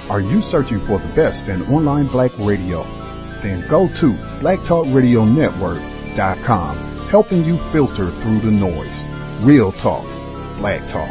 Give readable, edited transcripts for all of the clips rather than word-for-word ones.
Are you searching for the best in online black radio? Then go to blacktalkradionetwork.com, helping you filter through the noise. Real talk, black talk.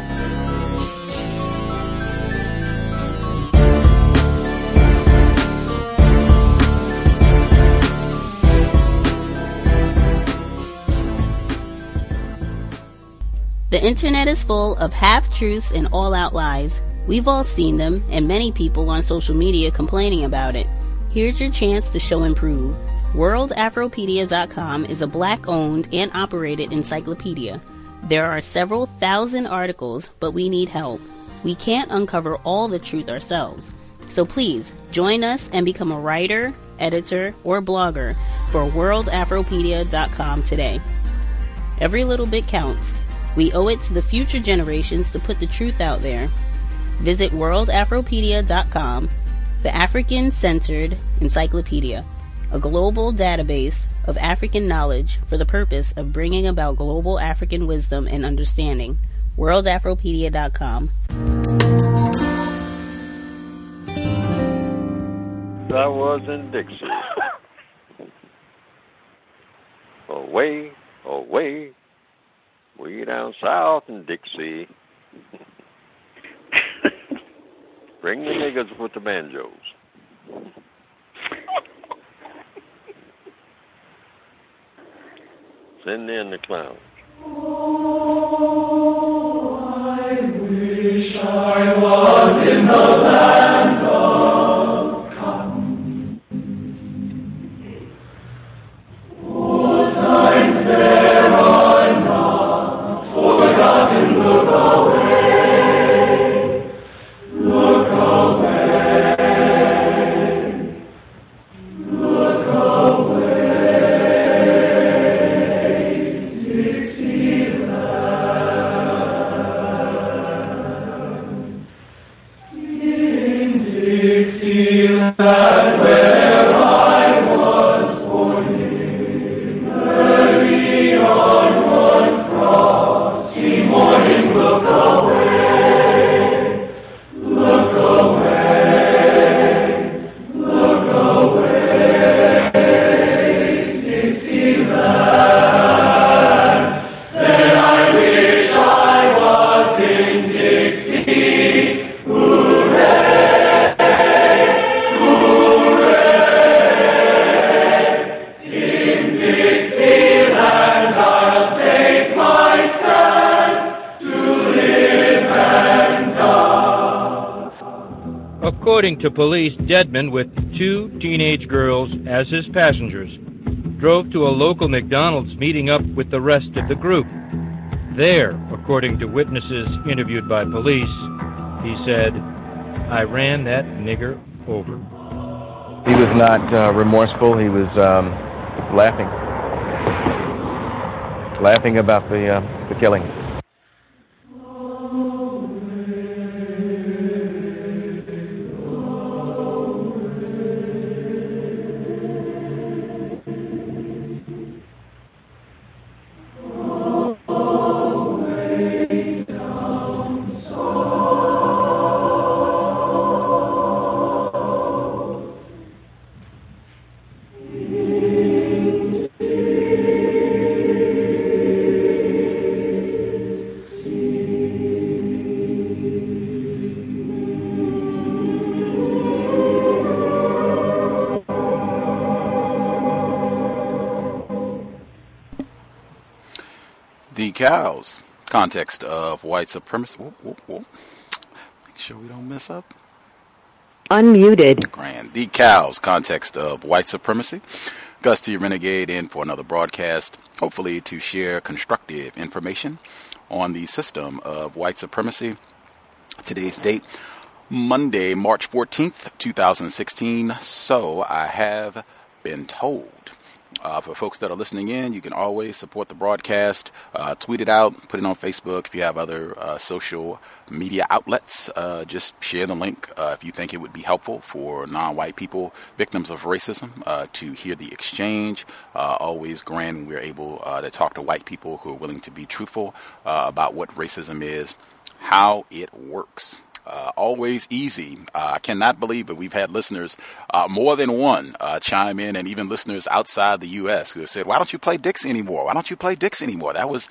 The internet is full of half-truths and all-out lies. We've all seen them, and many people on social media complaining about it. Here's your chance to show and prove. WorldAfropedia.com is a black-owned and operated encyclopedia. There are several thousand articles, but we need help. We can't uncover all the truth ourselves. So please, join us and become a writer, editor, or blogger for WorldAfropedia.com today. Every little bit counts. We owe it to the future generations to put the truth out there. Visit WorldAfropedia.com, the African-centered encyclopedia, a global database of African knowledge for the purpose of bringing about global African wisdom and understanding. WorldAfropedia.com. I was in Dixie. Away, away. Way down south in Dixie. Bring the niggas with the banjos. Send in the clowns. Oh, I wish I was in the land of cotton. Oh, times there are not forgotten. Look away, look away, look away. Dixieland, where I was born, early on one frosty morning, look away, look away, look away, Dixieland. Then I wish I was in Dixie, hooray. According to police, Dedman, with two teenage girls as his passengers, drove to a local McDonald's, meeting up with the rest of the group. There, according to witnesses interviewed by police, he said, "I ran that nigger over." He was not remorseful. He was laughing about the killing. The Cows, context of white supremacy. Whoop, whoop, whoop. Make sure we don't mess up. Unmuted. Grand. The Cows, context of white supremacy. Gus T. Renegade in for another broadcast, hopefully to share constructive information on the system of white supremacy. Today's date, Monday, March 14th, 2016. So I have been told. For folks that are listening in, you can always support the broadcast, tweet it out, put it on Facebook. If you have other social media outlets, just share the link if you think it would be helpful for non-white people, victims of racism, to hear the exchange. Always grand when we're able to talk to white people who are willing to be truthful about what racism is, how it works. Always easy. I cannot believe it. We've had listeners, more than one, chime in, and even listeners outside the U.S. who have said, why don't you play Dixie anymore? Why don't you play Dixie anymore? That was,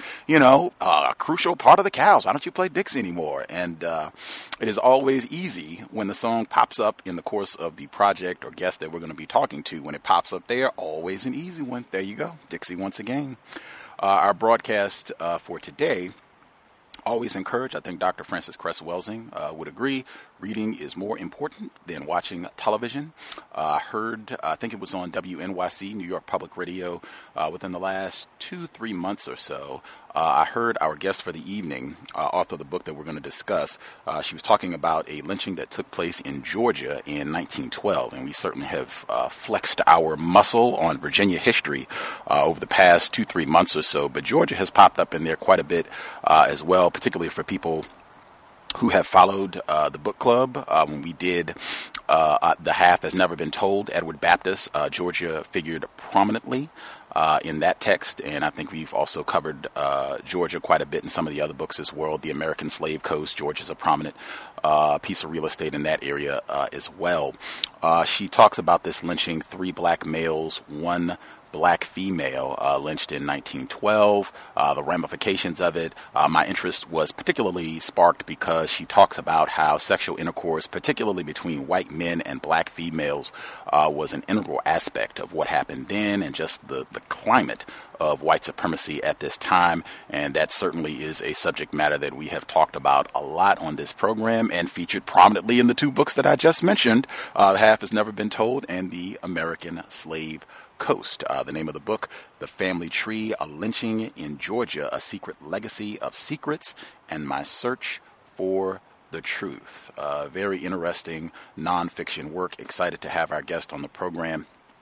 a crucial part of the cows. Why don't you play Dixie anymore? And it is always easy when the song pops up in the course of the project or guest that we're going to be talking to. When it pops up there, always an easy one. There you go. Dixie once again. Our broadcast for today, always encourage, I think Dr. Frances Cress Welsing would agree, reading is more important than watching television. I think it was on WNYC, New York Public Radio, within the last 2-3 months or so. I heard our guest for the evening, author of the book that we're going to discuss. She was talking about a lynching that took place in Georgia in 1912, and we certainly have flexed our muscle on Virginia history over the past 2-3 months or so. But Georgia has popped up in there quite a bit as well, particularly for people who have followed the book club. When we did The Half Has Never Been Told, Edward Baptist, Georgia figured prominently in that text, and I think we've also covered Georgia quite a bit in some of the other books as well. The American Slave Coast, Georgia's a prominent piece of real estate in that area as well. She talks about this lynching, 3 black males, 1 black female lynched in 1912, the ramifications of it. My interest was particularly sparked because she talks about how sexual intercourse, particularly between white men and black females, was an integral aspect of what happened then, and just the climate of white supremacy at this time. And that certainly is a subject matter that we have talked about a lot on this program and featured prominently in the 2 books that I just mentioned, The Half Has Never Been Told and The American Slave Coast. The name of the book, The Family Tree, A Lynching in Georgia, A Secret Legacy of Secrets, and My Search for the Truth. Very interesting nonfiction work. Excited to have our guest on the program.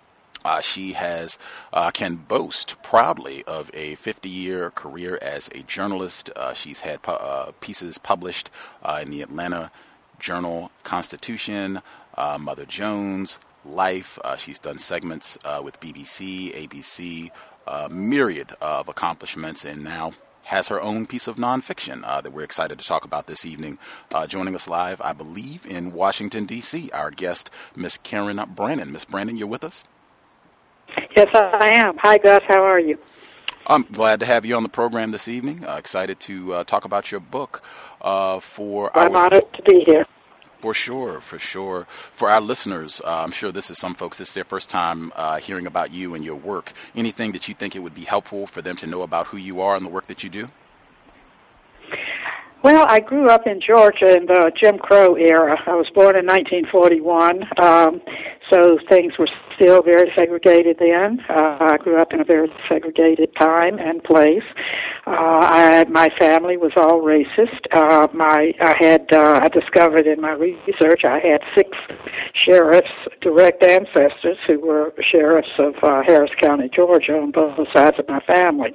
She can boast proudly of a 50-year career as a journalist. She's had pieces published in the Atlanta Journal-Constitution, Mother Jones, Life. She's done segments with BBC, ABC, myriad of accomplishments, and now has her own piece of nonfiction that we're excited to talk about this evening. Joining us live, I believe, in Washington, D.C., our guest, Miss Karen Brannon. Miss Brannon, you're with us? Yes, I am. Hi, Gus. How are you? I'm glad to have you on the program this evening. Excited to talk about your book. I'm honored to be here. For sure. For our listeners, I'm sure this is their first time hearing about you and your work. Anything that you think it would be helpful for them to know about who you are and the work that you do? Well, I grew up in Georgia in the Jim Crow era. I was born in 1941, so things were still very segregated then. I grew up in a very segregated time and place. My family was all racist. I discovered in my research I had 6 sheriffs, direct ancestors, who were sheriffs of Harris County, Georgia, on both sides of my family.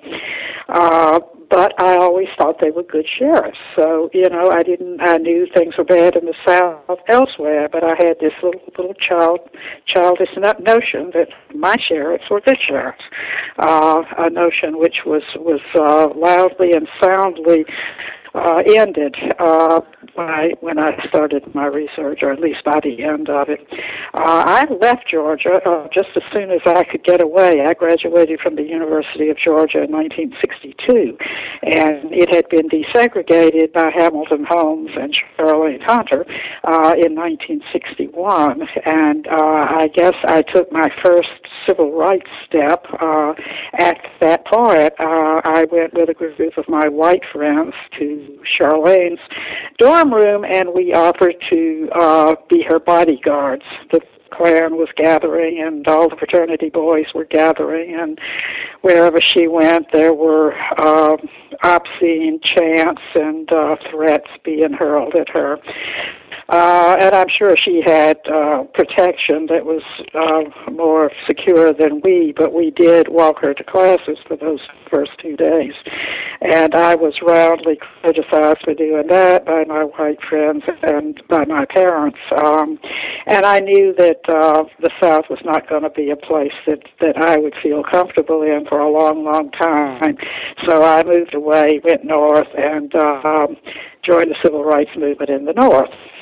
But I always thought they were good sheriffs. So, I knew things were bad in the South elsewhere, but I had this little childish notion that my sheriffs were good sheriffs. A notion which was loudly and soundly ended when I started my research, or at least by the end of it. I left Georgia just as soon as I could get away. I graduated from the University of Georgia in 1962, and it had been desegregated by Hamilton Holmes and Charlene Hunter in 1961, and I guess I took my first civil rights step at that point. I went with a group of my white friends to Charlene's dorm room, and we offered to be her bodyguards. The Klan was gathering, and all the fraternity boys were gathering, and wherever she went, there were obscene chants and threats being hurled at her. And I'm sure she had protection that was more secure than we, but we did walk her to classes for those first 2 days. And I was roundly criticized for doing that by my white friends and by my parents. And I knew that the South was not going to be a place that I would feel comfortable in for a long, long time. So I moved away, went north, and joined the civil rights movement in the North.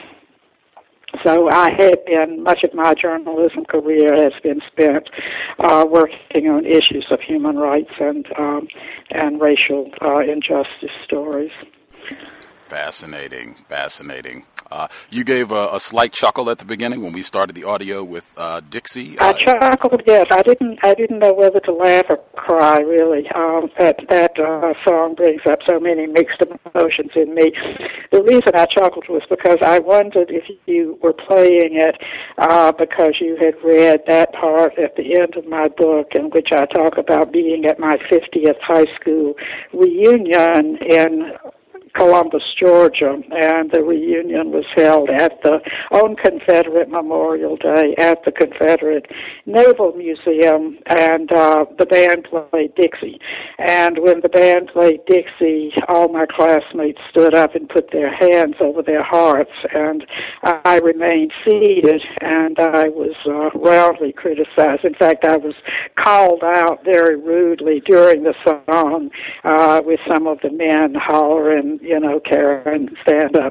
So much of my journalism career has been spent working on issues of human rights and racial injustice stories. Fascinating. You gave a slight chuckle at the beginning when we started the audio with Dixie. I chuckled, yes. I didn't know whether to laugh or cry, really. That song brings up so many mixed emotions in me. The reason I chuckled was because I wondered if you were playing it because you had read that part at the end of my book in which I talk about being at my 50th high school reunion in Columbus, Georgia, and the reunion was held on Confederate Memorial Day at the Confederate Naval Museum, and the band played Dixie. And when the band played Dixie, all my classmates stood up and put their hands over their hearts, and I remained seated, and I was roundly criticized. In fact, I was called out very rudely during the song with some of the men hollering, Karen, stand up.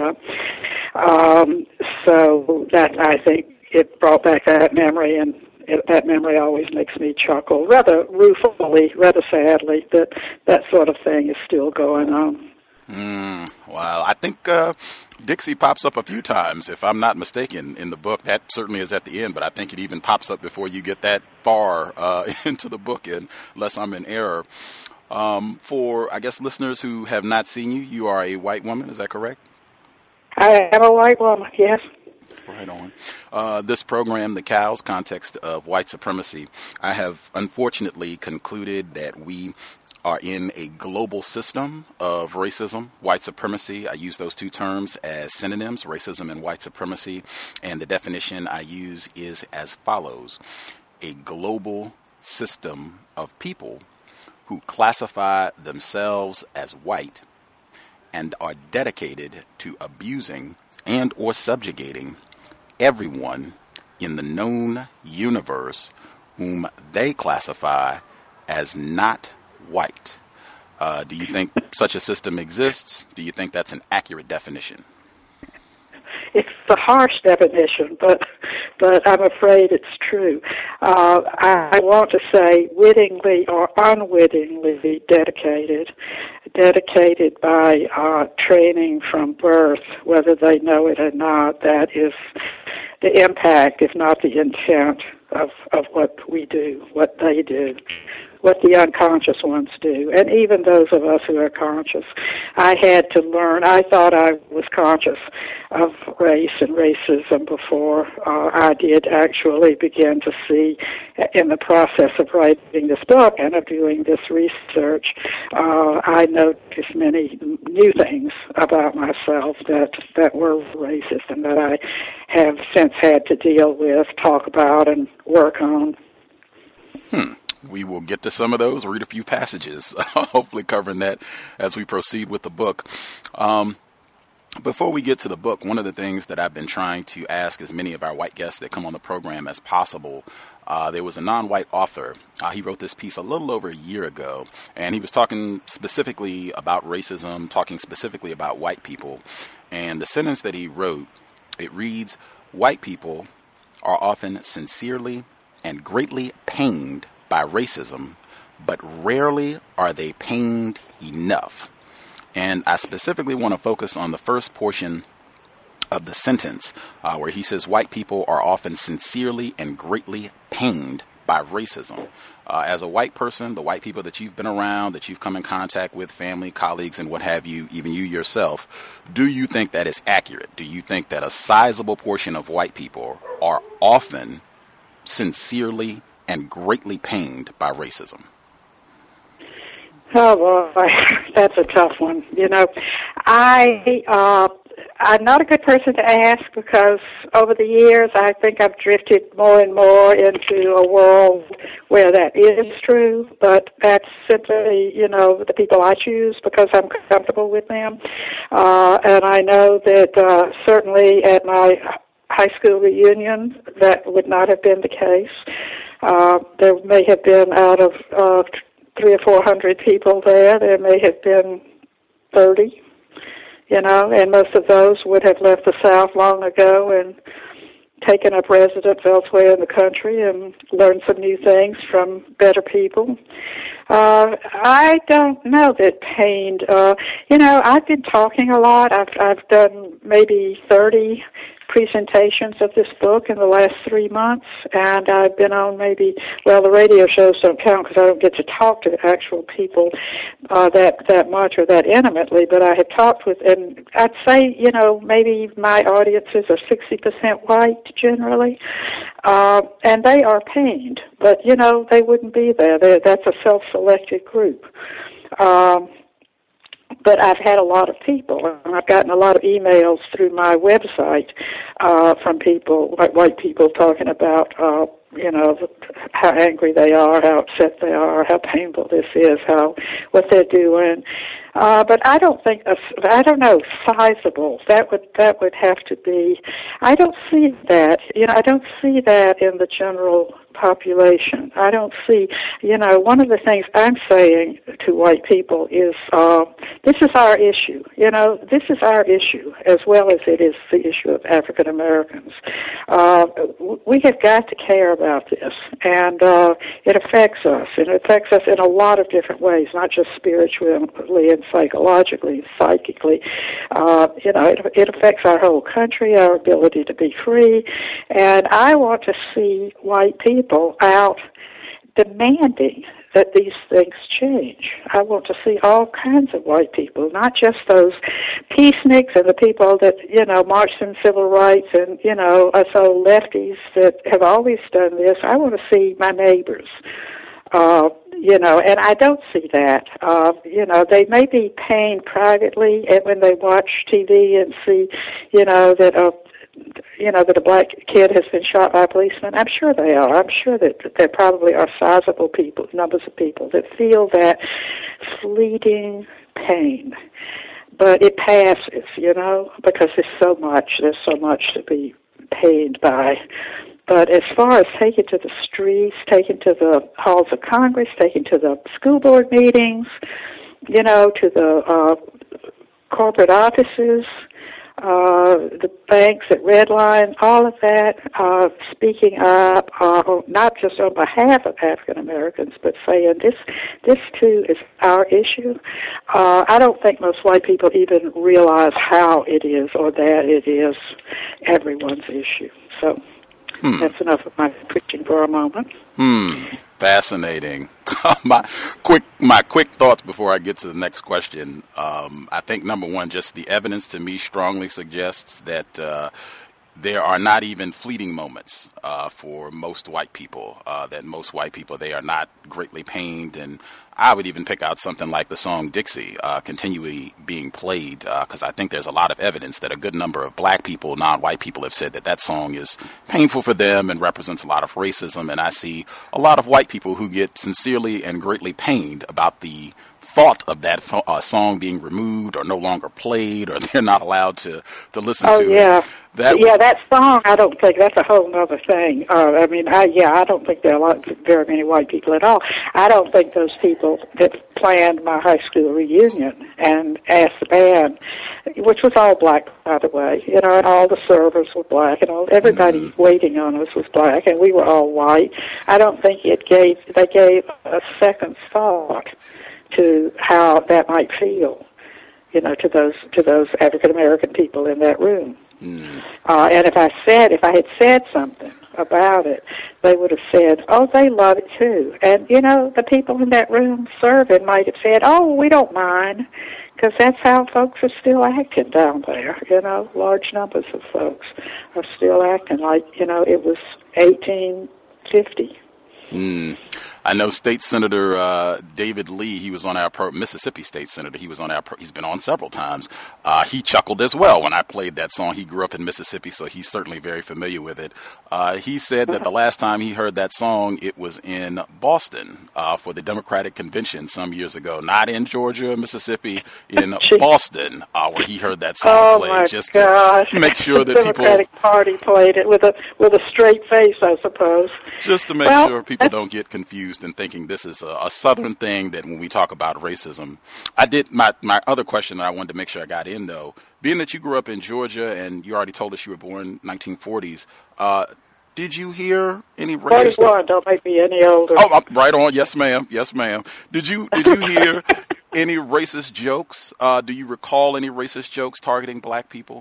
So that, I think, it brought back that memory, and that memory always makes me chuckle, rather ruefully, rather sadly, that sort of thing is still going on. Wow. I think Dixie pops up a few times, if I'm not mistaken, in the book. That certainly is at the end, but I think it even pops up before you get that far into the book, unless I'm in error. For, I guess, listeners who have not seen you, you are a white woman, is that correct? I am a white woman, yes. Right on. This program, The Cows, Context of White Supremacy, I have unfortunately concluded that we are in a global system of racism, white supremacy. I use those two terms as synonyms, racism and white supremacy, and the definition I use is as follows: a global system of people who classify themselves as white and are dedicated to abusing and or subjugating everyone in the known universe whom they classify as not white. Do you think such a system exists? Do you think that's an accurate definition? It's a harsh definition, but I'm afraid it's true. I want to say wittingly or unwittingly dedicated by training from birth, whether they know it or not. That is the impact, if not the intent, of what we do, what they do, what the unconscious ones do, and even those of us who are conscious. I had to learn. I thought I was conscious of race and racism before I did actually begin to see, in the process of writing this book and of doing this research, I noticed many new things about myself that were racist and that I have since had to deal with, talk about, and work on. We will get to some of those, read a few passages, hopefully covering that as we proceed with the book. Before we get to the book, one of the things that I've been trying to ask as many of our white guests that come on the program as possible, there was a non-white author. He wrote this piece a little over a year ago, and he was talking specifically about racism, talking specifically about white people. And the sentence that he wrote, it reads, "White people are often sincerely and greatly pained by racism, but rarely are they pained enough." And I specifically want to focus on the first portion of the sentence where he says white people are often sincerely and greatly pained by racism. As a white person, the white people that you've been around, that you've come in contact with, family, colleagues, and what have you, even you yourself, do you think that is accurate? Do you think that a sizable portion of white people are often sincerely and greatly pained by racism? Oh, boy, that's a tough one. I'm not a good person to ask because over the years I think I've drifted more and more into a world where that is true, but that's simply, the people I choose because I'm comfortable with them. And I know that certainly at my high school reunion that would not have been the case. There may have been out of 300 or 400 people there may have been 30. and most of those would have left the South long ago and taken up residence elsewhere in the country and learned some new things from better people. I don't know that pained. I've been talking a lot. I've done maybe 30 presentations of this book in the last 3 months, and I've been on the radio shows don't count because I don't get to talk to actual people that much or that intimately, but I have talked with, and I'd say, maybe my audiences are 60% white generally, and they are pained, but, they wouldn't be there. That's a self-selected group. But I've had a lot of people, and I've gotten a lot of emails through my website from people, like white people, talking about, how angry they are, how upset they are, how painful this is, what they're doing. But I don't think, sizable. That would have to be. I don't see that. I don't see that in the general population. I don't see. One of the things I'm saying to white people is, this is our issue. This is our issue as well as it is the issue of African Americans. We have got to care about this, and it affects us. And it affects us in a lot of different ways, not just spiritually and psychologically, psychically. It affects our whole country, our ability to be free, and I want to see white people out demanding that these things change. I want to see all kinds of white people, not just those peaceniks and the people that, marched in civil rights and, us old lefties that have always done this. I want to see my neighbors. And I don't see that. They may be pained privately and when they watch TV and see, that a black kid has been shot by a policeman. I'm sure they are. I'm sure that there probably are sizable numbers of people that feel that fleeting pain. But it passes, because there's so much to be pained by. But as far as taking to the streets, taking to the halls of Congress, taking to the school board meetings, to the corporate offices, the banks at Redline, all of that, speaking up, not just on behalf of African Americans, but saying this too is our issue. I don't think most white people even realize how it is or that it is everyone's issue. So that's enough of my preaching for a moment. Fascinating. My quick thoughts before I get to the next question. I think number one, just the evidence to me strongly suggests that there are not even fleeting moments for most white people. That most white people, they are not greatly pained, and I would even pick out something like the song Dixie continually being played, because I think there's a lot of evidence that a good number of black people, non-white people, have said that song is painful for them and represents a lot of racism. And I see a lot of white people who get sincerely and greatly pained about the thought of that song being removed or no longer played, or they're not allowed to listen to it. That song, I don't think, that's a whole other thing. I don't think there are very many white people at all. I don't think those people that planned my high school reunion and asked the band, which was all black, by the way, and all the servers were black, and everybody waiting on us was black, and we were all white. I don't think they gave a second thought to how that might feel, to those African American people in that room. And if I had said something about it, they would have said, "Oh, they love it too." And the people in that room serving might have said, "Oh, we don't mind," because that's how folks are still acting down there. Large numbers of folks are still acting like it was 1850. I know State Senator David Lee, he was on our Mississippi State Senator. He was on he's been on several times. He chuckled as well when I played that song. He grew up in Mississippi, so he's certainly very familiar with it. He said that the last time he heard that song, it was in Boston for the Democratic Convention some years ago. Not in Georgia or Mississippi, in Boston, where he heard that song played. Just to make sure that the Democratic Party played it with a straight face, I suppose. Just to make sure people don't get confused confused and thinking this is a Southern thing, that when we talk about racism, my other question that I wanted to make sure I got in, though, being that you grew up in Georgia and you already told us you were born 1940s, did you hear any racist? 41, don't make me any older. Oh, right on. Yes, ma'am. Yes, ma'am. Did you hear any racist jokes? Do you recall any racist jokes targeting black people?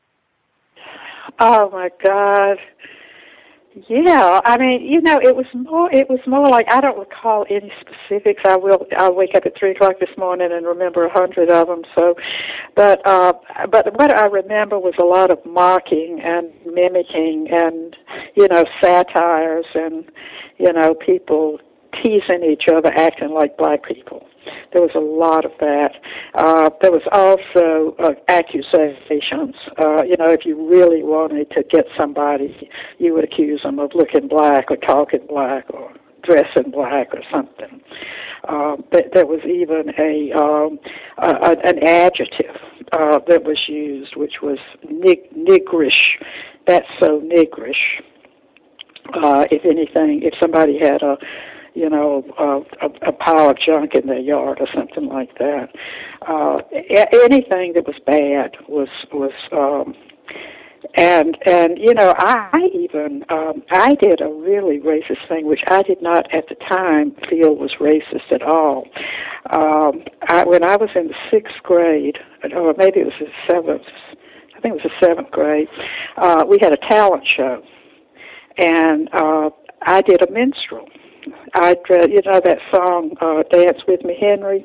Oh my God. Yeah, I mean, it was more like, I don't recall any specifics. I'll wake up at 3:00 this morning and remember 100 of them. So, but what I remember was a lot of mocking and mimicking and, satires and, people teasing each other, acting like black people. There was a lot of that. There was also accusations. If you really wanted to get somebody, you would accuse them of looking black or talking black or dressing black or something. But there was even an adjective that was used, which was niggerish. That's so niggerish. If anything, if somebody had a pile of junk in their yard or something like that. Anything that was bad was and I did a really racist thing, which I did not at the time feel was racist at all. When I was in the 6th grade, or maybe it was the 7th, I think it was the 7th grade, we had a talent show, and I did a minstrel. I that song, Dance With Me, Henry?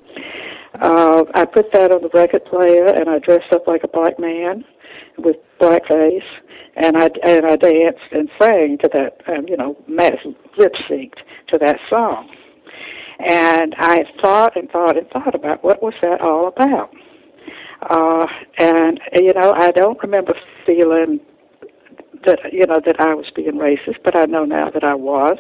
I put that on the record player, and I dressed up like a black man with blackface, and I danced and sang to that, lip-synced to that song. And I thought about what was that all about. I don't remember feeling that I was being racist, but I know now that I was.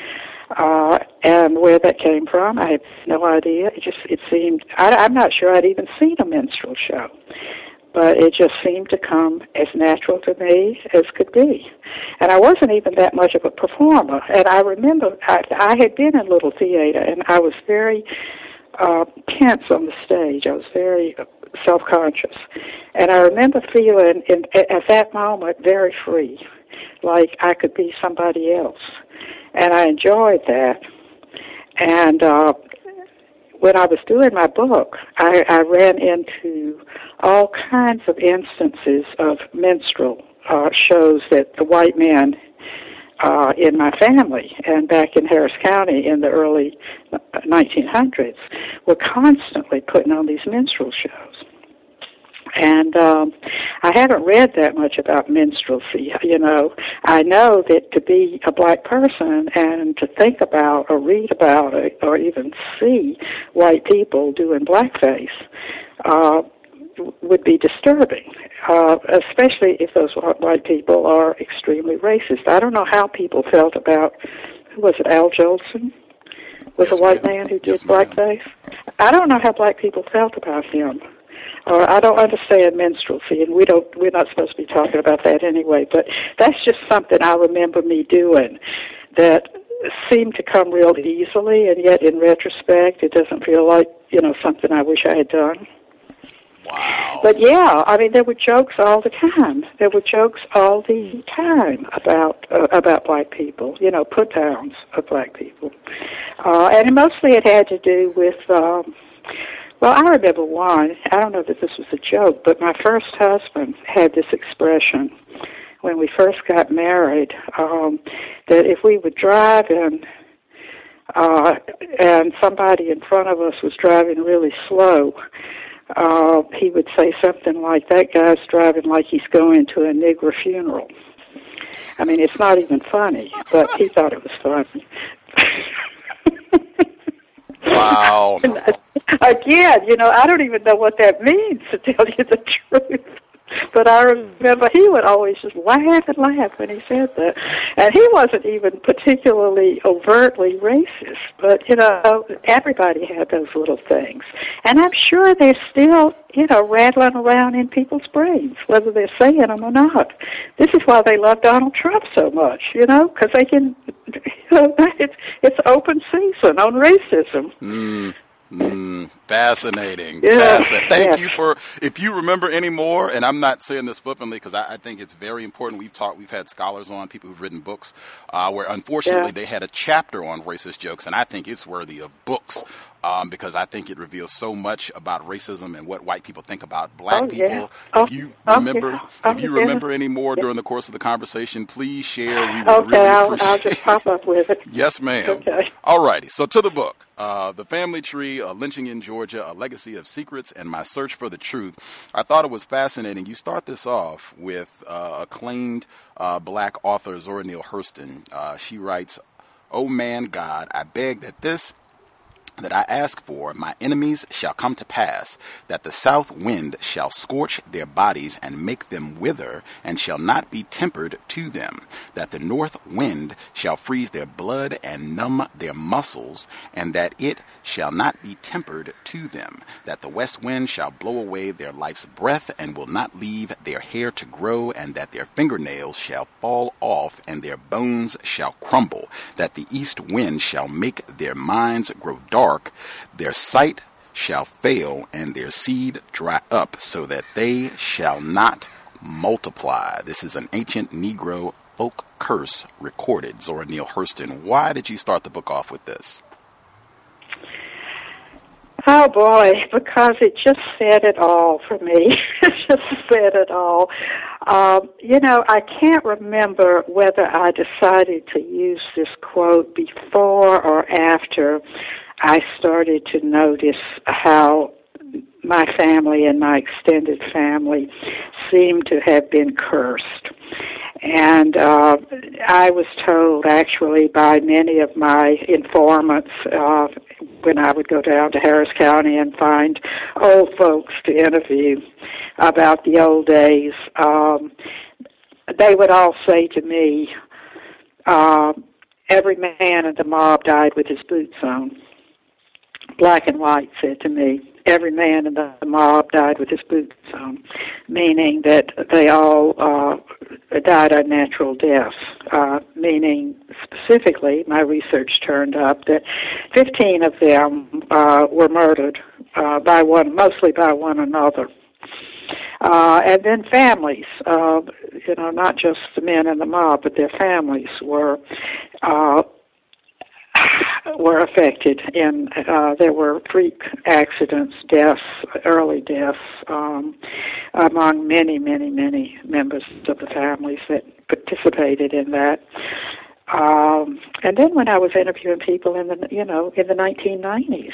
And where that came from, I had no idea. It seemed, I'm not sure I'd even seen a minstrel show, but it just seemed to come as natural to me as could be. And I wasn't even that much of a performer. And I remember I had been in Little Theater, and I was very tense on the stage. I was very self-conscious. And I remember feeling, at that moment, very free, like I could be somebody else. And I enjoyed that. And when I was doing my book, I ran into all kinds of instances of minstrel shows that the white men in my family and back in Harris County in the early 1900s were constantly putting on these minstrel shows. And I haven't read that much about minstrelsy. I know that to be a black person and to think about or read about it or even see white people doing blackface would be disturbing, especially if those white people are extremely racist. I don't know how people felt about, who was it, Al Jolson? Was a white man who did blackface? I don't know how black people felt about him. Or I don't understand minstrelsy, and we're not supposed to be talking about that anyway, but that's just something I remember me doing that seemed to come real easily, and yet in retrospect it doesn't feel like, something I wish I had done. Wow. But yeah, I mean, there were jokes all the time. There were jokes all the time about black people, put-downs of black people. And mostly it had to do with... Well, I remember one. I don't know that this was a joke, but my first husband had this expression when we first got married, that if we were driving and somebody in front of us was driving really slow, he would say something like, "That guy's driving like he's going to a Negro funeral." I mean, it's not even funny, but he thought it was funny. Wow. Again, I don't even know what that means, to tell you the truth. but I remember he would always just laugh and laugh when he said that. And he wasn't even particularly overtly racist, but, everybody had those little things. And I'm sure they're still, rattling around in people's brains, whether they're saying them or not. This is why they love Donald Trump so much, because they can, it's open season on racism. Fascinating. Yeah. Thank you for, if you remember any more, and I'm not saying this flippantly because I think it's very important. We've had scholars on, people who've written books, where unfortunately they had a chapter on racist jokes, and I think it's worthy of books. Because I think it reveals so much about racism and what white people think about black people. If you remember any more during the course of the conversation, please share. We would really appreciate I'll just pop up with it. Yes, ma'am. Okay. All righty. So to the book, The Family Tree, A Lynching in Georgia, A Legacy of Secrets, and My Search for the Truth. I thought it was fascinating. You start this off with acclaimed black author Zora Neale Hurston. She writes, "Oh man, God, I beg that I ask for, my enemies shall come to pass, that the south wind shall scorch their bodies and make them wither, and shall not be tempered to them, that the north wind shall freeze their blood and numb their muscles, and that it shall not be tempered to them, that the west wind shall blow away their life's breath and will not leave their hair to grow, and that their fingernails shall fall off and their bones shall crumble, that the east wind shall make their minds grow dark, their sight shall fail, and their seed dry up, so that they shall not multiply." This is an ancient Negro folk curse recorded. Zora Neale Hurston, why did you start the book off with this? Oh, boy, because it just said it all for me. It just said it all. I can't remember whether I decided to use this quote before or after I started to notice how my family and my extended family seemed to have been cursed. And I was told, actually, by many of my informants when I would go down to Harris County and find old folks to interview about the old days, they would all say to me, every man in the mob died with his boots on. Black and white said to me, every man in the mob died with his boots on, meaning that they all died unnatural deaths, meaning specifically, my research turned up that 15 of them were murdered mostly by one another. And then families, not just the men in the mob, but their families were affected, and there were freak accidents, deaths, early deaths, among many, many, many members of the families that participated in that. And then when I was interviewing people in the 1990s,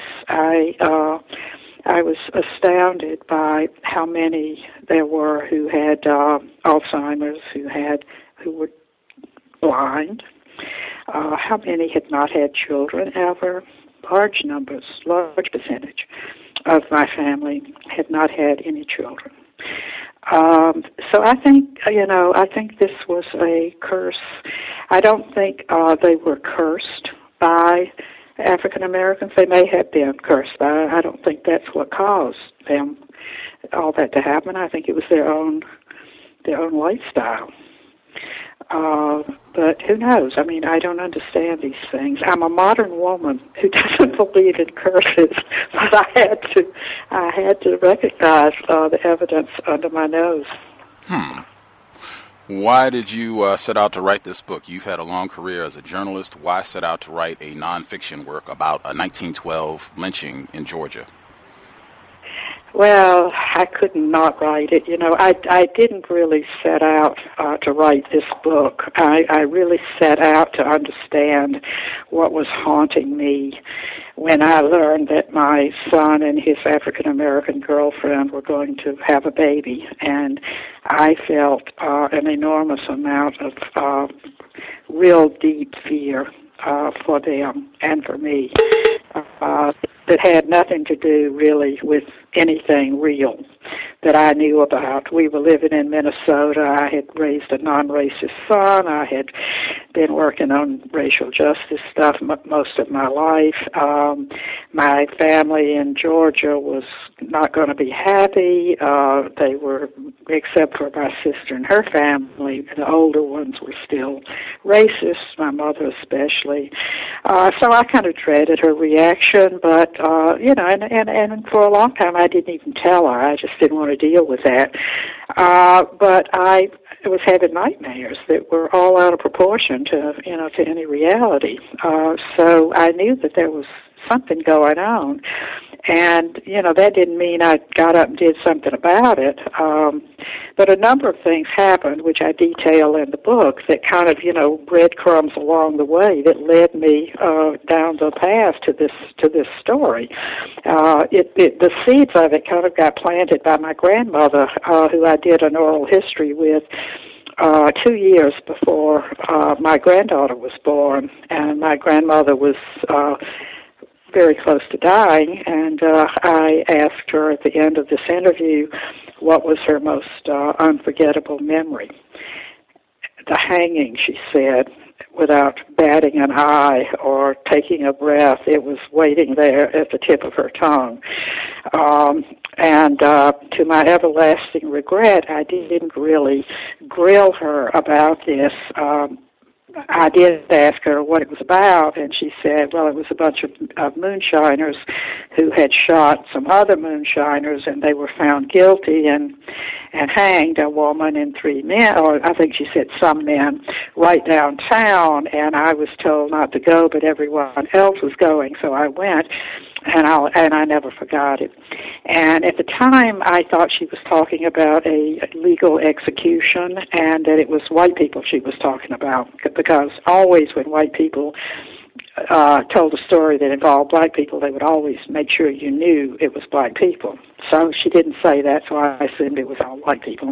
I was astounded by how many there were who had Alzheimer's, who were blind. How many had not had children ever? Large percentage of my family had not had any children. So I think this was a curse. I don't think they were cursed by African Americans. They may have been cursed by. I don't think that's what caused them all that to happen. I think it was their own lifestyle. But who knows? I mean, I don't understand these things. I'm a modern woman who doesn't believe in curses, but I had to recognize the evidence under my nose. Why did you set out to write this book? You've had a long career as a journalist. Why set out to write a nonfiction work about a 1912 lynching in Georgia? Well, I could not write it. I didn't really set out to write this book. I really set out to understand what was haunting me when I learned that my son and his African-American girlfriend were going to have a baby. And I felt an enormous amount of real deep fear for them and for me. That had nothing to do really with anything real. that I knew about. We were living in Minnesota. I had raised a non-racist son. I had been working on racial justice stuff most of my life. My family in Georgia was not going to be happy. They were, except for my sister and her family, the older ones were still racist, my mother especially. So I kind of dreaded her reaction, but, you know, and for a long time I didn't even tell her. I just didn't want to deal with that. But I was having nightmares that were all out of proportion to, you know, to any reality. So I knew that there was something going on. And, you know, that didn't mean I got up and did something about it. But a number of things happened, which I detail in the book, that kind of, you know, breadcrumbs along the way that led me down the path to this story. The seeds of it kind of got planted by my grandmother, who I did an oral history with 2 years before my granddaughter was born. And my grandmother was very close to dying, and I asked her at the end of this interview what was her most unforgettable memory. The hanging, she said, without batting an eye or taking a breath. It was waiting there at the tip of her tongue. And to my everlasting regret, I didn't really grill her about this. I did ask her what it was about, and she said, well, it was a bunch of moonshiners who had shot some other moonshiners, and they were found guilty and hanged, a woman and 3 men, or I think she said some men, right downtown, and I was told not to go, but everyone else was going, so I went. And I never forgot it. And at the time, I thought she was talking about a legal execution, and that it was white people she was talking about, because always when white people told a story that involved black people, they would always make sure you knew it was black people. So she didn't say that, so I assumed it was all white people.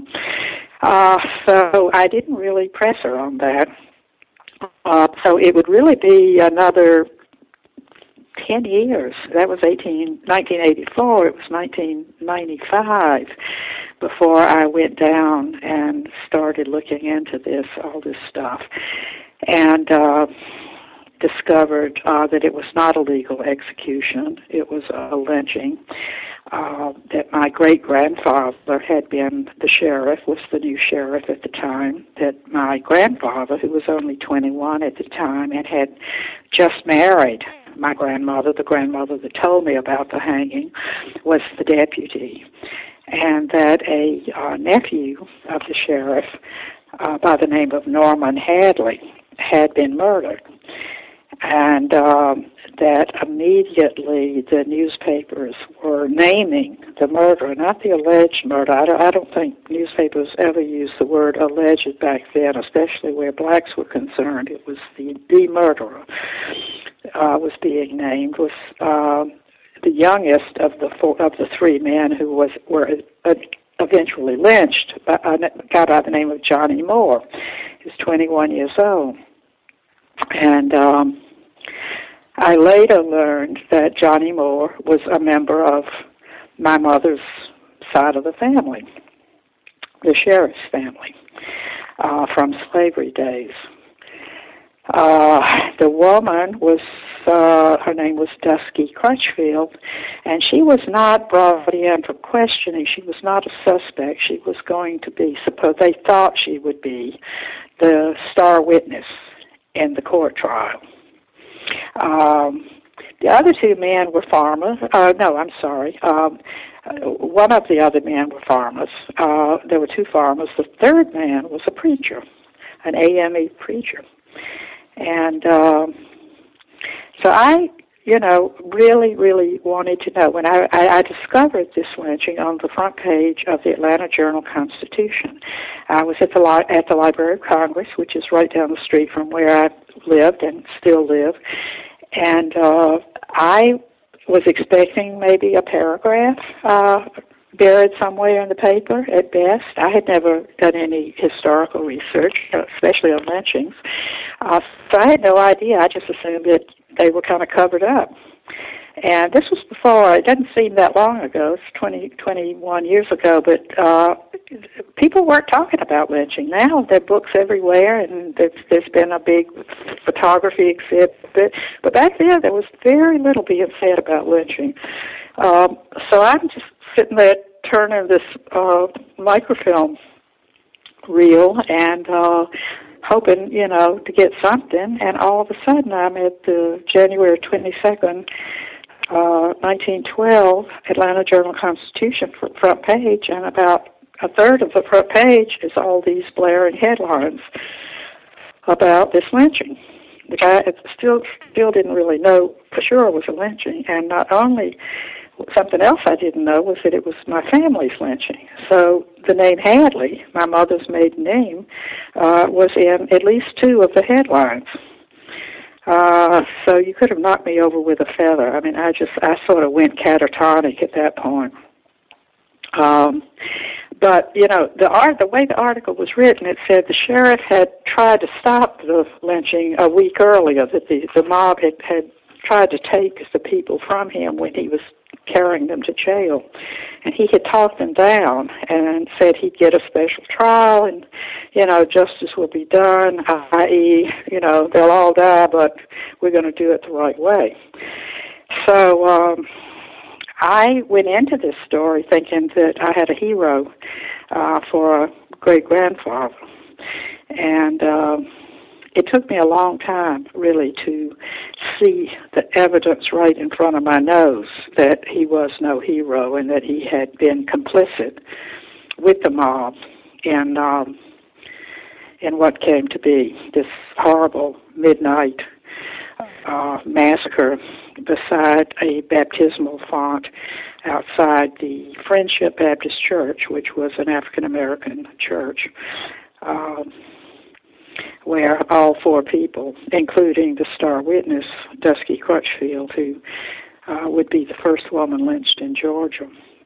So I didn't really press her on that. So it would really be another 10 years. That was 1984. It was 1995 before I went down and started looking into all this stuff, and discovered that it was not a legal execution. It was a lynching. That my great-grandfather had been the sheriff, was the new sheriff at the time, that my grandfather, who was only 21 at the time and had just married my grandmother, the grandmother that told me about the hanging, was the deputy, and that a nephew of the sheriff by the name of Norman Hadley had been murdered. And that immediately the newspapers were naming the murderer, not the alleged murder. I don't think newspapers ever used the word alleged back then, especially where blacks were concerned. It was the murderer was being named, was the youngest of the 3 men who were eventually lynched, a guy by the name of Johnny Moore. He was 21 years old. And I later learned that Johnny Moore was a member of my mother's side of the family, the sheriff's family, from slavery days. The woman was, her name was Dusky Crutchfield, and she was not brought in for questioning. She was not a suspect. She was going to be, they thought she would be the star witness in the court trial. The other 2 men were farmers. One of the other men were farmers. There were 2 farmers. The 3rd man was a preacher, an AME preacher. And so I, really, really wanted to know. When I discovered this lynching on the front page of the Atlanta Journal-Constitution. I was at the Library of Congress, which is right down the street from where I lived and still live. And I was expecting maybe a paragraph buried somewhere in the paper at best. I had never done any historical research, especially on lynchings. So I had no idea. I just assumed that they were kind of covered up. And this was before, it doesn't seem that long ago, it's 21 years ago, but people weren't talking about lynching. Now there are books everywhere, and there's been a big photography exhibit. But back then there was very little being said about lynching. So I'm just sitting there turning this microfilm reel and hoping, to get something. And all of a sudden I'm at the January 22nd, 1912 Atlanta Journal-Constitution front page, and about a third of the front page is all these blaring headlines about this lynching, which I still didn't really know for sure was a lynching. And not only, something else I didn't know was that it was my family's lynching. So the name Hadley, my mother's maiden name, was in at least two of the headlines. So you could have knocked me over with a feather. I mean, I sort of went catatonic at that point. But, the way the article was written, it said the sheriff had tried to stop the lynching a week earlier, that the mob had tried to take the people from him when he was carrying them to jail. And he had talked them down and said he'd get a special trial and, justice will be done, i.e., they'll all die, but we're going to do it the right way. So I went into this story thinking that I had a hero for a great-grandfather. And it took me a long time, really, to see the evidence right in front of my nose that he was no hero and that he had been complicit with the mob in what came to be this horrible midnight massacre beside a baptismal font outside the Friendship Baptist Church, which was an African-American church, where all four people, including the star witness, Dusky Crutchfield, who would be the first woman lynched in Georgia.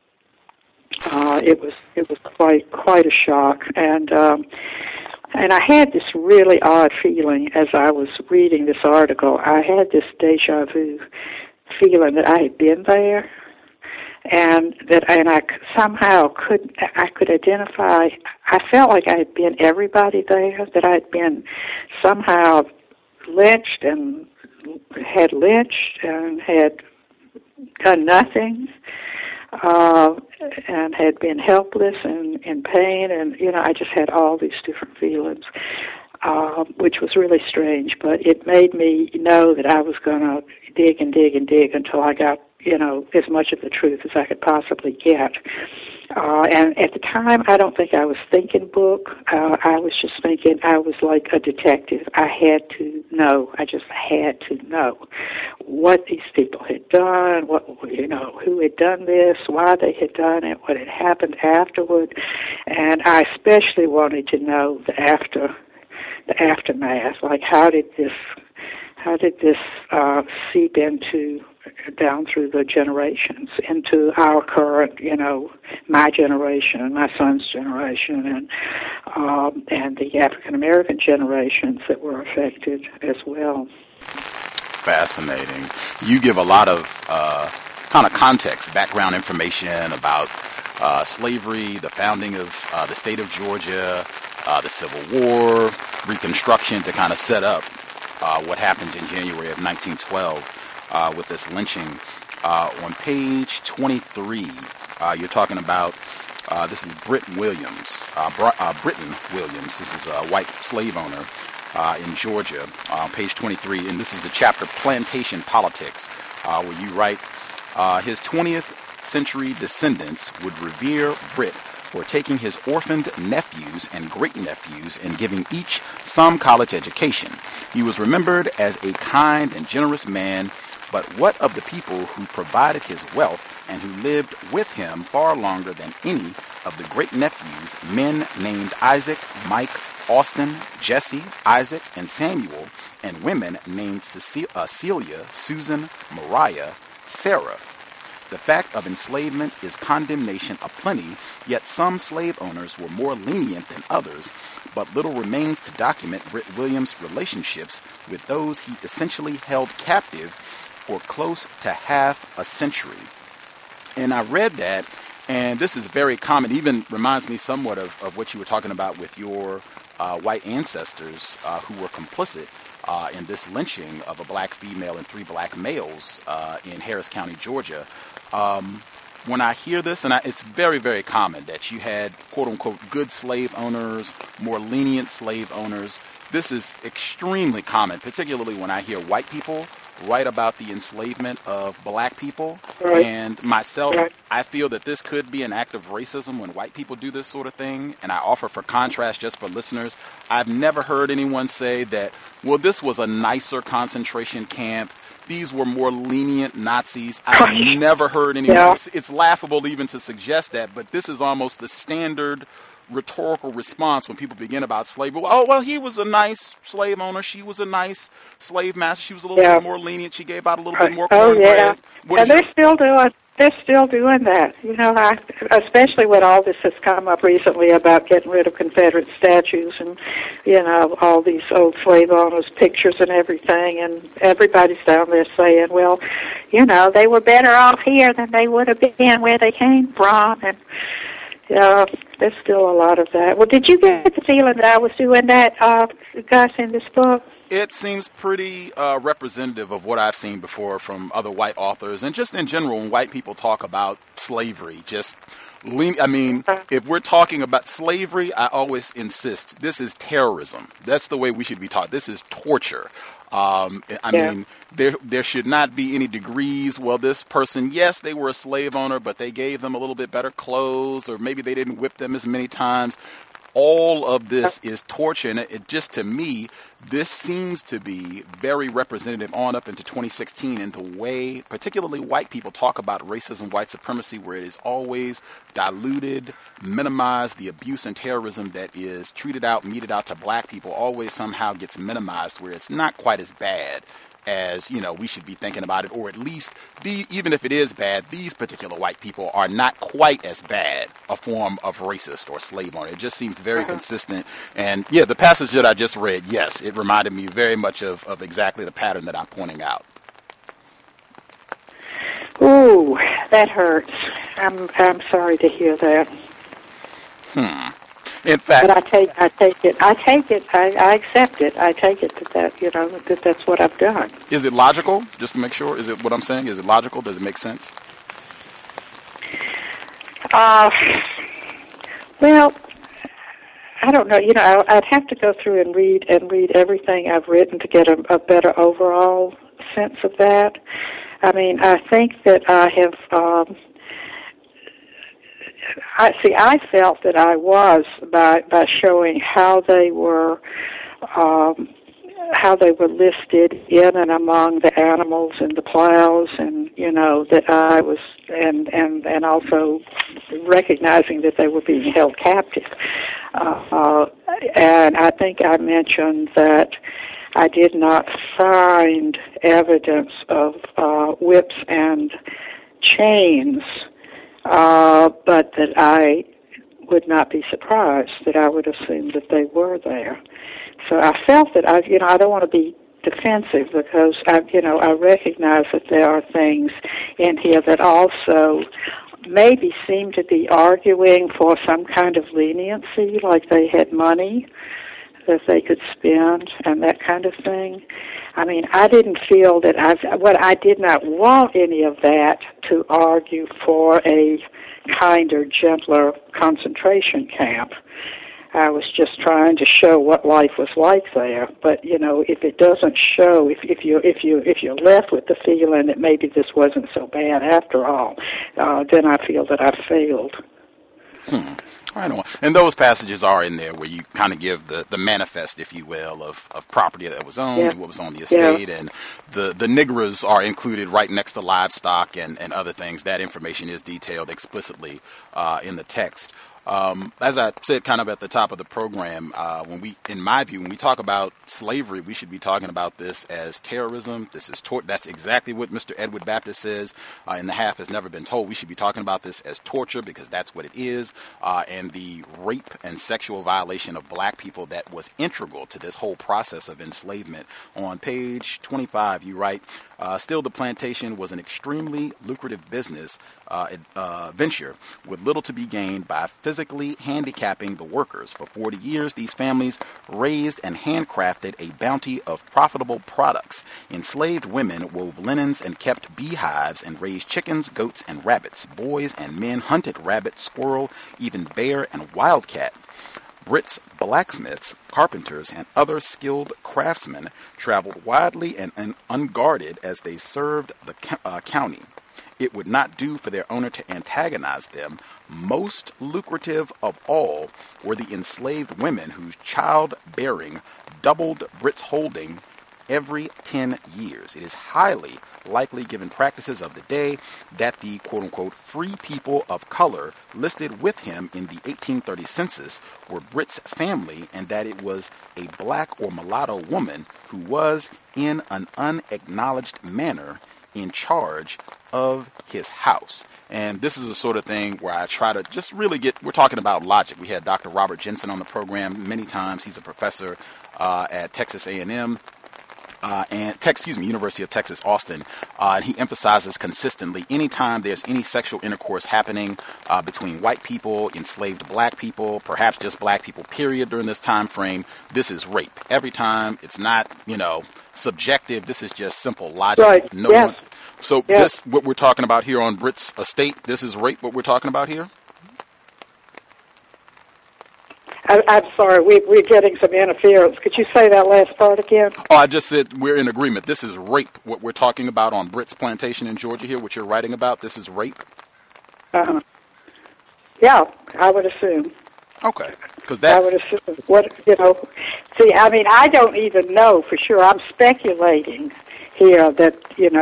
It was quite a shock, and I had this really odd feeling as I was reading this article. I had this deja vu feeling that I had been there, and I somehow could identify. I felt like I had been everybody there, that I had been somehow lynched and had done nothing, and had been helpless and in pain, and I just had all these different feelings, which was really strange. But it made me know that I was going to dig and dig and dig until I got as much of the truth as I could possibly get. And at the time, I don't think I was thinking book. I was just thinking I was like a detective. I had to know. I just had to know what these people had done, who had done this, why they had done it, what had happened afterward. And I especially wanted to know the aftermath. Like, how did this seep down through the generations into our current, my generation and my son's generation, and the African American generations that were affected as well. Fascinating. You give a lot of kind of context, background information about slavery, the founding of the state of Georgia, the Civil War, Reconstruction, to kind of set up what happens in January of 1912 with this lynching. On page 23, you're talking about, this is Britton Williams. This is a white slave owner in Georgia, page 23, and this is the chapter Plantation Politics, where you write, his 20th century descendants would revere Britt for taking his orphaned nephews and great-nephews and giving each some college education. He was remembered as a kind and generous man, but what of the people who provided his wealth and who lived with him far longer than any of the great-nephews, men named Isaac, Mike, Austin, Jesse, Isaac, and Samuel, and women named Celia, Susan, Mariah, Sarah? The fact of enslavement is condemnation aplenty, yet some slave owners were more lenient than others, but little remains to document Britt Williams' relationships with those he essentially held captive for close to half a century. And I read that, and this is very common, even reminds me somewhat of what you were talking about with your white ancestors who were complicit in this lynching of a black female and 3 black males in Harris County, Georgia. When I hear this, and it's very, very common that you had, quote-unquote, good slave owners, more lenient slave owners. This is extremely common, particularly when I hear white people write about the enslavement of black people. Right. And myself, right. I feel that this could be an act of racism when white people do this sort of thing. And I offer for contrast, just for listeners, I've never heard anyone say that, well, this was a nicer concentration camp. These were more lenient Nazis. I've never heard anyone. Yeah. It's laughable even to suggest that, but this is almost the standard rhetorical response when people begin about slavery. Oh, well, he was a nice slave owner. She was a nice slave master. She was a little bit more lenient. She gave out a little bit more cornbread. And they're still doing that. You know, especially when all this has come up recently about getting rid of Confederate statues and, you know, all these old slave owners' pictures and everything, and everybody's down there saying, well, you know, they were better off here than they would have been where they came from, and there's still a lot of that. Well, did you get the feeling that I was doing that, Gus, in this book? It seems pretty representative of what I've seen before from other white authors. And just in general, when white people talk about slavery, if we're talking about slavery, I always insist, this is terrorism. That's the way we should be taught. This is torture. I mean, there should not be any degrees. Well, this person, yes, they were a slave owner, but they gave them a little bit better clothes, or maybe they didn't whip them as many times. All of this is torture, and it just, to me, this seems to be very representative on up into 2016 in the way particularly white people talk about racism, white supremacy, where it is always diluted, minimized. The abuse and terrorism that is meted out to black people always somehow gets minimized, where it's not quite as bad as, you know, we should be thinking about it, or at least, even if it is bad, these particular white people are not quite as bad a form of racist or slave owner. It just seems very consistent. And, the passage that I just read, yes, it reminded me very much of exactly the pattern that I'm pointing out. Ooh, that hurts. I'm sorry to hear that. In fact, but I take it. I accept it. I take it that that's what I've done. Is it logical? Just to make sure, is it what I'm saying? Is it logical? Does it make sense? Well, I don't know. You know, I'd have to go through and read everything I've written to get a better overall sense of that. I mean, I think that I have. I felt that I was by showing how they were listed in and among the animals and the plows, and you know that I was, and also recognizing that they were being held captive. And I think I mentioned that I did not find evidence of whips and chains. But that I would not be surprised, that I would assume that they were there. So I felt that I don't want to be defensive, because I recognize that there are things in here that also maybe seem to be arguing for some kind of leniency, like they had money that they could spend and that kind of thing. I mean, I didn't feel that I did not want any of that to argue for a kinder, gentler concentration camp. I was just trying to show what life was like there. But if it doesn't show, if you're left with the feeling that maybe this wasn't so bad after all, then I feel that I failed. Right on. And those passages are in there where you kind of give the manifest, if you will, of property that was owned and what was on the estate. And the niggers are included right next to livestock and other things. That information is detailed explicitly in the text. As I said kind of at the top of the program, in my view, when we talk about slavery, we should be talking about this as terrorism. This is that's exactly what Mr. Edward Baptist says in The Half Has Never Been Told. We should be talking about this as torture, because that's what it is, and the rape and sexual violation of black people that was integral to this whole process of enslavement. On page 25, you write, Still, the plantation was an extremely lucrative business venture with little to be gained by physically handicapping the workers. For 40 years, these families raised and handcrafted a bounty of profitable products. Enslaved women wove linens and kept beehives and raised chickens, goats, and rabbits. Boys and men hunted rabbit, squirrel, even bear, and wildcat. Brits, blacksmiths, carpenters, and other skilled craftsmen traveled widely and unguarded as they served the county. It would not do for their owner to antagonize them. Most lucrative of all were the enslaved women whose childbearing doubled Brits' holding every 10 years. It is highly likely, given practices of the day, that the quote-unquote free people of color listed with him in the 1830 census were Brits' family, and that it was a black or mulatto woman who was, in an unacknowledged manner, in charge of his house. And this is the sort of thing where I try to just really we're talking about logic. We had Dr. Robert Jensen on the program many times. He's a professor at Texas A&M. University of Texas, Austin, and he emphasizes consistently anytime there's any sexual intercourse happening between white people, enslaved black people, perhaps just black people, period, during this time frame, this is rape. Every time, it's not, subjective. This is just simple logic. Right. Yes. This, what we're talking about here on Brits Estate, this is rape, what we're talking about here? I'm sorry, we're getting some interference. Could you say that last part again? Oh, I just said we're in agreement. This is rape. What we're talking about on Brits Plantation in Georgia here, what you're writing about, this is rape? Uh-huh. Yeah, I would assume. Okay. I would assume. I don't even know for sure. I'm speculating here that,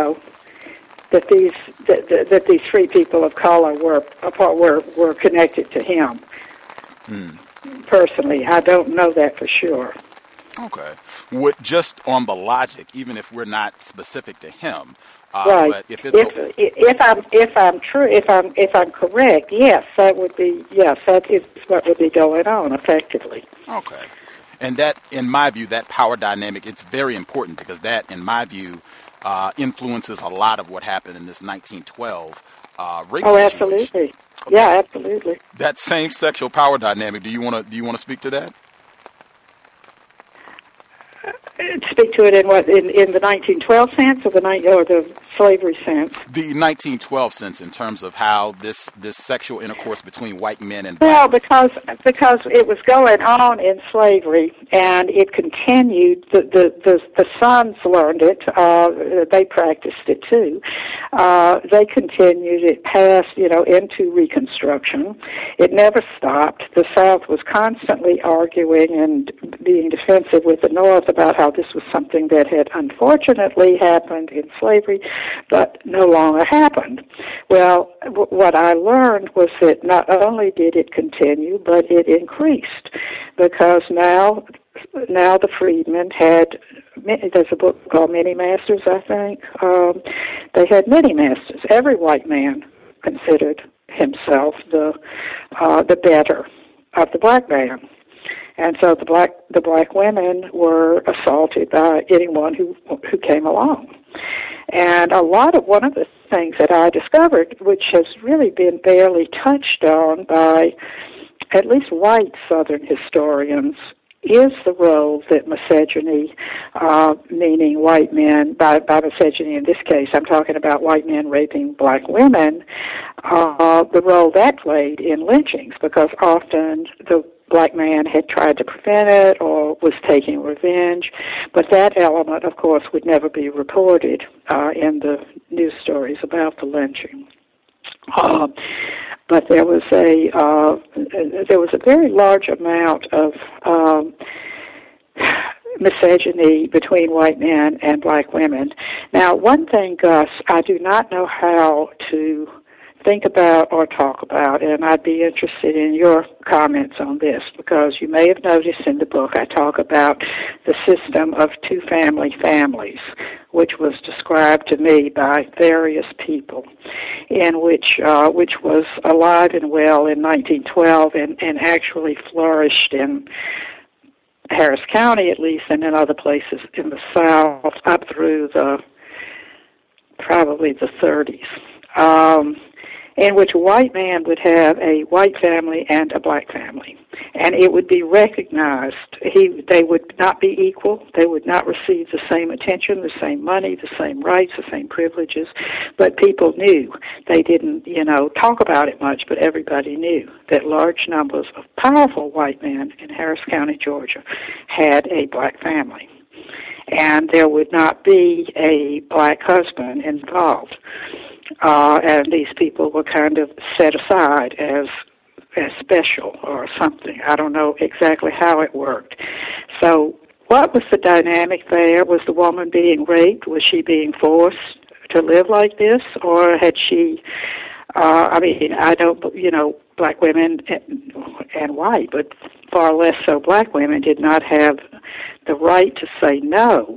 that these free people of color were connected to him. Personally, I don't know that for sure. Okay. Just on the logic, even if we're not specific to him, right? But if I'm correct, yes, that is what would be going on effectively. Okay. And that, in my view, that power dynamic, it's very important because that, in my view, influences a lot of what happened in this 1912 rape situation. Absolutely. Okay. Yeah, absolutely. That same sexual power dynamic. Do you want to speak to that? Speak to it in what in the 1912 sense or the slavery sense? The 1912 sense, in terms of how this sexual intercourse between white men and black. Well, because it was going on in slavery and it continued. The sons learned it. They practiced it too. They continued it past into Reconstruction. It never stopped. The South was constantly arguing and being defensive with the North about how this was something that had unfortunately happened in slavery, but no longer happened. Well, what I learned was that not only did it continue, but it increased, because now the freedmen had, there's a book called Many Masters, I think. They had many masters. Every white man considered himself the better of the black man. And so the black women were assaulted by anyone who came along. And one of the things that I discovered, which has really been barely touched on by at least white Southern historians, is the role that misogyny, meaning white men, by misogyny in this case, I'm talking about white men raping black women, the role that played in lynchings, because often the black man had tried to prevent it or was taking revenge, but that element, of course, would never be reported in the news stories about the lynching. But there was a very large amount of misogyny between white men and black women. Now, one thing, Gus, I do not know how to think about or talk about, and I'd be interested in your comments on this, because you may have noticed in the book I talk about the system of two-family families, which was described to me by various people, in which was alive and well in 1912 and actually flourished in Harris County, at least, and in other places in the South up through the probably the 30s, in which a white man would have a white family and a black family. And it would be recognized. They would not be equal. They would not receive the same attention, the same money, the same rights, the same privileges. But people knew. They didn't, talk about it much, but everybody knew that large numbers of powerful white men in Harris County, Georgia, had a black family. And there would not be a black husband involved. And these people were kind of set aside as special or something. I don't know exactly how it worked. So what was the dynamic there? Was the woman being raped? Was she being forced to live like this? Or had she, I don't, black women and white, but far less so black women did not have the right to say no.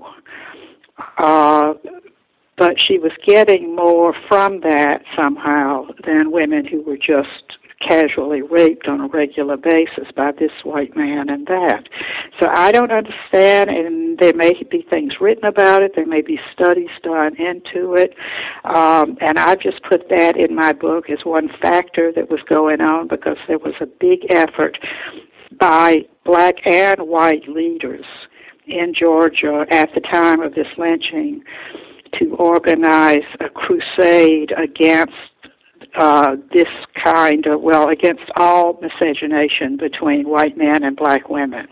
But she was getting more from that somehow than women who were just casually raped on a regular basis by this white man and that. So I don't understand, and there may be things written about it, there may be studies done into it, and I've just put that in my book as one factor that was going on because there was a big effort by black and white leaders in Georgia at the time of this lynching to organize a crusade against this kind of, against all miscegenation between white men and black women.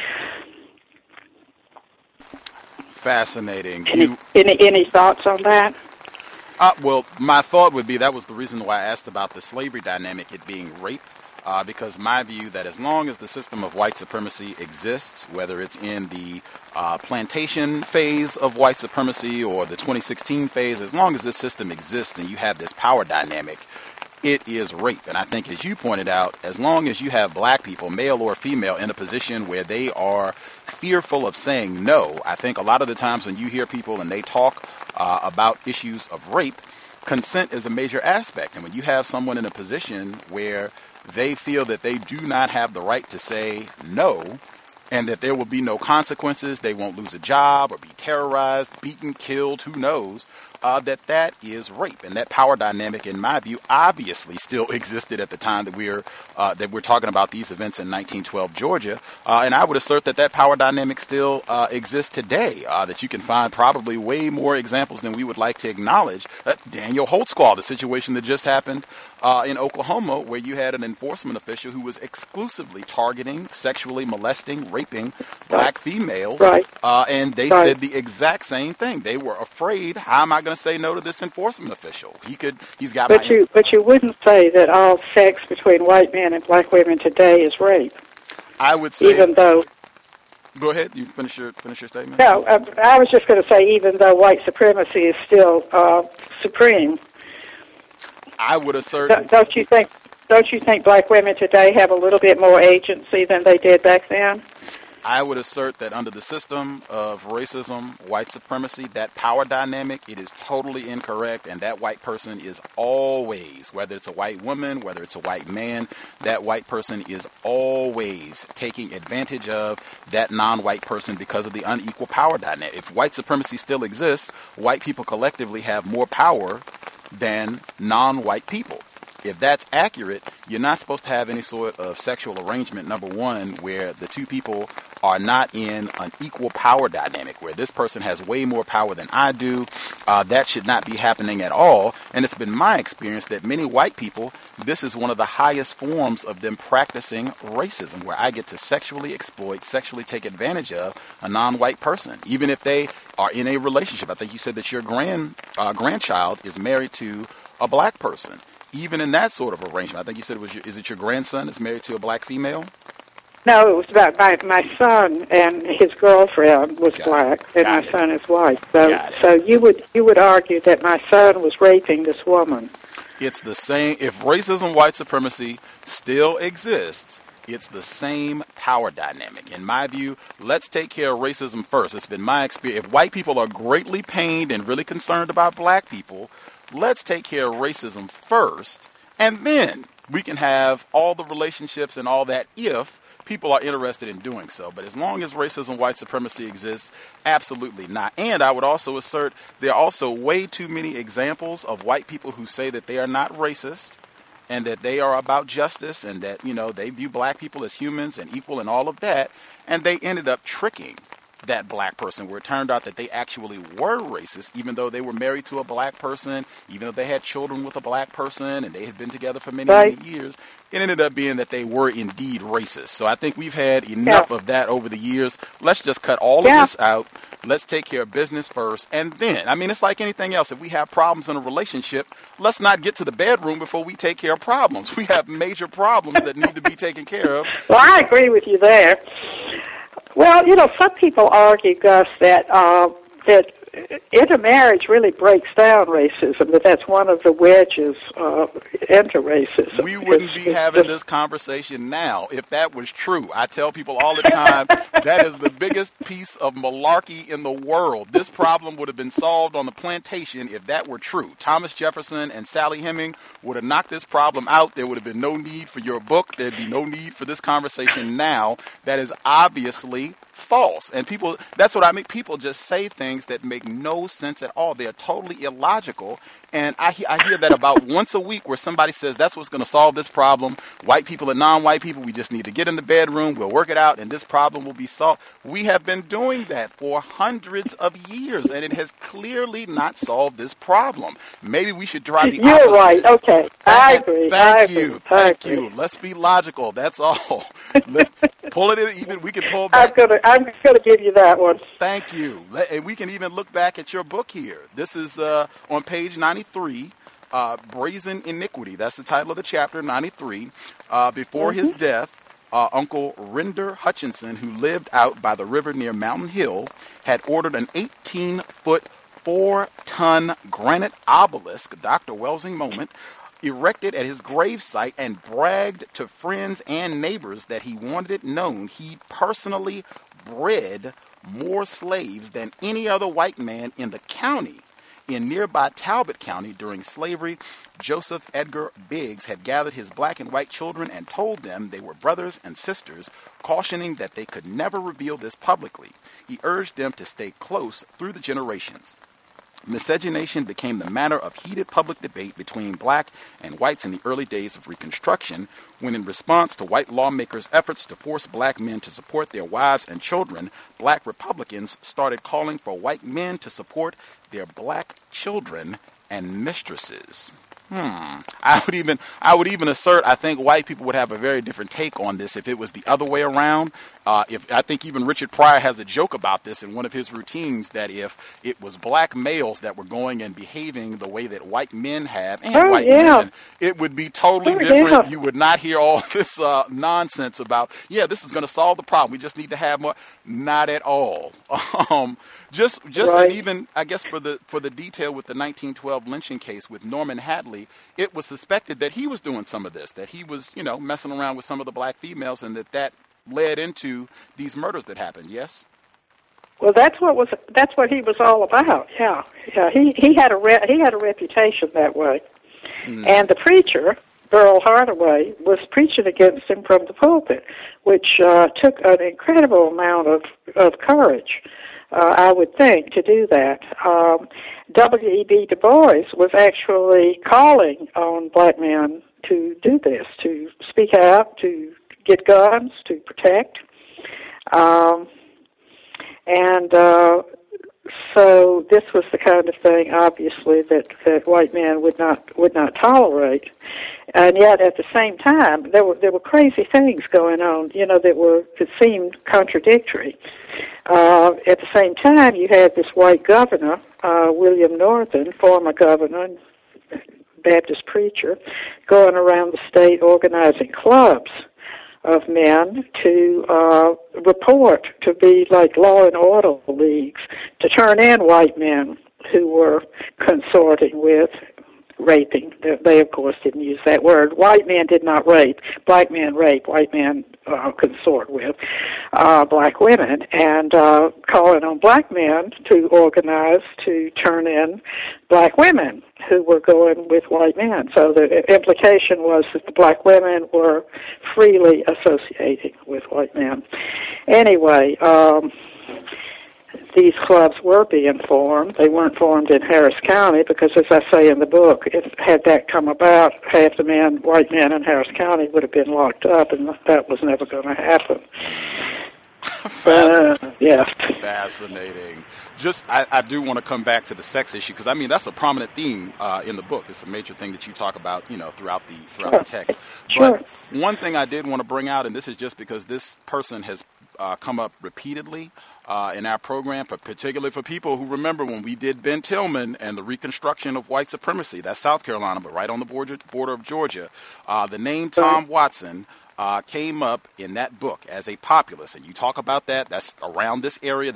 Fascinating. Any thoughts on that? Well, my thought would be that was the reason why I asked about the slavery dynamic, it being rape. Because my view that as long as the system of white supremacy exists, whether it's in the plantation phase of white supremacy or the 2016 phase, as long as this system exists and you have this power dynamic, it is rape. And I think, as you pointed out, as long as you have black people, male or female, in a position where they are fearful of saying no, I think a lot of the times when you hear people and they talk about issues of rape, consent is a major aspect. And when you have someone in a position where they feel that they do not have the right to say no, and that there will be no consequences, they won't lose a job or be terrorized, beaten, killed, who knows, that is rape. And that power dynamic, in my view, obviously still existed at the time that we're talking about these events in 1912 Georgia. And I would assert that power dynamic still exists today, that you can find probably way more examples than we would like to acknowledge. Daniel Holtzclaw, the situation that just happened in Oklahoma, where you had an enforcement official who was exclusively targeting, sexually molesting, raping black females. Right. And they said the exact same thing. They were afraid, how am I going to say no to this enforcement official? He's got but you wouldn't say that all sex between white men and black women today is rape. I would say, even though. Go ahead. You finish your statement. No, I was just going to say, even though white supremacy is still supreme. I would assert. Don't you think black women today have a little bit more agency than they did back then? I would assert that under the system of racism, white supremacy, that power dynamic, it is totally incorrect, and that white person is always, whether it's a white woman, whether it's a white man, that white person is always taking advantage of that non-white person because of the unequal power dynamic. If white supremacy still exists, white people collectively have more power than non-white people. If that's accurate, you're not supposed to have any sort of sexual arrangement, number one, where the two people are not in an equal power dynamic, where this person has way more power than I do. That should not be happening at all. And it's been my experience that many white people, this is one of the highest forms of them practicing racism, where I get to sexually exploit, sexually take advantage of a non-white person, even if they are in a relationship. I think you said that your grandchild is married to a black person. Even in that sort of arrangement, I think you said is it your grandson is married to a black female? No, it was about my son and his girlfriend was black, and my son is white. So you would argue that my son was raping this woman. It's the same. If racism, white supremacy still exists, it's the same power dynamic. In my view, let's take care of racism first. It's been my experience. If white people are greatly pained and really concerned about black people, let's take care of racism first, and then We can have all the relationships and all that if people are interested in doing so. But as long as racism, white supremacy exists, absolutely not. And I would also assert there are also way too many examples of white people who say that they are not racist and that they are about justice and that, they view black people as humans and equal and all of that. And they ended up tricking that black person, where it turned out that they actually were racist, even though they were married to a black person, even though they had children with a black person and they had been together for many, many years. It ended up being that they were indeed racist. So I think we've had enough of that over the years. Let's just cut all of this out. Let's take care of business first. And then, it's like anything else. If we have problems in a relationship, let's not get to the bedroom before we take care of problems. We have major problems that need to be taken care of. Well, I agree with you there. Well, some people argue, Gus, that intermarriage really breaks down racism, that that's one of the wedges into racism. We wouldn't be having this conversation now if that was true. I tell people all the time, that is the biggest piece of malarkey in the world. This problem would have been solved on the plantation if that were true. Thomas Jefferson and Sally Heming would have knocked this problem out. There would have been no need for your book. There'd be no need for this conversation now. That is obviously false. And that's what I mean. People just say things that make no sense at all. They're totally illogical. And I hear that about once a week where somebody says that's what's going to solve this problem. White people and non-white people, we just need to get in the bedroom, we'll work it out, and this problem will be solved. We have been doing that for hundreds of years, and it has clearly not solved this problem. Maybe we should try the opposite. You're right. Okay. I agree. Thank you. Let's be logical. That's all. Pull it in. Even we can pull back. I'm gonna give you that one. Thank you. And we can even look back at your book here. This is on page 93, Brazen Iniquity. That's the title of the chapter, 93. Before his death, Uncle Rinder Hutchinson, who lived out by the river near Mountain Hill, had ordered an 18-foot, 4-ton granite obelisk, Dr. Welsing moment, erected at his gravesite and bragged to friends and neighbors that he wanted it known he personally bred more slaves than any other white man in the county. In nearby Talbot County during slavery, Joseph Edgar Biggs had gathered his black and white children and told them they were brothers and sisters, cautioning that they could never reveal this publicly. He urged them to stay close through the generations. Miscegenation became the matter of heated public debate between black and whites in the early days of Reconstruction, when in response to white lawmakers' efforts to force black men to support their wives and children, black Republicans started calling for white men to support their black children and mistresses. I would even assert I think white people would have a very different take on this if it was the other way around. I think even Richard Pryor has a joke about this in one of his routines, that if it was black males that were going and behaving the way that white men have and men, it would be totally different. You would not hear all this nonsense about, this is going to solve the problem. We just need to have more. Not at all. And even, I guess, for the detail with the 1912 lynching case with Norman Hadley, it was suspected that he was doing some of this, that he was, messing around with some of the black females, and that led into these murders that happened. Yes. Well, that's what he was all about. Yeah. He had a reputation that way, and the preacher, Burl Hardaway, was preaching against him from the pulpit, which took an incredible amount of courage. I would think, to do that. W.E.B. Du Bois was actually calling on black men to do this, to speak out, to get guns, to protect. So this was the kind of thing, obviously, that white men would not tolerate. And yet, at the same time, there were crazy things going on, that seemed contradictory. At the same time, you had this white governor, William Northern, former governor, Baptist preacher, going around the state organizing clubs of men to report, to be like law and order leagues, to turn in white men who were consorting with raping. They, of course, didn't use that word. White men did not rape. Black men rape. White men consort with black women, and calling on black men to organize to turn in black women who were going with white men. So the implication was that the black women were freely associating with white men. Anyway, these clubs were being formed. They weren't formed in Harris County because, as I say in the book, had that come about, half the white men in Harris County would have been locked up, and that was never going to happen. Yes. Fascinating. I do want to come back to the sex issue because, I mean, that's a prominent theme in the book. It's a major thing that you talk about, throughout the text. Sure. But one thing I did want to bring out, and this is just because this person has come up repeatedly in our program, but particularly for people who remember when we did Ben Tillman and the reconstruction of white supremacy. That's South Carolina, but right on the border of Georgia. The name Tom Watson came up in that book as a populist, and you talk about that. That's around this area,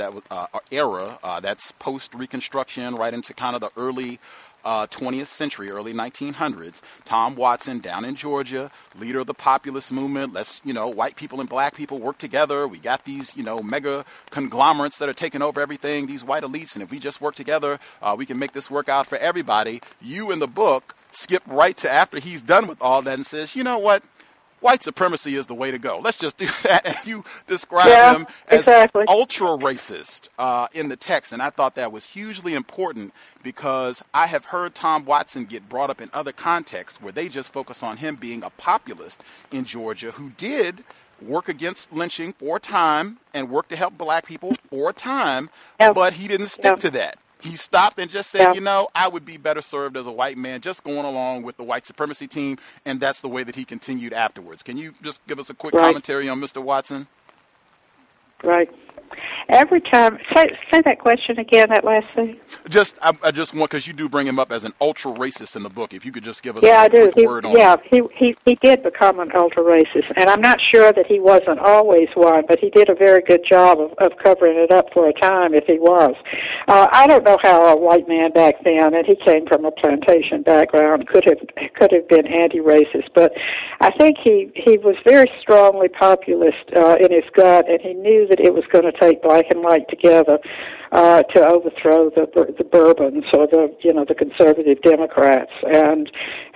that's post-Reconstruction, right into kind of the early 20th century, early 1900s. Tom Watson down in Georgia, leader of the populist movement. Let's, white people and black people work together. We got these, mega conglomerates that are taking over everything, these white elites, and if we just work together, we can make this work out for everybody. You in the book skip right to after he's done with all that and says, you know what? White supremacy is the way to go. Let's just do that. And you describe him as ultra-racist in the text. And I thought that was hugely important because I have heard Tom Watson get brought up in other contexts where they just focus on him being a populist in Georgia who did work against lynching for a time and work to help black people for a time, but he didn't stick to that. He stopped and just said, I would be better served as a white man just going along with the white supremacy team, and that's the way that he continued afterwards. Can you just give us a quick commentary on Mr. Watson? Right. Every time, say that question again, that last thing. I just want, because you do bring him up as an ultra-racist in the book, if you could just give us a quick word on it. He did become an ultra-racist, and I'm not sure that he wasn't always one, but he did a very good job of covering it up for a time if he was. I don't know how a white man back then, and he came from a plantation background, could have been anti-racist, but I think he was very strongly populist in his gut, and he knew that it was going to take black and white together to overthrow the Bourbons or the conservative Democrats, and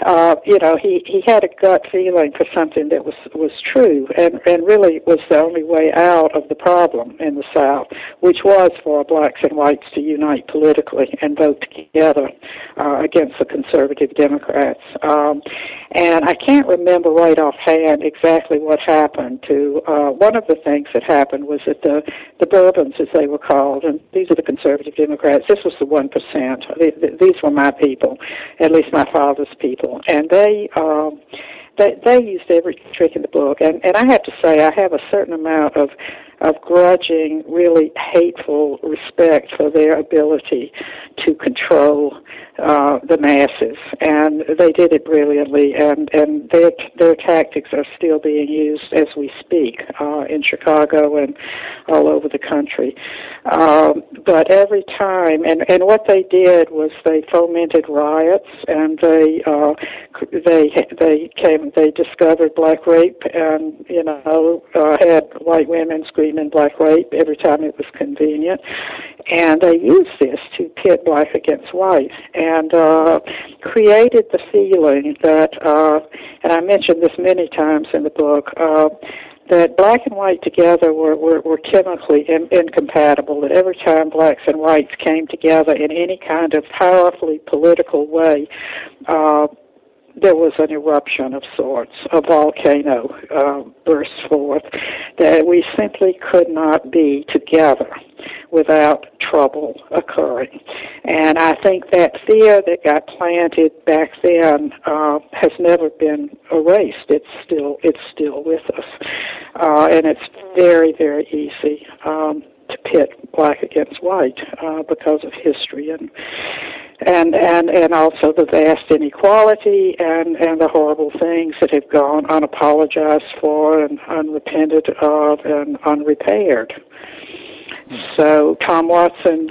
he had a gut feeling for something that was true and really was the only way out of the problem in the South, which was for blacks and whites to unite politically and vote together against the conservative Democrats. And I can't remember right offhand exactly what happened to one of the things that happened was that the Bourbons, as they were called, and these are the conservative Democrats, this was the 1%. These were my people, at least my father's people, and they used every trick in the book. And I have to say, I have a certain amount of grudging, really hateful respect for their ability to control the masses, and they did it brilliantly, and their tactics are still being used as we speak in Chicago and all over the country. But every time, and what they did was they fomented riots, and they discovered black rape, and had white women screaming black rape every time it was convenient, and they used this to pit black against white, and created the feeling that, and I mentioned this many times in the book, that black and white together were chemically incompatible, that every time blacks and whites came together in any kind of powerfully political way, there was an eruption of sorts, a volcano burst forth, that we simply could not be together without trouble occurring. And I think that fear that got planted back then has never been erased. It's still with us. And it's very, very easy to pit black against white because of history and also the vast inequality and the horrible things that have gone unapologized for and unrepented of and unrepaired. So Tom Watson,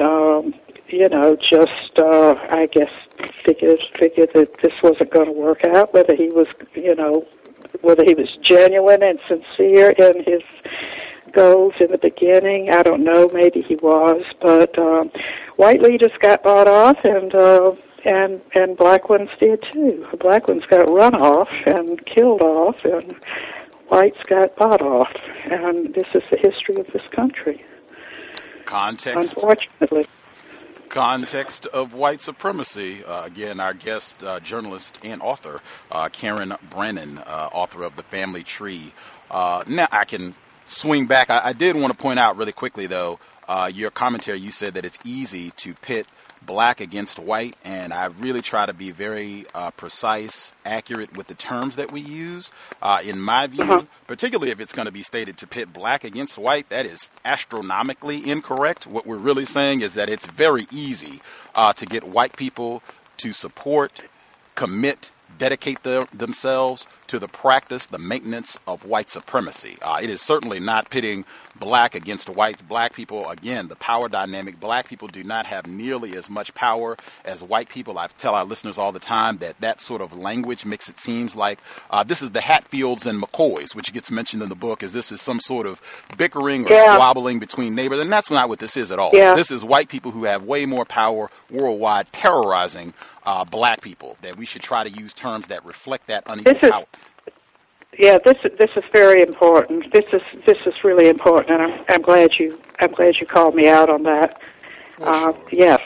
I guess figured that this wasn't going to work out, whether he was, whether he was genuine and sincere in his goals in the beginning. I don't know. Maybe he was, but white leaders got bought off, and black ones did too. Black ones got run off and killed off, and whites got bought off. And this is the history of this country. Context. Unfortunately. Context of white supremacy. Again, our guest, journalist and author, Karen Brennan, author of The Family Tree. Now, I can swing back. I did want to point out really quickly, though, your commentary, you said that it's easy to pit black against white, and I really try to be very precise, accurate with the terms that we use. In my view, particularly if it's going to be stated to pit black against white, that is astronomically incorrect. What we're really saying is that it's very easy to get white people to support, commit, dedicate themselves to the practice, the maintenance of white supremacy. It is certainly not pitting black against whites. Black people, again, the power dynamic, black people do not have nearly as much power as white people. I tell our listeners all the time that sort of language makes it seems like this is the Hatfields and McCoys, which gets mentioned in the book, as this is some sort of bickering or squabbling between neighbors, and that's not what this is at all. This is white people who have way more power worldwide terrorizing black people, that we should try to use terms that reflect that unequal power. Yeah, this is very important. This is really important, and I'm glad you called me out on that. Yes.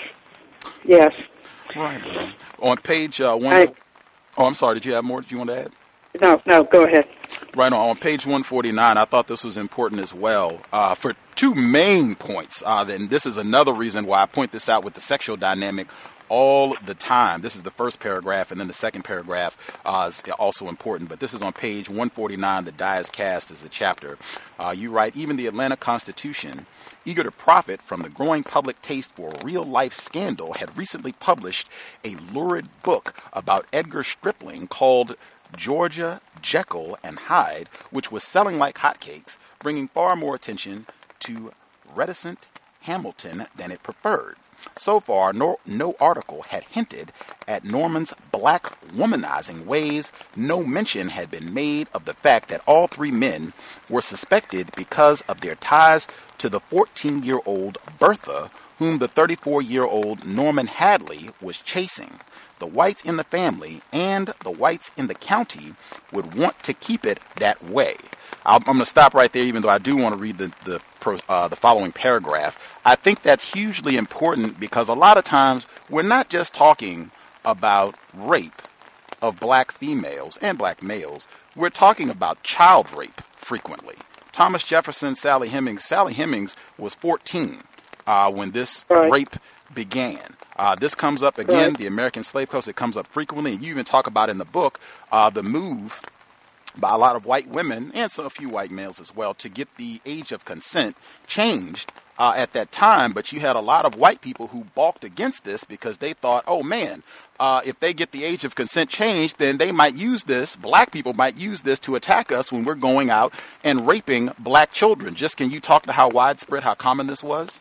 Right. On page one. I'm sorry. Did you have more? Did you want to add? No. Go ahead. Right on page 149, I thought this was important as well for two main points. Then this is another reason why I point this out with the sexual dynamic all the time. This is the first paragraph, and then the second paragraph is also important. But this is on page 149. The die is cast as a chapter. You write, even the Atlanta Constitution, eager to profit from the growing public taste for real-life scandal, had recently published a lurid book about Edgar Stripling called Georgia, Jekyll, and Hyde, which was selling like hotcakes, bringing far more attention to reticent Hamilton than it preferred. So far, no article had hinted at Norman's black womanizing ways. No mention had been made of the fact that all three men were suspected because of their ties to the 14-year-old Bertha, whom the 34-year-old Norman Hadley was chasing. The whites in the family and the whites in the county would want to keep it that way. I'm going to stop right there, even though I do want to read the following paragraph. I think that's hugely important because a lot of times we're not just talking about rape of black females and black males. We're talking about child rape frequently. Thomas Jefferson, Sally Hemings was 14 when this rape began. This comes up again, the American Slave Coast. It comes up frequently. And you even talk about in the book the move by a lot of white women and a few white males as well to get the age of consent changed at that time. But you had a lot of white people who balked against this because they thought, oh man, if they get the age of consent changed, then they might use this, black people might use this to attack us when we're going out and raping black children. Just can you talk to how widespread, how common this was?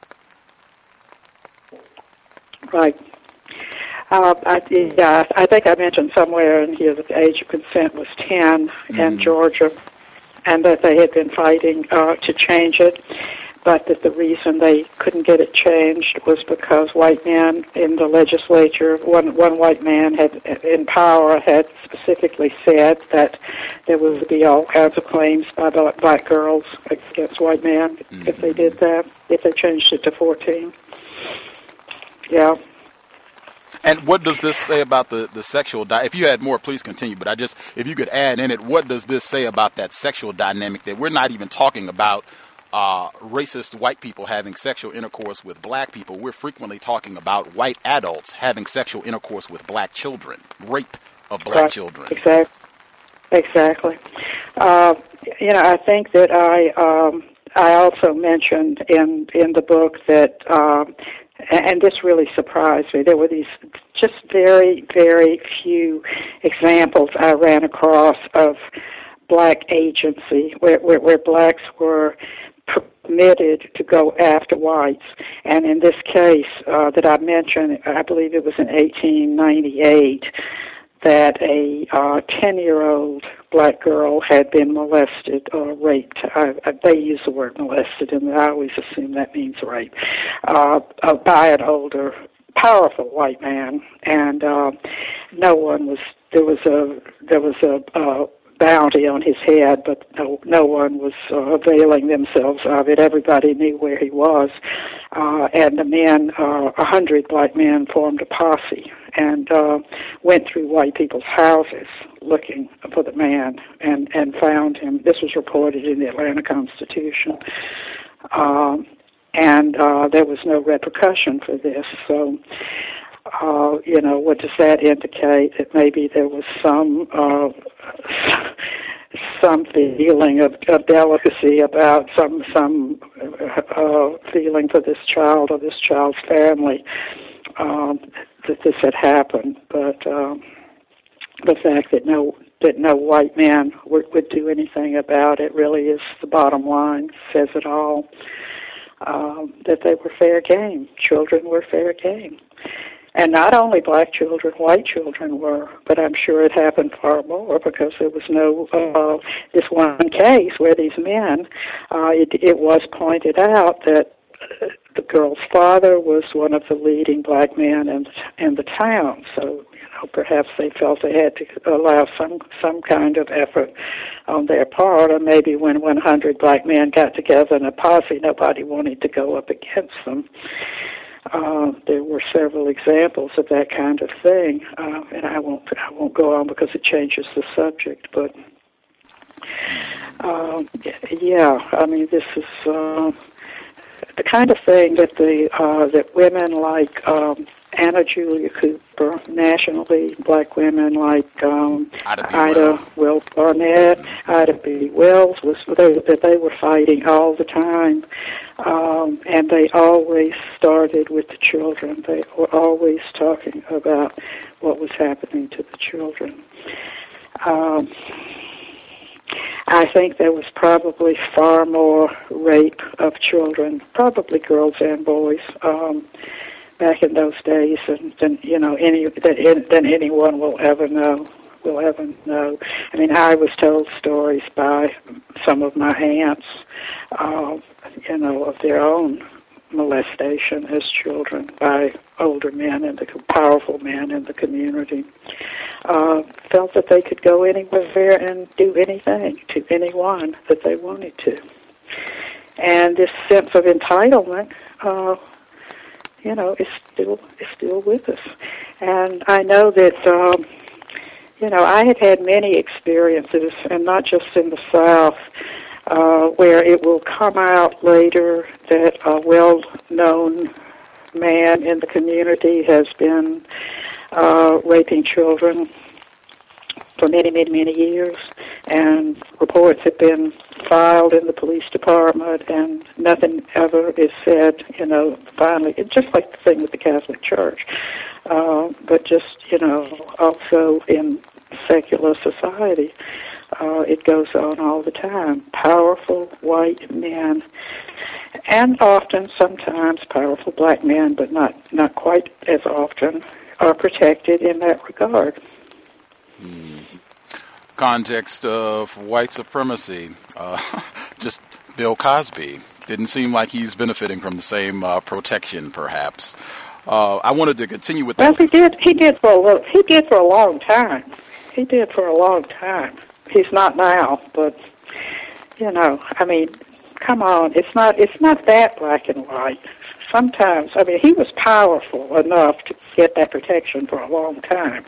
Right. I think I mentioned somewhere in here that the age of consent was 10 in Georgia, and that they had been fighting to change it, but that the reason they couldn't get it changed was because white men in the legislature, one white man in power had specifically said that there would be all kinds of claims by black girls against white men if they did that, if they changed it to 14. Yeah. And what does this say about the sexual if you had more, please continue, but if you could add in it, what does this say about that sexual dynamic, that we're not even talking about racist white people having sexual intercourse with black people? We're frequently talking about white adults having sexual intercourse with black children, rape of black children. Exactly. I think that I also mentioned in the book that and this really surprised me. There were these just very, very few examples I ran across of black agency where blacks were permitted to go after whites. And in this case that I mentioned, I believe it was in 1898, that a 10-year-old black girl had been molested or raped. They use the word molested, and I always assume that means rape, by an older, powerful white man. And no one was. There was a bounty on his head, but no one was availing themselves of it. Everybody knew where he was, and the men, 100 black men, formed a posse and went through white people's houses looking for the man and found him. This was reported in the Atlanta Constitution, and there was no repercussion for this. So, what does that indicate? That maybe there was some feeling of delicacy about some feeling for this child or this child's family, that this had happened. But the fact that no white man would do anything about it really is the bottom line, says it all. That they were fair game. Children were fair game. And not only black children, white children were, but I'm sure it happened far more because there was no, this one case where these men, it was pointed out that the girl's father was one of the leading black men in the town. So, perhaps they felt they had to allow some kind of effort on their part, or maybe when 100 black men got together in a posse, nobody wanted to go up against them. There were several examples of that kind of thing, and I won't go on because it changes the subject. But this is the kind of thing that that women like Anna Julia Cooper, nationally black women like Ida Wells Barnett, Ida B. Wells, that they were fighting all the time, and they always started with the children. They were always talking about what was happening to the children. I think there was probably far more rape of children, probably girls and boys, back in those days than anyone will ever know. I mean, I was told stories by some of my aunts, of their own molestation as children by older men and the powerful men in the community. Felt that they could go anywhere and do anything to anyone that they wanted to. And this sense of entitlement, is still with us. And I know that, I had many experiences, and not just in the South, where it will come out later that a well-known man in the community has been raping children for many, many, many years, and reports have been filed in the police department, and nothing ever is said, finally, it's just like the thing with the Catholic Church, but just, also in secular society, it goes on all the time. Powerful white men, and sometimes powerful black men, but not quite as often, are protected in that regard. Context of white supremacy, just Bill Cosby. Didn't seem like he's benefiting from the same protection, perhaps. I wanted to continue with that. Well, he did for a long time. He did for a long time. He's not now, but come on, it's not that black and white. Sometimes, he was powerful enough to get that protection for a long time.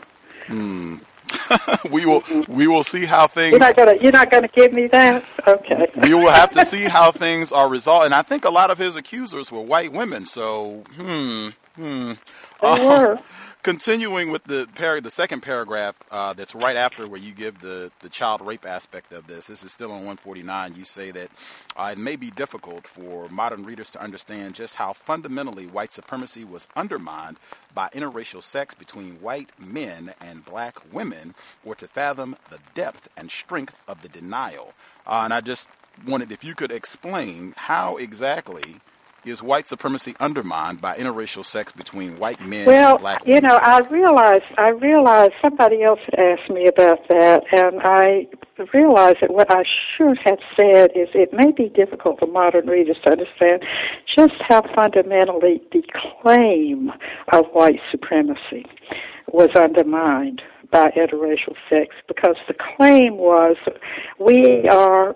We will see how things. You're not gonna give me that? Okay. We will have to see how things are resolved, and I think a lot of his accusers were white women. So, They were. Continuing with the second paragraph that's right after where you give the child rape aspect of this. This is still on 149. You say that it may be difficult for modern readers to understand just how fundamentally white supremacy was undermined by interracial sex between white men and black women, or to fathom the depth and strength of the denial. And I just wondered if you could explain how exactly Is white supremacy undermined by interracial sex between white men and black women? I realized somebody else had asked me about that, and I realized that what I should have said is it may be difficult for modern readers to understand just how fundamentally the claim of white supremacy was undermined by interracial sex, because the claim was we are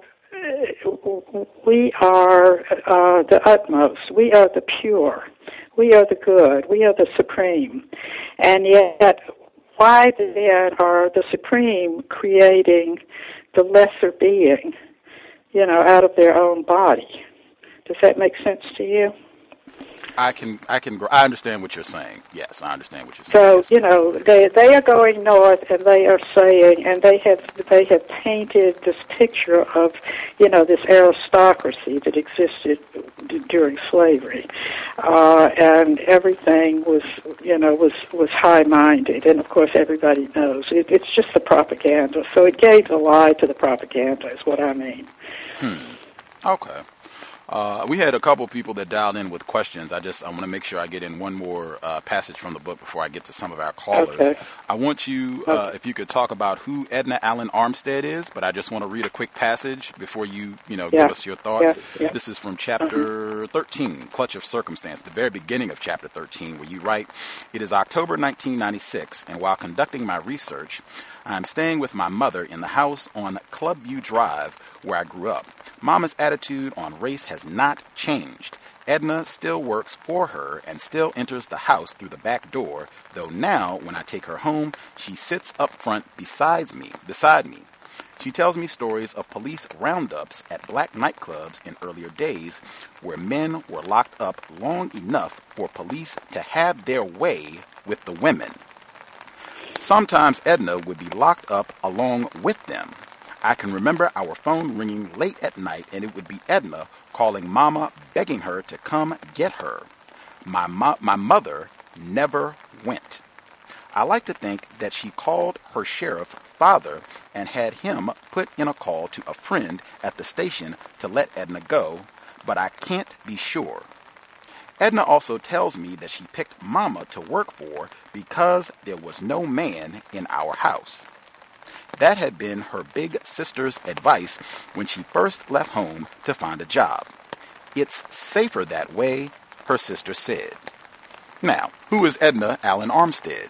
the utmost, we are the pure, we are the good, we are the supreme. And yet, why then are the supreme creating the lesser being, out of their own body? Does that make sense to you? I understand what you're saying. Yes, I understand what you're saying. So, they are going north, and they are saying, and they have painted this picture of, this aristocracy that existed during slavery, and everything was high-minded, and of course everybody knows it's just the propaganda. So it gave the lie to the propaganda, is what I mean. Okay. We had a couple people that dialed in with questions. I want to make sure I get in one more passage from the book before I get to some of our callers. Okay. I want you, if you could talk about who Edna Allen Armstead is, but I just want to read a quick passage before you, give us your thoughts. Yeah. This is from chapter 13, Clutch of Circumstance, the very beginning of chapter 13, where you write, "It is October 1996, and while conducting my research, I am staying with my mother in the house on Clubview Drive, where I grew up. Mama's attitude on race has not changed. Edna still works for her and still enters the house through the back door, though now, when I take her home, she sits up front beside me. She tells me stories of police roundups at black nightclubs in earlier days, where men were locked up long enough for police to have their way with the women. Sometimes Edna would be locked up along with them. I can remember our phone ringing late at night, and it would be Edna calling Mama, begging her to come get her. My mother never went. I like to think that she called her sheriff father and had him put in a call to a friend at the station to let Edna go, but I can't be sure. Edna also tells me that she picked Mama to work for because there was no man in our house. That had been her big sister's advice when she first left home to find a job. It's safer that way, her sister said." Now, who is Edna Allen Armstead?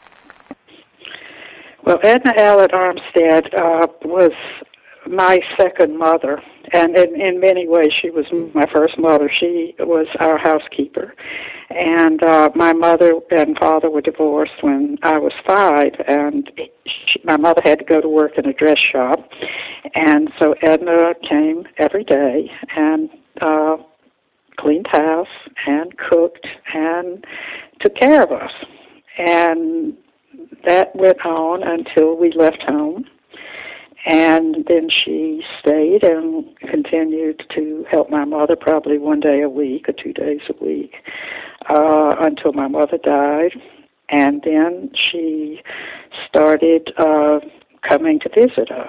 Well, Edna Allen Armstead was my second mother, and in many ways she was my first mother. She was our housekeeper, and my mother and father were divorced when I was 5, and my mother had to go to work in a dress shop, and so Edna came every day and cleaned house and cooked and took care of us, and that went on until we left home. And then she stayed and continued to help my mother probably 1 day a week or 2 days a week until my mother died. And then she started coming to visit us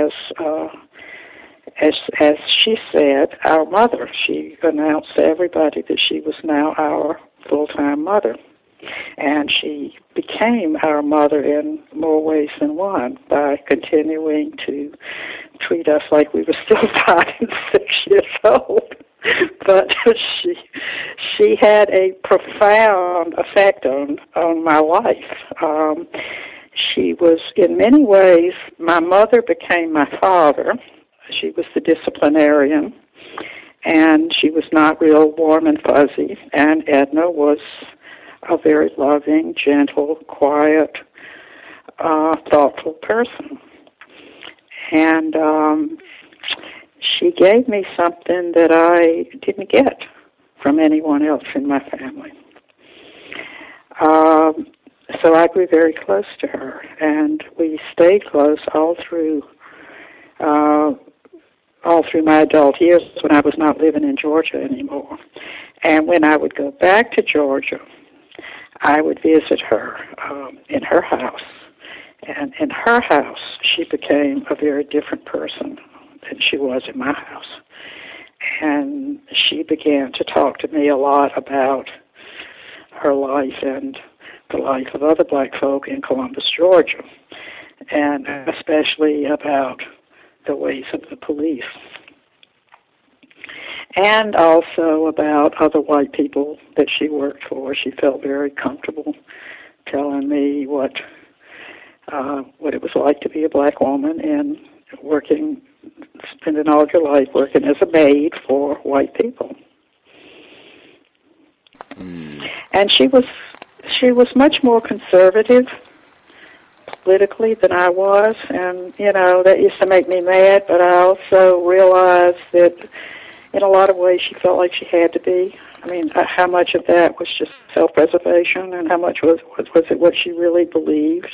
as she said, our mother. She announced to everybody that she was now our full-time mother. And she became our mother in more ways than one by continuing to treat us like we were still 5 and 6 years old. But she had a profound effect on my life. She was, in many ways, my mother became my father. She was the disciplinarian, and she was not real warm and fuzzy. And Edna was a very loving, gentle, quiet, thoughtful person. And she gave me something that I didn't get from anyone else in my family. So I grew very close to her, and we stayed close all through my adult years when I was not living in Georgia anymore. And when I would go back to Georgia, I would visit her in her house. And in her house, she became a very different person than she was in my house. And she began to talk to me a lot about her life and the life of other black folk in Columbus, Georgia, and especially about the ways of the police. And also about other white people that she worked for. She felt very comfortable telling me what it was like to be a black woman and spending all your life working as a maid for white people. And she was much more conservative politically than I was, and that used to make me mad. But I also realized that in a lot of ways she felt like she had to be. I mean, how much of that was just self-preservation, and how much was it what she really believed?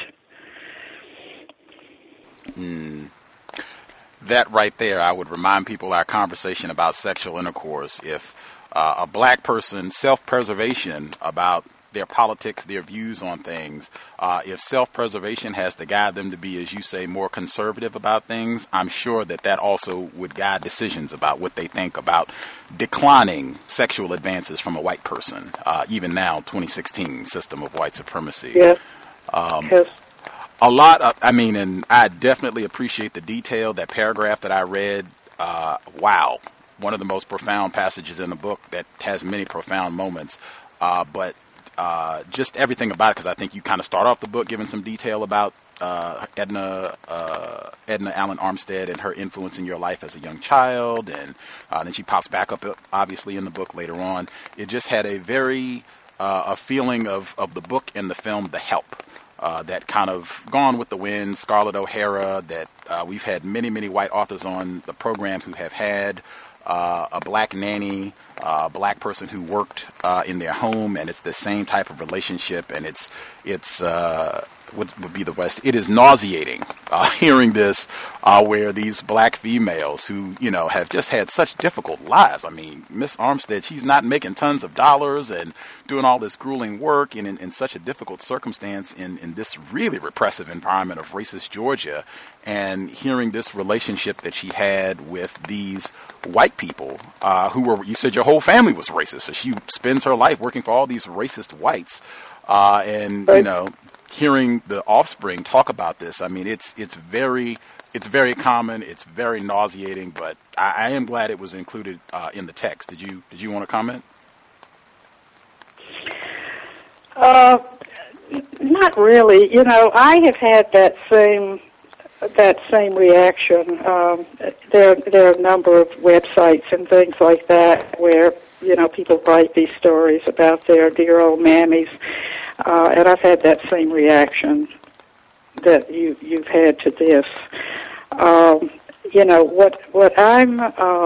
That right there, I would remind people our conversation about sexual intercourse. If a black person, self-preservation about their politics, their views on things, if self-preservation has to guide them to be, as you say, more conservative about things, I'm sure that also would guide decisions about what they think about declining sexual advances from a white person, even now, 2016 system of white supremacy. Yes. Yes. A lot of, and I definitely appreciate the detail, that paragraph that I read. Wow. One of the most profound passages in the book that has many profound moments. But just everything about it, because I think you kind of start off the book giving some detail about Edna Allen Armstead and her influence in your life as a young child. And then she pops back up, obviously, in the book later on. It just had a very, a feeling of the book and the film, The Help. That kind of Gone with the Wind, Scarlett O'Hara, that we've had many, many white authors on the program who have had a black nanny, a black person who worked in their home, and it's the same type of relationship, and it's what would be the West. It is nauseating hearing this, where these black females who, have just had such difficult lives. I mean, Miss Armstead, she's not making tons of dollars and doing all this grueling work in such a difficult circumstance in this really repressive environment of racist Georgia, and hearing this relationship that she had with these white people who were, you said your whole family was racist, so she spends her life working for all these racist whites, and, hearing the offspring talk about this, I mean, it's very common. It's very nauseating, but I am glad it was included in the text. Did you want to comment? Not really. I have had that same reaction. There are a number of websites and things like that where people write these stories about their dear old mammies. And I've had that same reaction that you've had to this. What I'm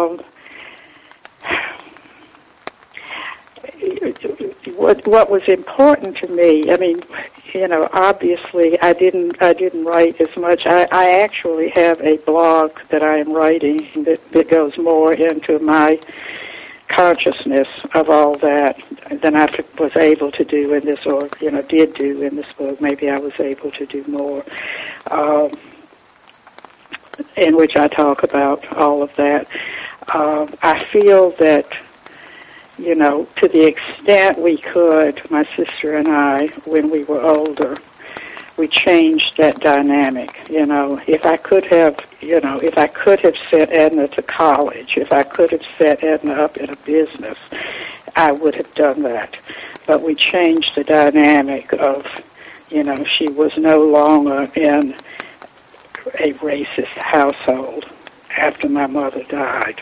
what was important to me. I mean, obviously I didn't write as much. I actually have a blog that I am writing that goes more into my consciousness of all that than I was able to do in this, or did do in this book. Maybe I was able to do more, in which I talk about all of that. I feel that, to the extent we could, my sister and I, when we were older, we changed that dynamic. If I could have sent Edna to college, if I could have set Edna up in a business, I would have done that. But we changed the dynamic of, she was no longer in a racist household after my mother died.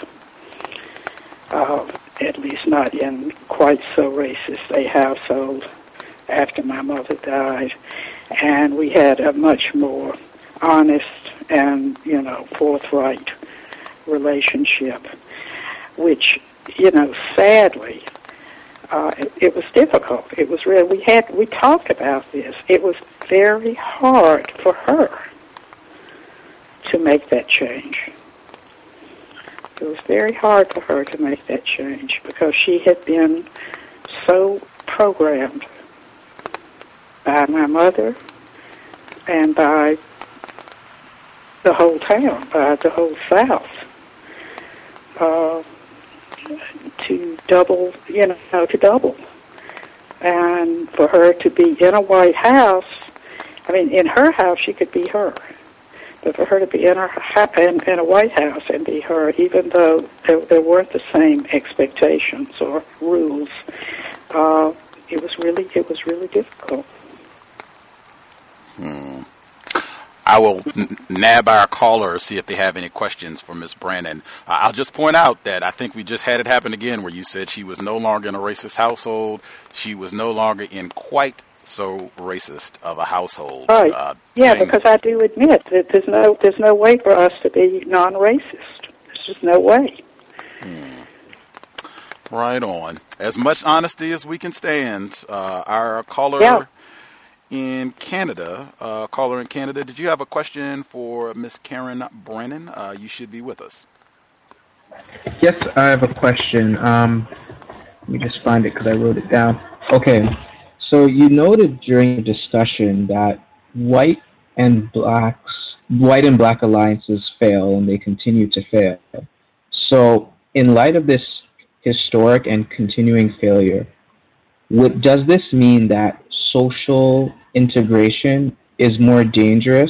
At least not in quite so racist a household after my mother died. And we had a much more honest and, forthright relationship, which, sadly, it was difficult. It was real. We talked about this. It was very hard for her to make that change. It was very hard for her to make that change because she had been so programmed by my mother and by the whole town, by the whole South. double, to double. And for her to be in a White House, I mean, in her house she could be her. But for her to be in a White House and be her, even though there weren't the same expectations or rules, it was really difficult. I will nab our caller, see if they have any questions for Ms. Brannon. I'll just point out that I think we just had it happen again where you said she was no longer in a racist household. She was no longer in quite so racist of a household. Right. Because I do admit that there's no way for us to be non-racist. There's just no way. Right on. As much honesty as we can stand. Our caller in Canada, did you have a question for Miss Karen Brannon? You should be with us. Yes, I have a question. Let me just find it because I wrote it down. Okay. So you noted during the discussion that white and black alliances fail and they continue to fail. So in light of this historic and continuing failure, does this mean that social integration is more dangerous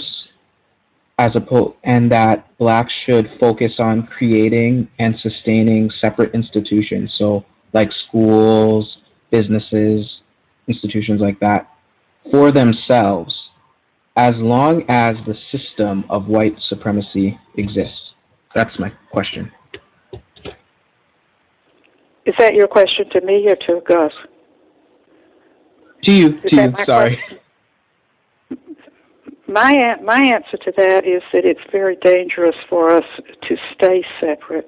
and that blacks should focus on creating and sustaining separate institutions, so like schools, businesses, institutions like that, for themselves, as long as the system of white supremacy exists? That's my question. Is that your question to me or to Gus? To you, sorry. My answer to that is that it's very dangerous for us to stay separate.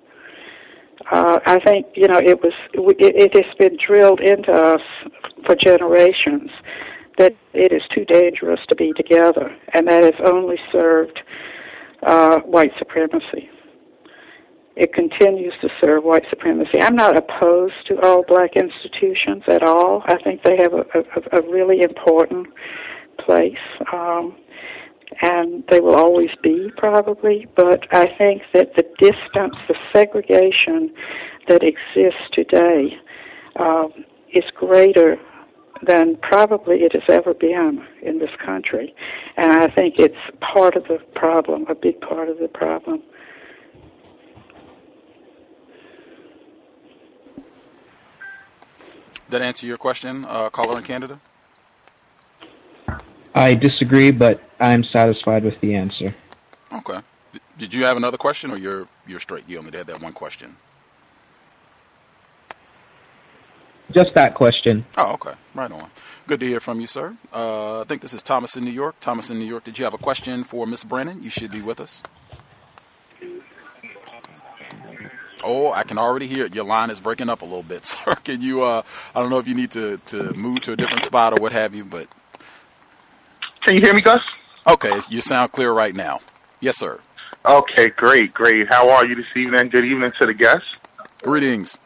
I think, it has been drilled into us for generations that it is too dangerous to be together, and that has only served white supremacy. It continues to serve white supremacy. I'm not opposed to all black institutions at all. I think they have a really important place, and they will always be probably, but I think that the distance, the segregation that exists today is greater than probably it has ever been in this country, and I think it's part of the problem, a big part of the problem. That answer your question, caller in Canada? I disagree, but I'm satisfied with the answer. Okay. Did you have another question, or you're straight? You only had that one question. Just that question. Oh, okay. Right on. Good to hear from you, sir. I think this is Thomas in New York. Thomas in New York, did you have a question for Miss Brannon? You should be with us. Oh, I can already hear it. Your line is breaking up a little bit, sir. Can you, I don't know if you need to move to a different spot or what have you, but... Can you hear me, Gus? Okay, you sound clear right now. Yes, sir. Okay, great. How are you this evening? Good evening to the guests. Greetings.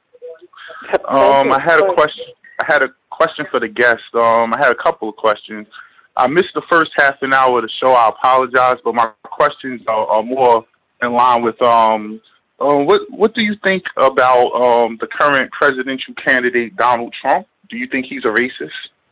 I had a question for the guests. I had a couple of questions. I missed the first half an hour of the show. I apologize, but my questions are more in line with what do you think about the current presidential candidate, Donald Trump? Do you think he's a racist?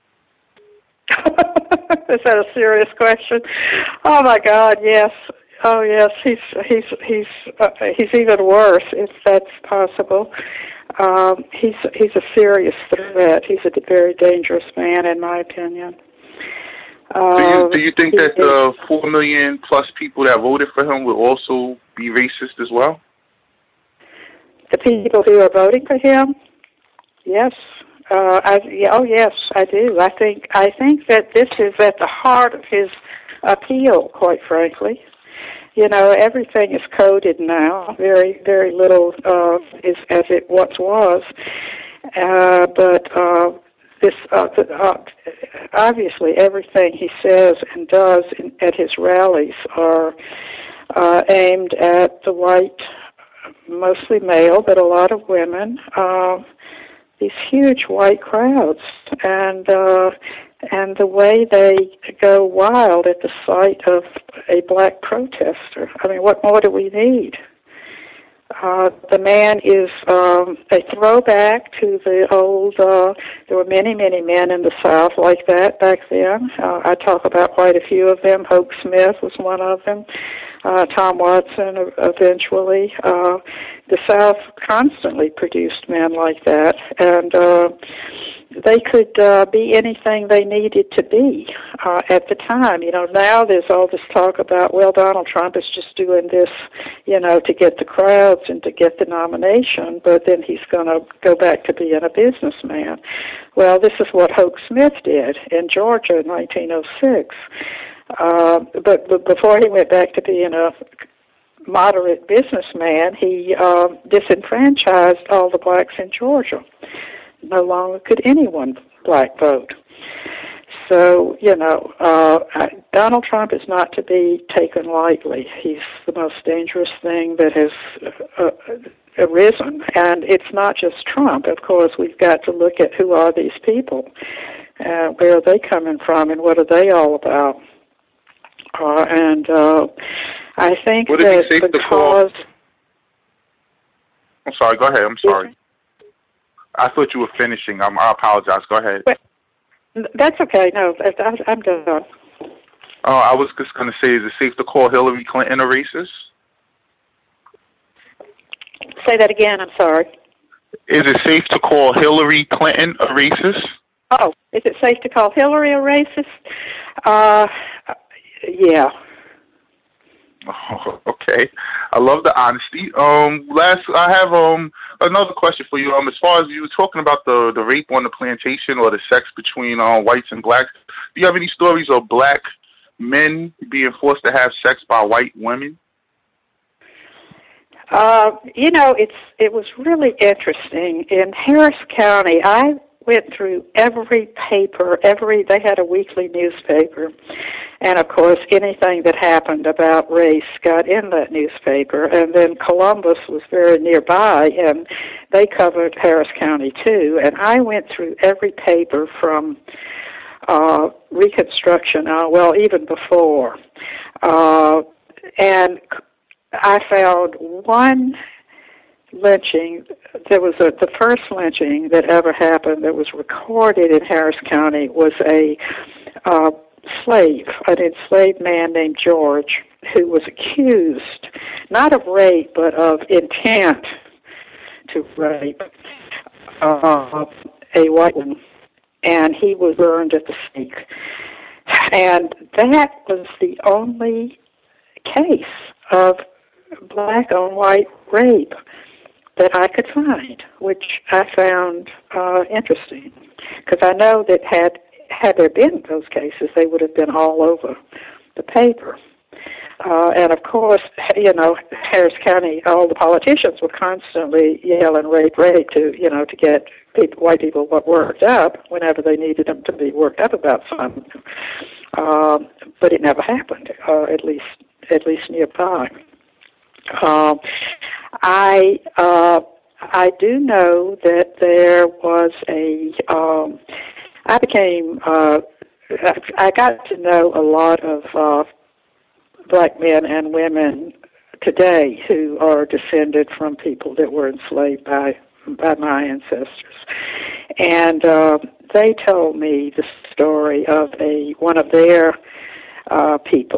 Is that a serious question? Oh my God, yes. Oh yes, he's even worse if that's possible. He's a serious threat. He's a very dangerous man, in my opinion. Do you think that the 4 million plus people that voted for him will also be racist as well? The people who are voting for him? Yes. Yes, I do. I think that this is at the heart of his appeal, quite frankly. Everything is coded now. Very, very little is as it once was. But obviously everything he says and does at his rallies are aimed at the white, mostly male, but a lot of women, these huge white crowds, and the way they go wild at the sight of a black protester. I mean, what more do we need? The man is a throwback to the old, there were many, many men in the South like that back then. I talk about quite a few of them. Hoke Smith was one of them. Tom Watson eventually. The South constantly produced men like that, and they could be anything they needed to be at the time. You know, now there's all this talk about, well, Donald Trump is just doing this, you know, to get the crowds and to get the nomination, but then he's going to go back to being a businessman. Well, this is what Hoke Smith did in Georgia in 1906. But before he went back to being a moderate businessman, he disenfranchised all the blacks in Georgia. No longer could anyone black vote. So, you know, Donald Trump is not to be taken lightly. He's the most dangerous thing that has arisen. And it's not just Trump. Of course, we've got to look at who are these people, where are they coming from, and what are they all about. I think that because... I'm sorry, go ahead, I'm sorry. I thought you were finishing. I apologize. Go ahead. That's okay. No, I'm done. Oh, I was just going to say, is it safe to call Hillary Clinton a racist? Say that again. I'm sorry. Is it safe to call Hillary Clinton a racist? Oh, is it safe to call Hillary a racist? Yeah. Oh, okay. I love the honesty. I have another question for you. As far as you were talking about the rape on the plantation or the sex between whites and blacks, do you have any stories of black men being forced to have sex by white women? You know, it was really interesting. In Harris County, I went through every paper, they had a weekly newspaper, and of course anything that happened about race got in that newspaper, and then Columbus was very nearby, and they covered Harris County too, and I went through every paper from Reconstruction, well, even before, and I found one lynching. There was the first lynching that ever happened that was recorded in Harris County was a slave, an enslaved man named George, who was accused not of rape but of intent to rape a white woman, and he was burned at the stake. And that was the only case of black on white rape that I could find, which I found interesting, because I know that had there been those cases, they would have been all over the paper. And of course, you know, Harris County, all the politicians were constantly yelling rape, rape to get white people worked up whenever they needed them to be worked up about something. But it never happened, at least nearby. I do know that there was I got to know a lot of black men and women today who are descended from people that were enslaved by my ancestors. And they told me the story of one of their people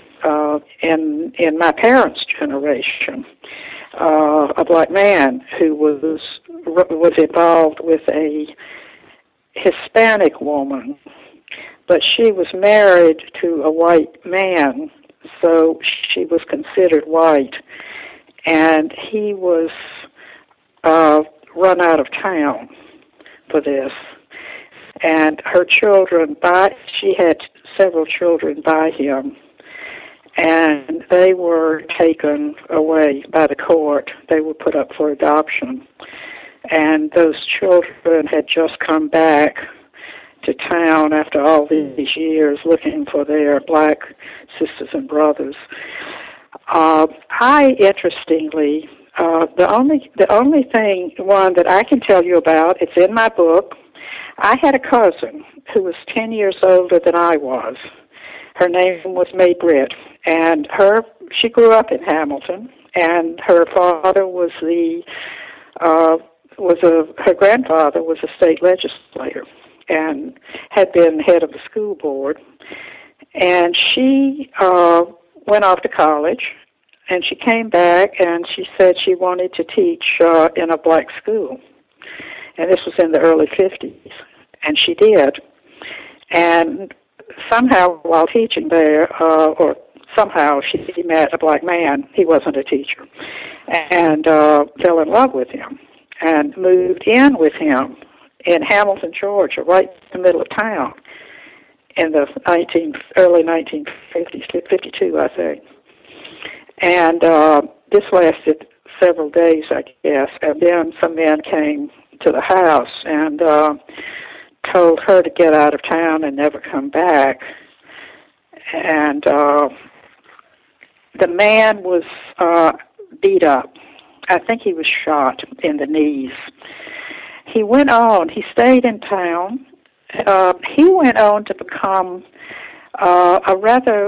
in my parents' generation, a black man who was involved with a Hispanic woman, but she was married to a white man, so she was considered white, and he was run out of town for this. And her children, she had several children by him, and they were taken away by the court. They were put up for adoption. And those children had just come back to town after all these years looking for their black sisters and brothers. Interestingly, the only thing, one that I can tell you about, it's in my book. I had a cousin who was 10 years older than I was. Her name was May Britt, and she grew up in Hamilton, and her father was her grandfather was a state legislator and had been head of the school board. And she went off to college, and she came back and she said she wanted to teach in a black school. And this was in the early 50s, and she did. And somehow while teaching there, somehow she met a black man. He wasn't a teacher, and fell in love with him and moved in with him in Hamilton, Georgia, right in the middle of town in the early 1950s, 52, I think. And this lasted several days, I guess, and then some men came to the house and told her to get out of town and never come back. And the man was beat up. I think he was shot in the knees. He went on. He stayed in town. He went on to become a rather,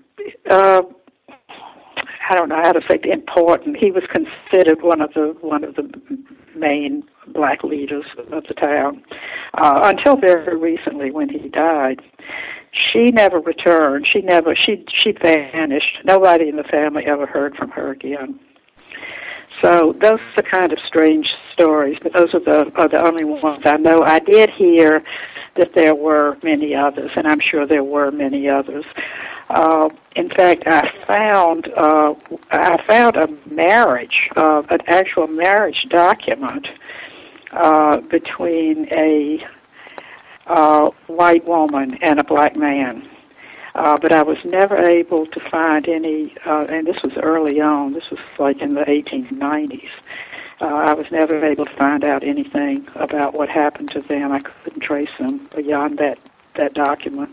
I don't know how to say important. He was considered one of the main black leaders of the town until very recently when he died. She never returned. She vanished. Nobody in the family ever heard from her again. So those are the kind of strange stories, but those are the only ones I know. I did hear that there were many others, and I'm sure there were many others. In fact, I found a marriage, an actual marriage document between a white woman and a black man. But I was never able to find any, and this was early on, this was like in the 1890s. I was never able to find out anything about what happened to them. I couldn't trace them beyond that document.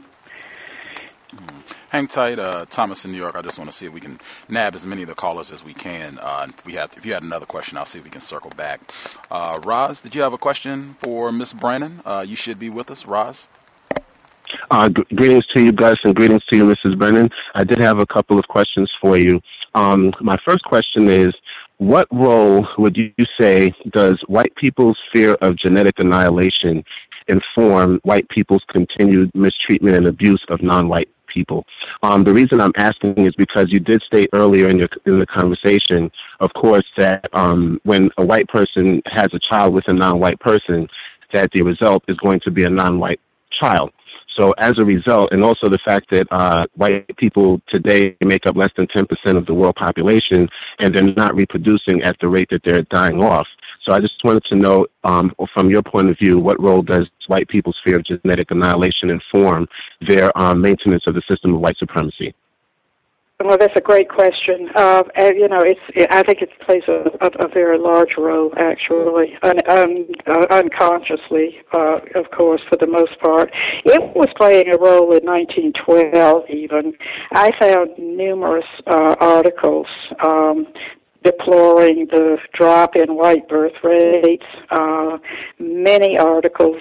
Hang tight, Thomas in New York. I just want to see if we can nab as many of the callers as we can. If you had another question, I'll see if we can circle back. Roz, did you have a question for Miss Brannon? You should be with us, Roz. Greetings to you guys, and greetings to you, Mrs. Brennan. I did have a couple of questions for you. My first question is, what role would you say does white people's fear of genetic annihilation inform white people's continued mistreatment and abuse of non-white people? The reason I'm asking is because you did state earlier in the conversation, of course, that when a white person has a child with a non-white person, that the result is going to be a non-white child. So as a result, and also the fact that white people today make up less than 10% of the world population, and they're not reproducing at the rate that they're dying off. So I just wanted to know, from your point of view, what role does white people's fear of genetic annihilation inform their maintenance of the system of white supremacy? Well, that's a great question. I think it plays a very large role, actually, unconsciously, of course, for the most part. It was playing a role in 1912, even. I found numerous articles deploring the drop in white birth rates, many articles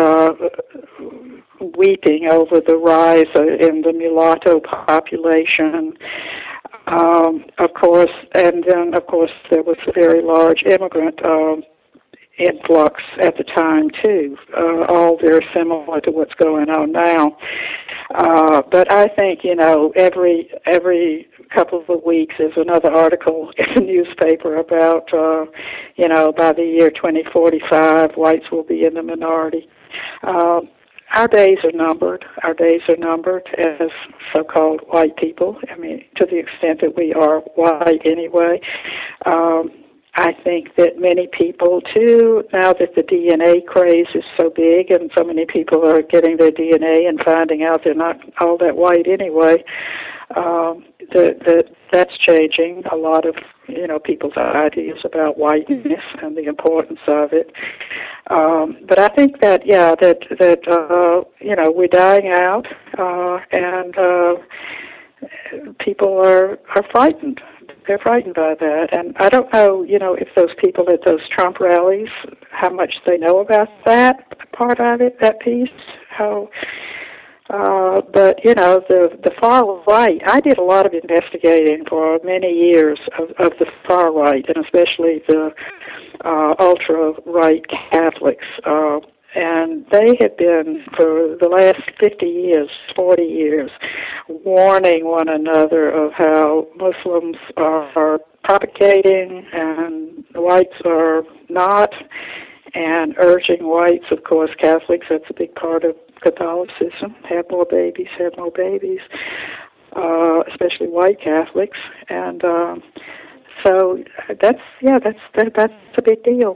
weeping over the rise in the mulatto population, of course, and then, of course, there was a very large immigrant influx at the time, too, all very similar to what's going on now. But I think, every couple of weeks there's another article in the newspaper about, by the year 2045, whites will be in the minority. Our days are numbered. Our days are numbered as so-called white people. I mean, to the extent that we are white anyway. I think that many people, too, now that the DNA craze is so big and so many people are getting their DNA and finding out they're not all that white anyway, that's changing a lot of, people's ideas about whiteness and the importance of it. But I think that, we're dying out, and people are frightened. They're frightened by that. And I don't know, if those people at those Trump rallies, how much they know about that part of it, that piece, how But, the far right, I did a lot of investigating for many years of the far right, and especially the ultra-right Catholics. And they have been, for the last 50 years, 40 years, warning one another of how Muslims are propagating and whites are not, and urging whites, of course, Catholics, that's a big part of Catholicism, have more babies, especially white Catholics. And so that's a big deal.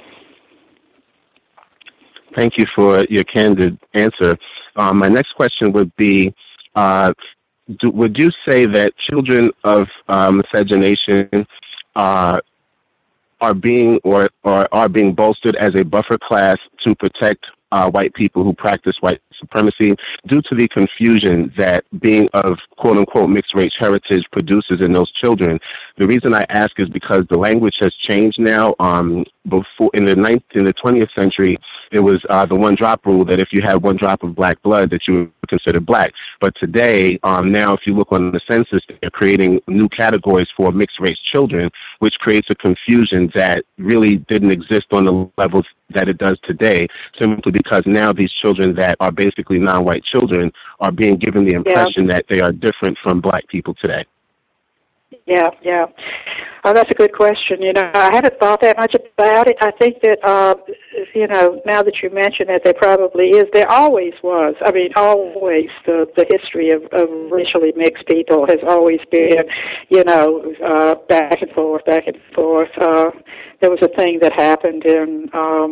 Thank you for your candid answer. My next question would be, would you say that children of miscegenation are being bolstered as a buffer class to protect white people who practice white supremacy due to the confusion that being of quote-unquote mixed-race heritage produces in those children? The reason I ask is because the language has changed now. Before in the 20th century, it was the one-drop rule that if you had one drop of black blood, that you were considered black. But today, now if you look on the census, they're creating new categories for mixed-race children, which creates a confusion that really didn't exist on the levels that it does today, simply because now these children that are basically non-white children are being given the impression that they are different from black people today. Yeah. Oh, that's a good question. I haven't thought that much about it. I think that, now that you mention it, there probably is. There always was. I mean, always the history of racially mixed people has always been, back and forth. There was a thing that happened in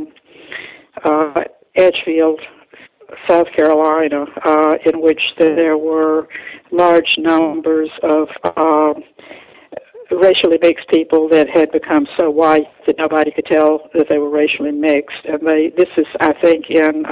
Edgefield, South Carolina, in which there were large numbers of racially mixed people that had become so white that nobody could tell that they were racially mixed. And this is, I think, in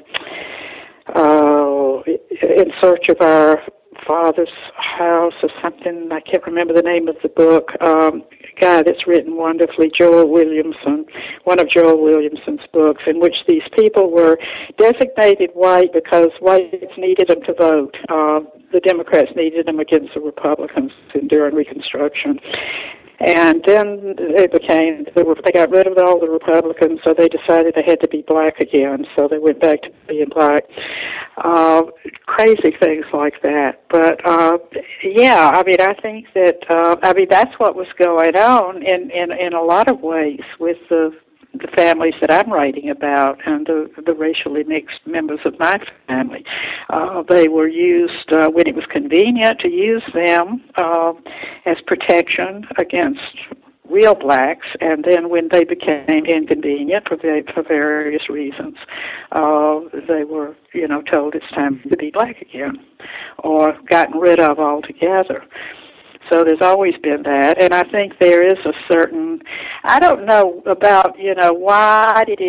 Search of Our Father's House or something. I can't remember the name of the book. Guy that's written wonderfully, Joel Williamson, one of Joel Williamson's books, in which these people were designated white because whites needed them to vote. The Democrats needed them against the Republicans during Reconstruction. And then they got rid of all the Republicans, so they decided they had to be black again, so they went back to being black. Crazy things like that. But, I think that, that's what was going on in a lot of ways with the families that I'm writing about and the racially mixed members of my family. They were used when it was convenient to use them as protection against real blacks, and then when they became inconvenient for various reasons, they were, told it's time to be black again or gotten rid of altogether. So there's always been that, and I think there is a certain, I don't know about, why did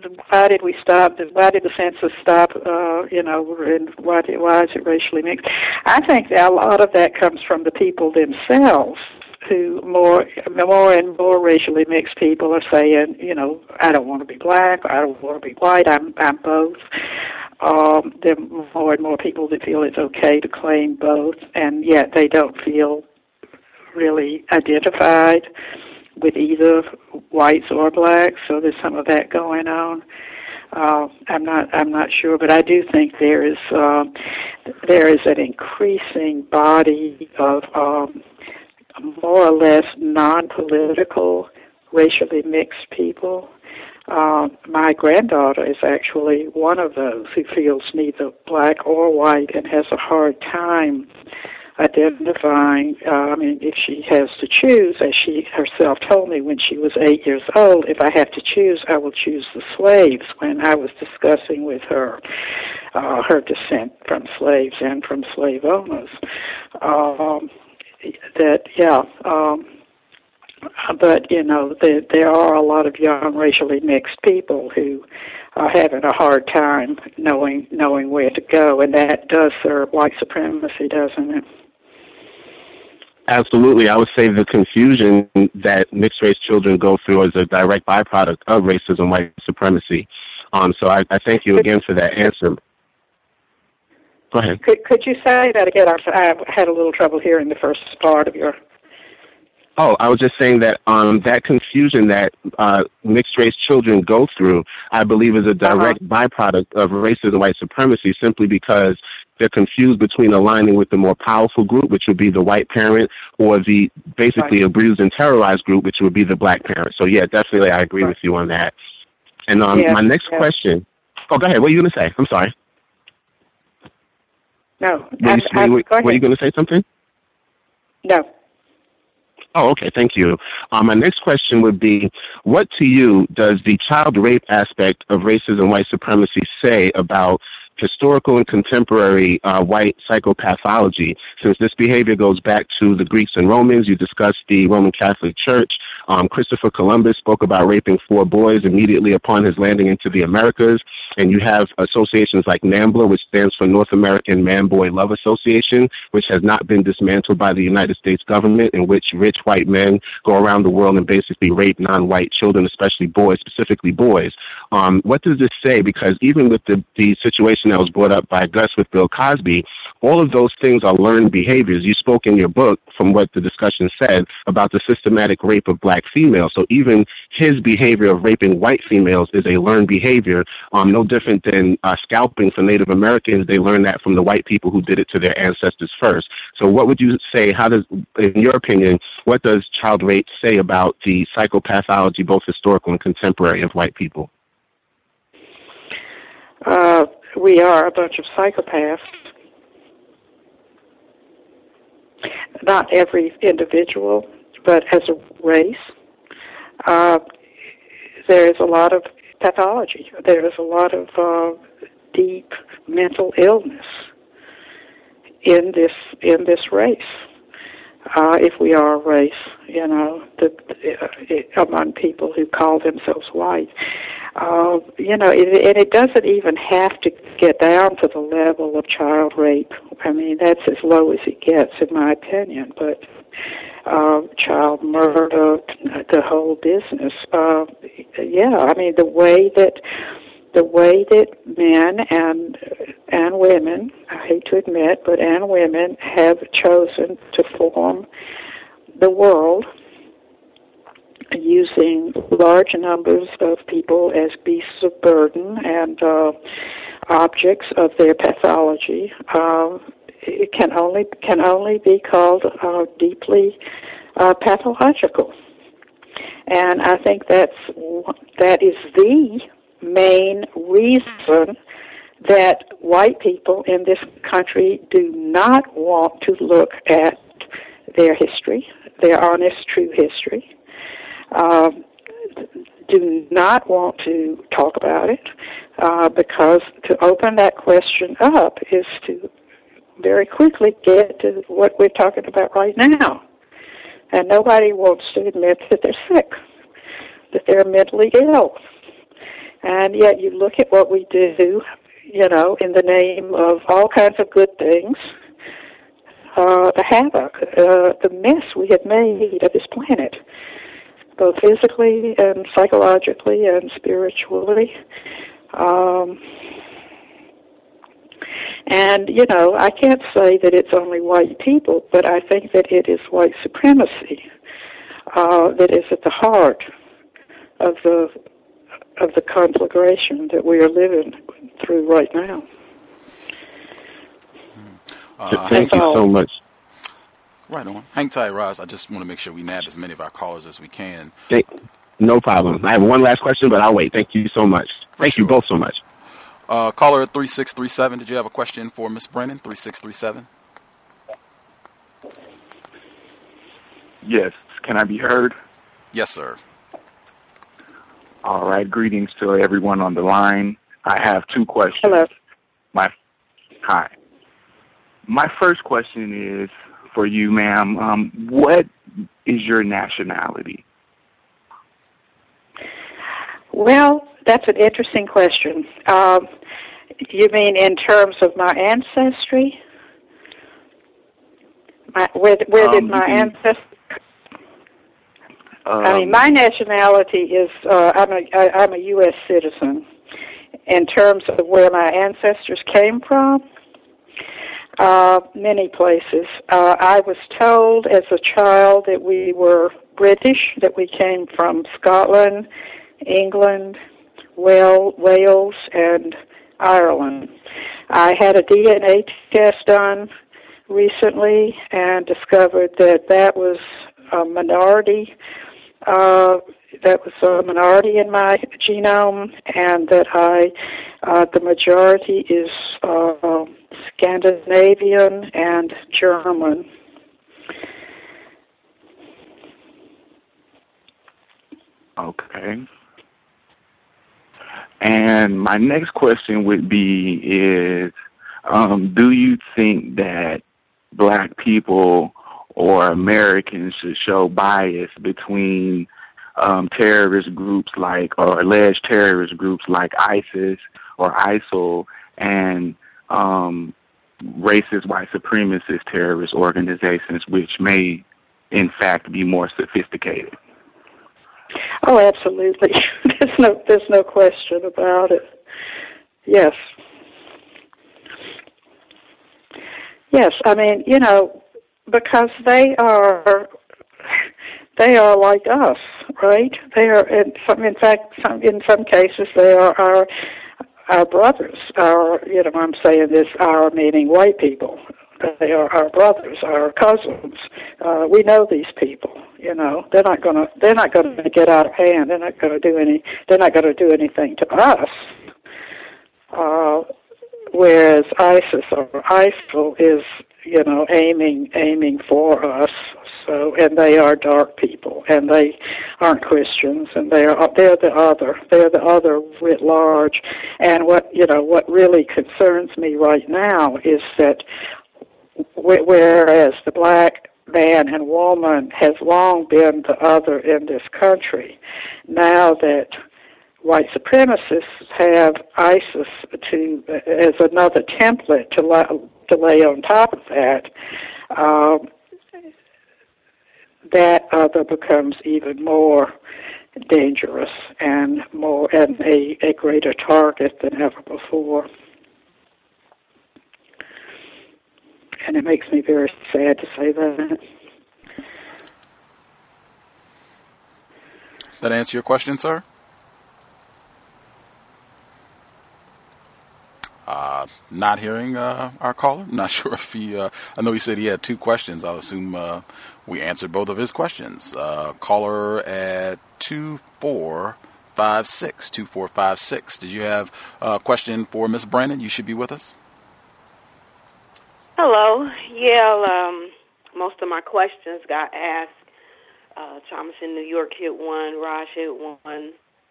the census stop, and why is it racially mixed? I think that a lot of that comes from the people themselves, who more and more racially mixed people are saying, I don't want to be black, I don't want to be white, I'm both. There are more and more people that feel it's okay to claim both, and yet they don't feel really identified with either whites or blacks. So there's some of that going on. I'm not sure, but I do think there is an increasing body of more or less non-political, racially mixed people. My granddaughter is actually one of those who feels neither black or white and has a hard time identifying, if she has to choose, as she herself told me when she was 8 years old, if I have to choose, I will choose the slaves, when I was discussing with her her descent from slaves and from slave owners. But, there are a lot of young racially mixed people who are having a hard time knowing where to go, and that does serve white supremacy, doesn't it? Absolutely. I would say the confusion that mixed-race children go through is a direct byproduct of racism, white supremacy. So I thank you again for that answer. Go ahead. Could you say that again? I had a little trouble hearing the first part of your... Oh, I was just saying that that confusion that mixed-race children go through, I believe, is a direct byproduct of racism and white supremacy, simply because they're confused between aligning with the more powerful group, which would be the white parent, or the basically abused and terrorized group, which would be the black parent. So, yeah, definitely I agree with you on that. And my next question... Oh, go ahead. What are you going to say? I'm sorry. No. Were you going to say something? No. Oh, okay. Thank you. My next question would be, what to you does the child rape aspect of racism and white supremacy say about historical and contemporary white psychopathology? Since this behavior goes back to the Greeks and Romans, you discussed the Roman Catholic Church. Christopher Columbus spoke about raping 4 boys immediately upon his landing into the Americas. And you have associations like NAMBLA, which stands for North American Man-Boy Love Association, which has not been dismantled by the United States government, in which rich white men go around the world and basically rape non-white children, especially boys, specifically boys. What does this say? Because even with the situation that was brought up by Gus with Bill Cosby, all of those things are learned behaviors. You spoke in your book, from what the discussion said, about the systematic rape of black females. So even his behavior of raping white females is a learned behavior, no different than scalping for Native Americans. They learned that from the white people who did it to their ancestors first. So what would you say, in your opinion, what does child rape say about the psychopathology, both historical and contemporary, of white people? We are a bunch of psychopaths. Not every individual, but as a race. There is a lot of pathology. There is a lot of deep mental illness in this race. If we are a race, among people who call themselves white. And it doesn't even have to get down to the level of child rape. I mean, that's as low as it gets, in my opinion. But child murder, the whole business. I mean, the way that men and women, I hate to admit, but and women have chosen to form the world using large numbers of people as beasts of burden and objects of their pathology. It can only be called deeply pathological, and I think that is the main reason that white people in this country do not want to look at their history, their honest, true history. Do not want to talk about it, because to open that question up is to very quickly get to what we're talking about right now. And nobody wants to admit that they're sick, that they're mentally ill. And yet you look at what we do, in the name of all kinds of good things, the havoc, the mess we have made of this planet, both physically and psychologically and spiritually. And, I can't say that it's only white people, but I think that it is white supremacy that is at the heart of the conflagration that we are living through right now. Thank you so much. Right on. Hang tight, Roz. I just want to make sure we nab as many of our callers as we can. No problem. I have one last question, but I'll wait. Thank you so much. Thank you both so much. Caller at 3637, did you have a question for Ms. Brennan? 3637. Yes. Can I be heard? Yes, sir. All right. Greetings to everyone on the line. I have 2 questions. Hello. Hi. My first question is for you, ma'am. What is your nationality? Well, that's an interesting question. You mean in terms of my ancestry? Where did my ancestry? I mean, my nationality is I'm a U.S. citizen. In terms of where my ancestors came from, Many places. I was told as a child that we were British, that we came from Scotland, England, Wales, and Ireland. I had a DNA test done recently and discovered that was a minority. That was a minority in my genome, and that the majority is Scandinavian and German. Okay. And my next question would be is, do you think that black people or Americans should show bias between terrorist groups or alleged terrorist groups like ISIS or ISIL and racist white supremacist terrorist organizations, which may in fact be more sophisticated? Oh, absolutely. There's no question about it. Yes. Yes, I mean, because they are like us, right? They are, in some cases, they are our brothers. I'm saying this, our meaning white people. They are our brothers, our cousins. We know these people. They're not gonna get out of hand. They're not gonna do anything to us. Whereas ISIS or ISIL is, aiming for us. So, and they are dark people, and they aren't Christians, and they're the other writ large. And what really concerns me right now is that whereas the black man and woman has long been the other in this country, now that white supremacists have ISIS as another template to lay on top of that, that other becomes even more dangerous and a greater target than ever before. And it makes me very sad to say that. That answer your question, sir? Not hearing our caller. Not sure if he... I know he said he had two questions. I'll assume we answered both of his questions. Caller at 2456. Did you have a question for Ms. Brandon? You should be with us. Hello. Yeah, most of my questions got asked. Thomas in New York hit one. Raj hit one.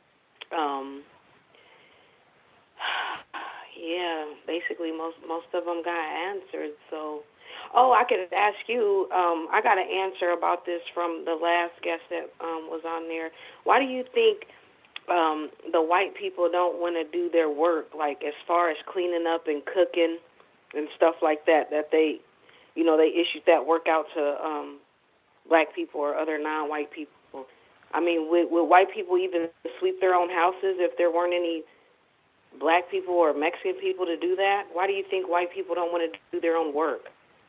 Yeah, basically most of them got answered. So, I could ask you. I got an answer about this from the last guest that was on there. Why do you think the white people don't want to do their work, like as far as cleaning up and cooking and stuff like that? That they issued that work out to black people or other non-white people. I mean, would white people even sweep their own houses if there weren't any black people or Mexican people to do that? Why do you think white people don't want to do their own work?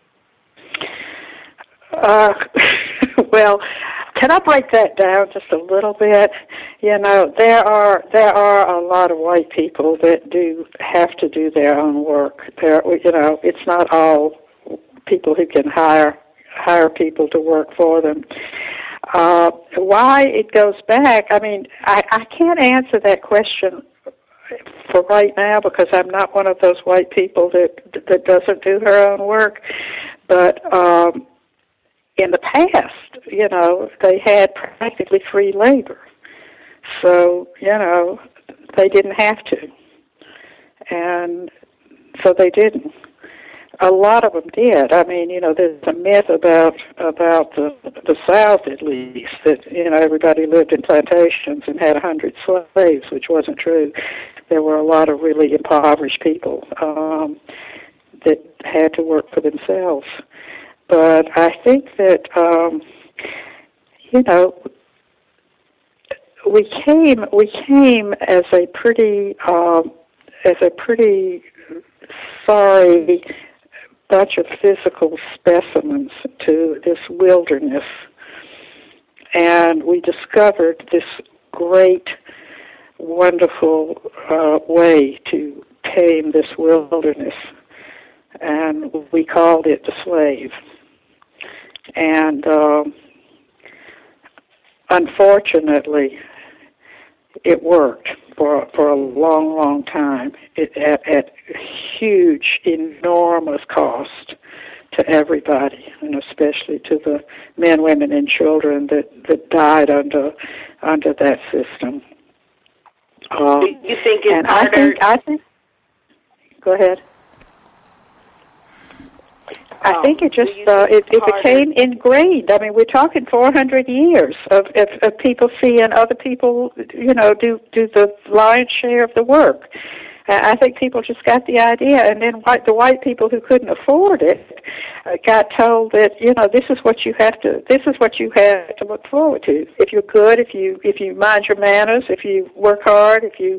Well, can I break that down just a little bit? There are a lot of white people that do have to do their own work. It's not all people who can hire people to work for them. Why it goes back? I mean, I can't answer that question for right now because I'm not one of those white people that doesn't do her own work. But in the past, they had practically free labor. So, they didn't have to. And so they didn't. A lot of them did. I mean, there's a myth about the South, at least, that, everybody lived in plantations and had 100 slaves, which wasn't true. There were a lot of really impoverished people that had to work for themselves. But I think that, we came as a pretty sorry bunch of physical specimens to this wilderness, and we discovered this great, wonderful way to tame this wilderness, and we called it the slave. And unfortunately, it worked for a long, long time at huge, enormous cost to everybody, and especially to the men, women, and children that died under that system. Do you think it's harder? I think. Go ahead. I think it just it became ingrained. I mean, we're talking 400 years of people seeing other people, do the lion's share of the work. I think people just got the idea, and then the white people who couldn't afford it got told that this is what you have to look forward to. If you're good, if you mind your manners, if you work hard, if you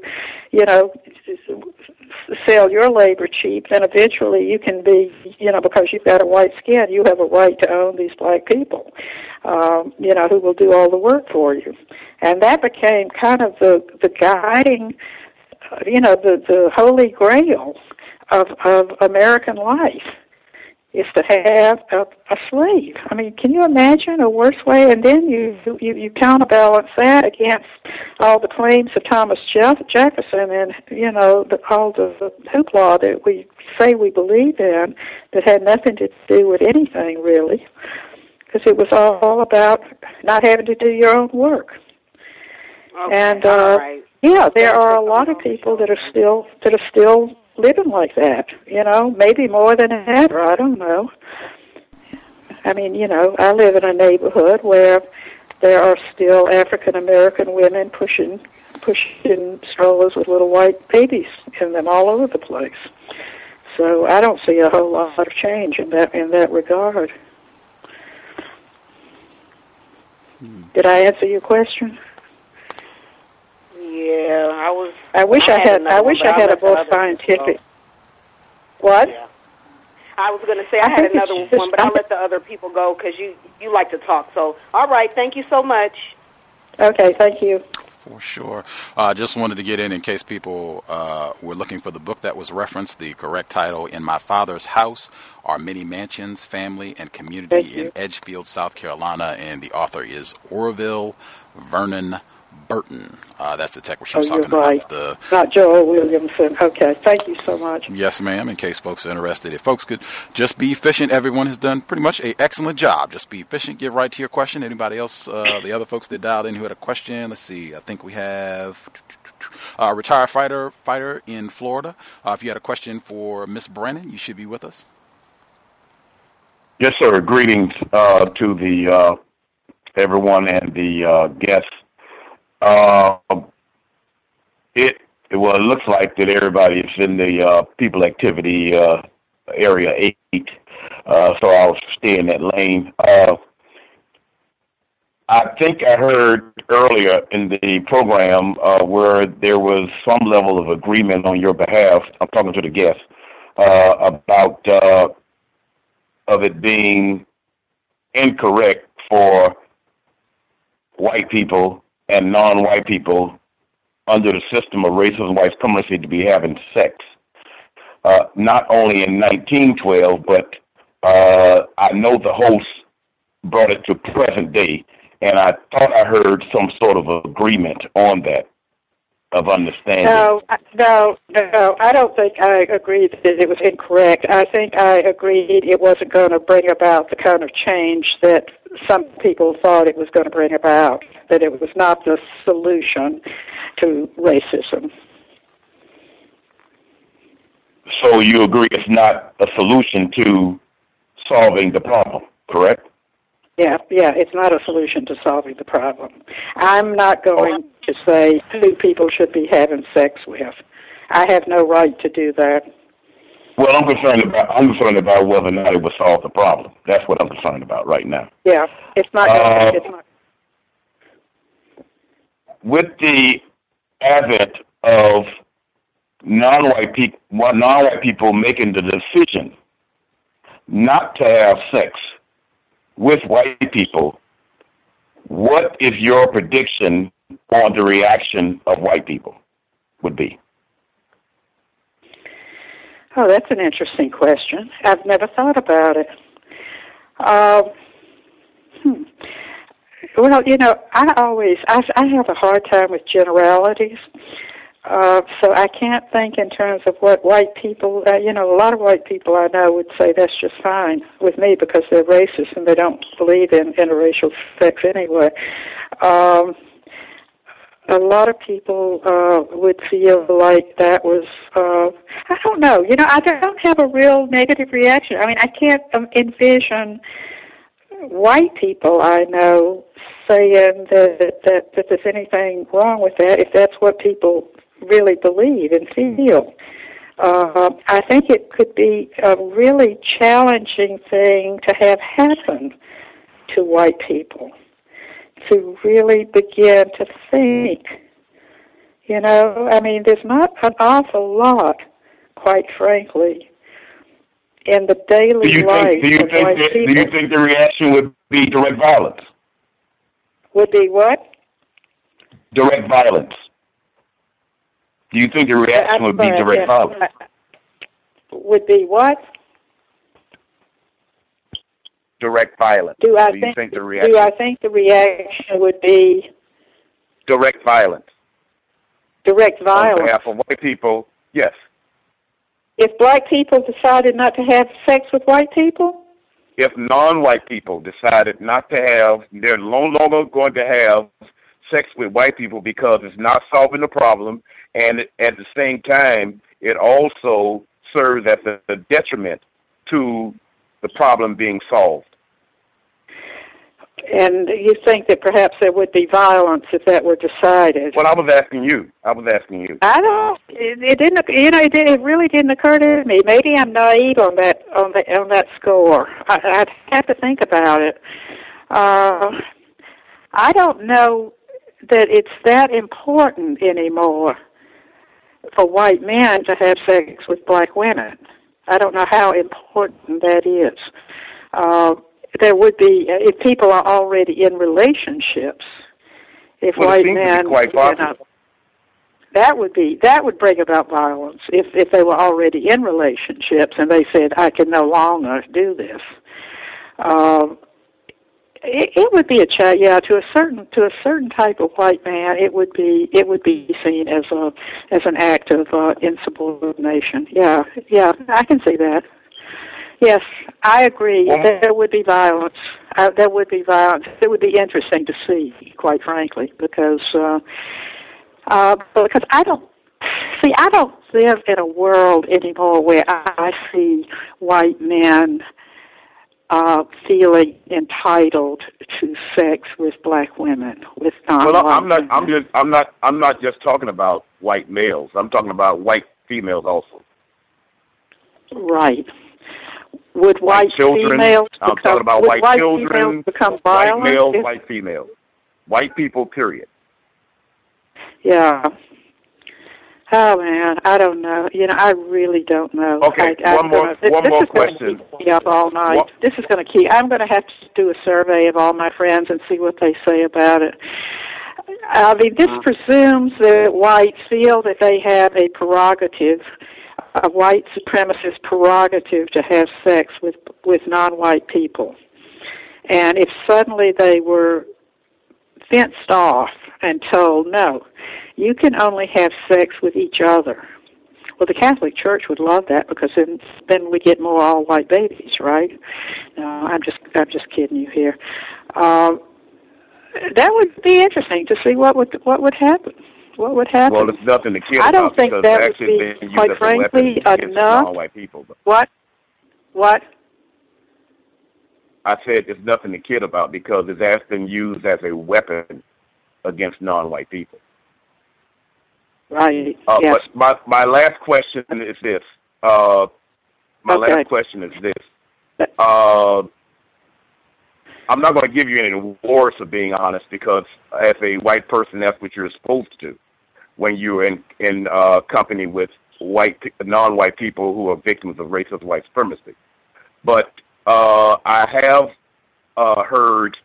sell your labor cheap, then eventually you can be, because you've got a white skin, you have a right to own these black people, who will do all the work for you. And that became kind of the guiding, the holy grail of American life, is to have a slave. I mean, can you imagine a worse way? And then you counterbalance that against all the claims of Thomas Jefferson and, all the hoopla that we say we believe in that had nothing to do with anything, really, because it was all about not having to do your own work. Okay, and, right. yeah, there are a lot of people that are still living like that, maybe more than ever, I don't know. I mean, I live in a neighborhood where there are still African-American women pushing strollers with little white babies in them all over the place. So I don't see a whole lot of change in that regard. Did I answer your question? Yeah, I wish I had a more scientific. What? Yeah. I was going to say I had another one, but I'll let the other people go because you like to talk. So, all right, thank you so much. Okay, thank you. For sure. Just wanted to get in case people were looking for the book that was referenced. The correct title, In My Father's House Are Many Mansions, Family, and Community in Edgefield, South Carolina, and the author is Orville Vernon Burton. That's the tech where she was talking about. Not Joel Williamson. Okay, thank you so much. Yes, ma'am, in case folks are interested. If folks could just be efficient, everyone has done pretty much an excellent job. Just be efficient, get right to your question. Anybody else, the other folks that dialed in who had a question? Let's see, I think we have a retired fighter in Florida. If you had a question for Miss Brennan, you should be with us. Yes, sir. Greetings to the everyone and the guests. It looks like that everybody is in the people activity area 8, so I'll stay in that lane. I think I heard earlier in the program where there was some level of agreement on your behalf. I'm talking to the guest about of it being incorrect for white people and non-white people under the system of racism, white supremacy to be having sex. Not only in 1912, but I know the host brought it to present day, and I thought I heard some sort of agreement on that, of understanding. No, I don't think I agreed that it was incorrect. I think I agreed it wasn't going to bring about the kind of change that some people thought it was going to bring about, that it was not the solution to racism. So you agree it's not a solution to solving the problem, correct? Yeah, it's not a solution to solving the problem. I'm not going to say who people should be having sex with. I have no right to do that. Well, I'm concerned about whether or not it would solve the problem. That's what I'm concerned about right now. Yeah, it's not. It's not. With the advent of non-white people making the decision not to have sex with white people, what is your prediction on the reaction of white people would be? Oh, that's an interesting question. I've never thought about it. Well, you know, I have a hard time with generalities. So I can't think in terms of what white people, you know, a lot of white people I know would say that's just fine with me because they're racist and they don't believe in interracial sex anyway. A lot of people would feel like that was, I don't know, you know, I don't have a real negative reaction. I mean, I can't envision white people I know saying that there's anything wrong with that if that's what people really believe and feel. I think it could be a really challenging thing to have happen to white people, to really begin to think. You know, I mean, there's not an awful lot, quite frankly, in the daily life of white people. Do you think the reaction would be direct violence? Would be what? Direct violence. Do you think the reaction would be direct violence? Would be what? Direct violence. Do I think the reaction? Do I think the reaction would be direct violence? Direct violence. On behalf of white people, yes. If black people decided not to have sex with white people? If non-white people decided not to have, they're no longer going to have sex with white people because it's not solving the problem, and at the same time, it also serves as a detriment to the problem being solved. And you think that perhaps there would be violence if that were decided? Well, I was asking you. I don't. It didn't. You know, it really didn't occur to me. Maybe I'm naive on that score. I'd have to think about it. I don't know that it's that important anymore for white men to have sex with black women. I don't know how important that is. There would be, if people are already in relationships, if white men, that would bring about violence if they were already in relationships and they said, I can no longer do this. It would be to a certain type of white man, it would be seen as an act of insubordination. Yeah, I can see that. Yes, I agree. There would be violence. There would be violence. It would be interesting to see, quite frankly, because I don't live in a world anymore where I see white men feeling entitled to sex with black women, with non-white women. I'm not just talking about white males. I'm talking about white females also. Right. Would white females I'm talking about white children, become violent? White males, white females. White people, period. Yeah. Oh, man, I don't know. You know, I really don't know. Okay, one more question. Up all night. This is going to keep. I'm going to have to do a survey of all my friends and see what they say about it. I mean, this presumes that whites feel that they have a prerogative, a white supremacist prerogative to have sex with non-white people. And if suddenly they were fenced off and told, no, you can only have sex with each other. Well, the Catholic Church would love that because then we get more all-white babies, right? No, I'm just kidding you here. That would be interesting to see what would happen. What would happen? Well, there's nothing to kid about. I don't think that would be, quite frankly, enough. People, what? I said there's nothing to kid about because it's been used as a weapon against non-white people. Right. Yes. But my last question is this. Last question is this. I'm not going to give you any awards for being honest because as a white person, that's what you're supposed to do when you're in company with non-white people who are victims of racist white supremacy. but I have heard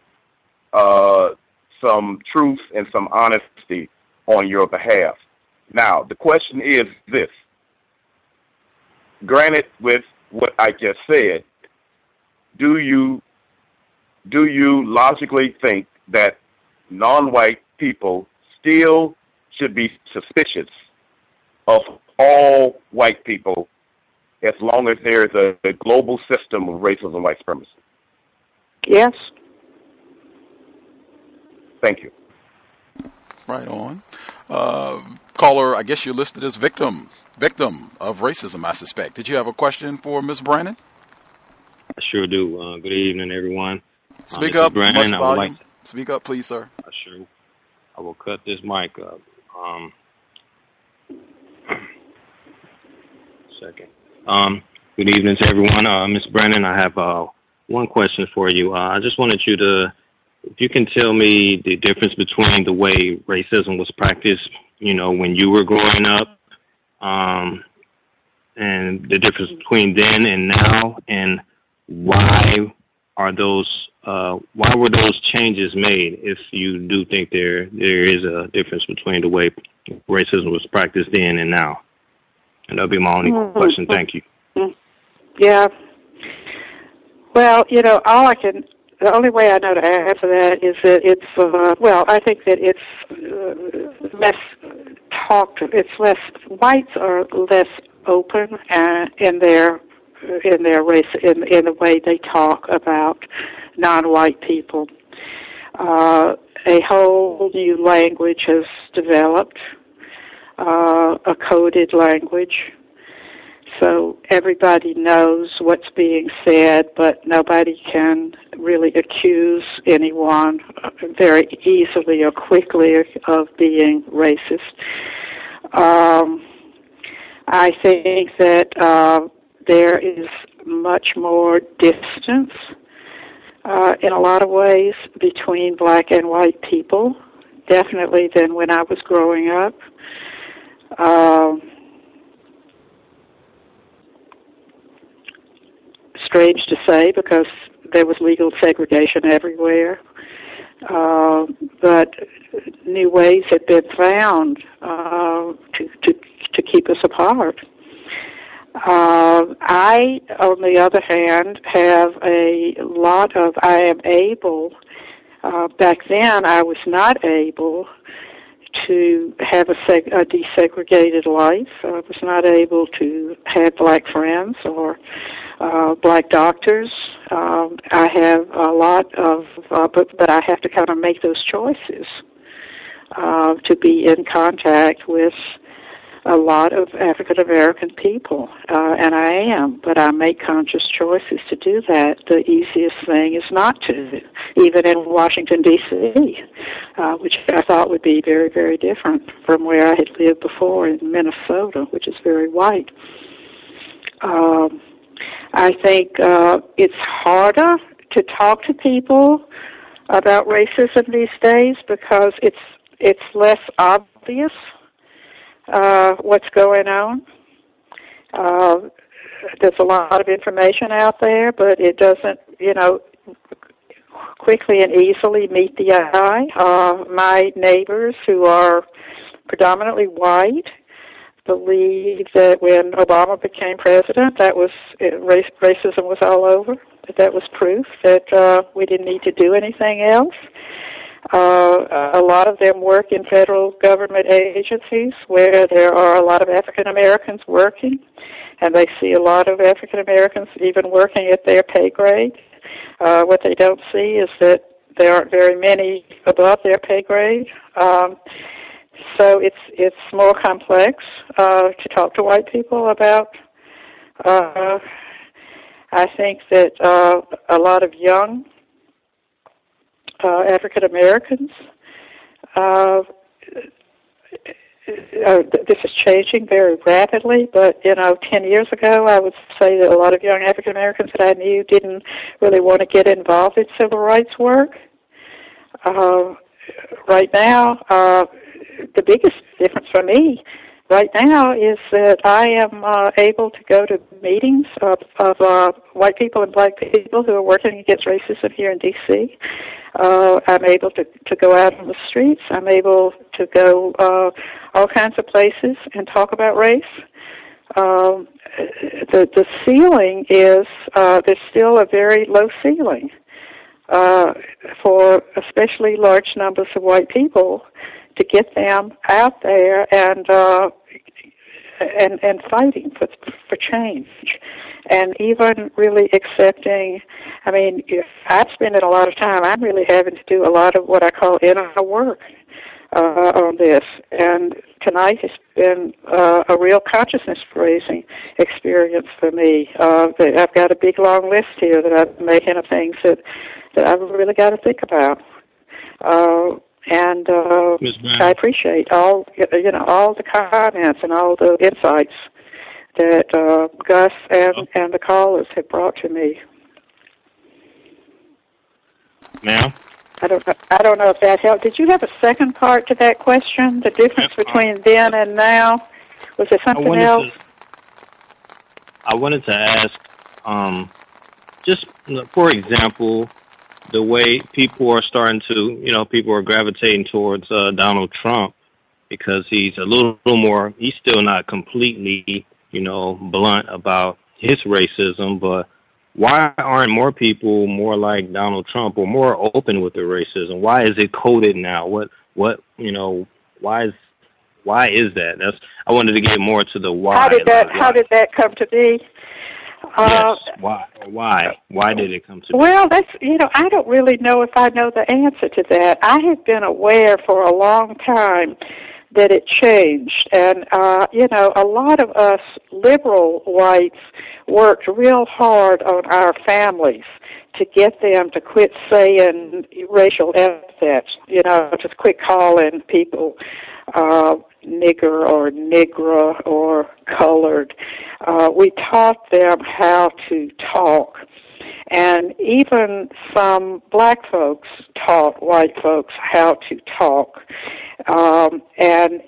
some truth and some honesty on your behalf. Now, the question is this. Granted, with what I just said, do you logically think that non-white people still should be suspicious of all white people as long as there is a global system of racism and white supremacy? Yes. Thank you. Right on. Caller, I guess you're listed as victim of racism, I suspect. Did you have a question for Ms. Brannon? I sure do. Good evening, everyone. Speak up, Brannon, much volume. Speak up, please, sir. Sure. I will cut this mic up. Second. Good evening to everyone. Ms. Brannon, I have one question for you. I just wanted you to, if you can tell me the difference between the way racism was practiced, when you were growing up, and the difference between then and now, and why were those changes made? If you do think there is a difference between the way racism was practiced then and now, and that'll be my only question. Thank you. Yeah. Well, the only way I know to answer that is that it's, I think that it's less talked, whites are less open in their race, in the way they talk about non-white people. A whole new language has developed, a coded language. So everybody knows what's being said, but nobody can really accuse anyone very easily or quickly of being racist. I think that there is much more distance in a lot of ways between black and white people, definitely than when I was growing up. Strange to say, because there was legal segregation everywhere. But new ways have been found to keep us apart. I, on the other hand, have I am able, back then I was not able to have a desegregated life. I was not able to have black friends or black doctors. I have a lot of, but I have to kind of make those choices to be in contact with a lot of African American people, and I am, but I make conscious choices to do that. The easiest thing is not to, even in Washington, D.C., which I thought would be very, very different from where I had lived before in Minnesota, which is very white. I think it's harder to talk to people about racism these days because it's less obvious what's going on. There's a lot of information out there, but it doesn't, quickly and easily meet the eye. My neighbors, who are predominantly white, believe that when Obama became president, racism was all over. That was proof that we didn't need to do anything else. A lot of them work in federal government agencies where there are a lot of African Americans working, and they see a lot of African Americans even working at their pay grade. What they don't see is that there aren't very many above their pay grade. So it's more complex to talk to white people about. I think that a lot of young African Americans, this is changing very rapidly, but 10 years ago I would say that a lot of young African Americans that I knew didn't really want to get involved in civil rights work. Right now, the biggest difference for me right now is that I am able to go to meetings of white people and black people who are working against racism here in D.C. I'm able to go out on the streets. I'm able to go all kinds of places and talk about race. The ceiling is, there's still a very low ceiling for especially large numbers of white people to get them out there and fighting for change, and even really accepting. I mean, I've spent a lot of time. I'm really having to do a lot of what I call inner work on this, and tonight has been a real consciousness-raising experience for me. I've got a big long list here that I'm making of things that I've really got to think about. And I appreciate all the comments and all the insights that Gus and the callers have brought to me. Ma'am? I don't know if that helped. Did you have a second part to that question? The difference between then and now? Was there something else? I wanted to ask, just for example, the way people are starting to, people are gravitating towards Donald Trump because he's a little more, he's still not completely, blunt about his racism, but why aren't more people more like Donald Trump or more open with their racism? Why is it coded now? Why is that? I wanted to get more to the why. How did that come to be? Yes. Why did it come to be? Well, that's, I don't really know if I know the answer to that. I have been aware for a long time that it changed. And, a lot of us liberal whites worked real hard on our families to get them to quit saying racial epithets, just quit calling people nigger or nigra or colored. We taught them how to talk. And even some black folks taught white folks how to talk. And,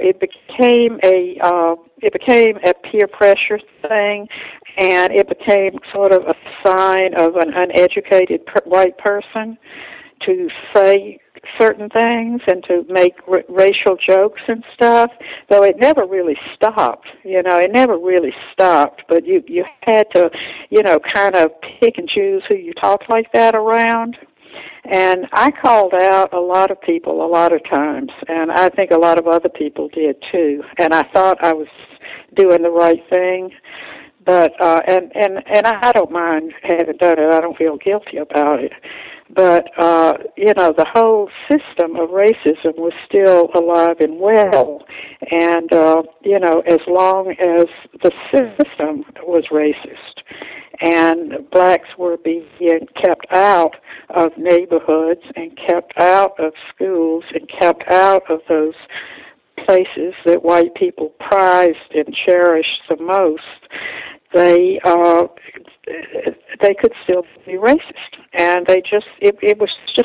it became a peer pressure thing, and it became sort of a sign of an uneducated white person to say certain things and to make racial jokes and stuff, though it never really stopped. It never really stopped, but you had to, kind of pick and choose who you talked like that around. And I called out a lot of people a lot of times, and I think a lot of other people did too. And I thought I was doing the right thing, but and I don't mind having done it. I don't feel guilty about it. But, the whole system of racism was still alive and well. And, as long as the system was racist and blacks were being kept out of neighborhoods and kept out of schools and kept out of those places that white people prized and cherished the most, they could still be racist, and it was just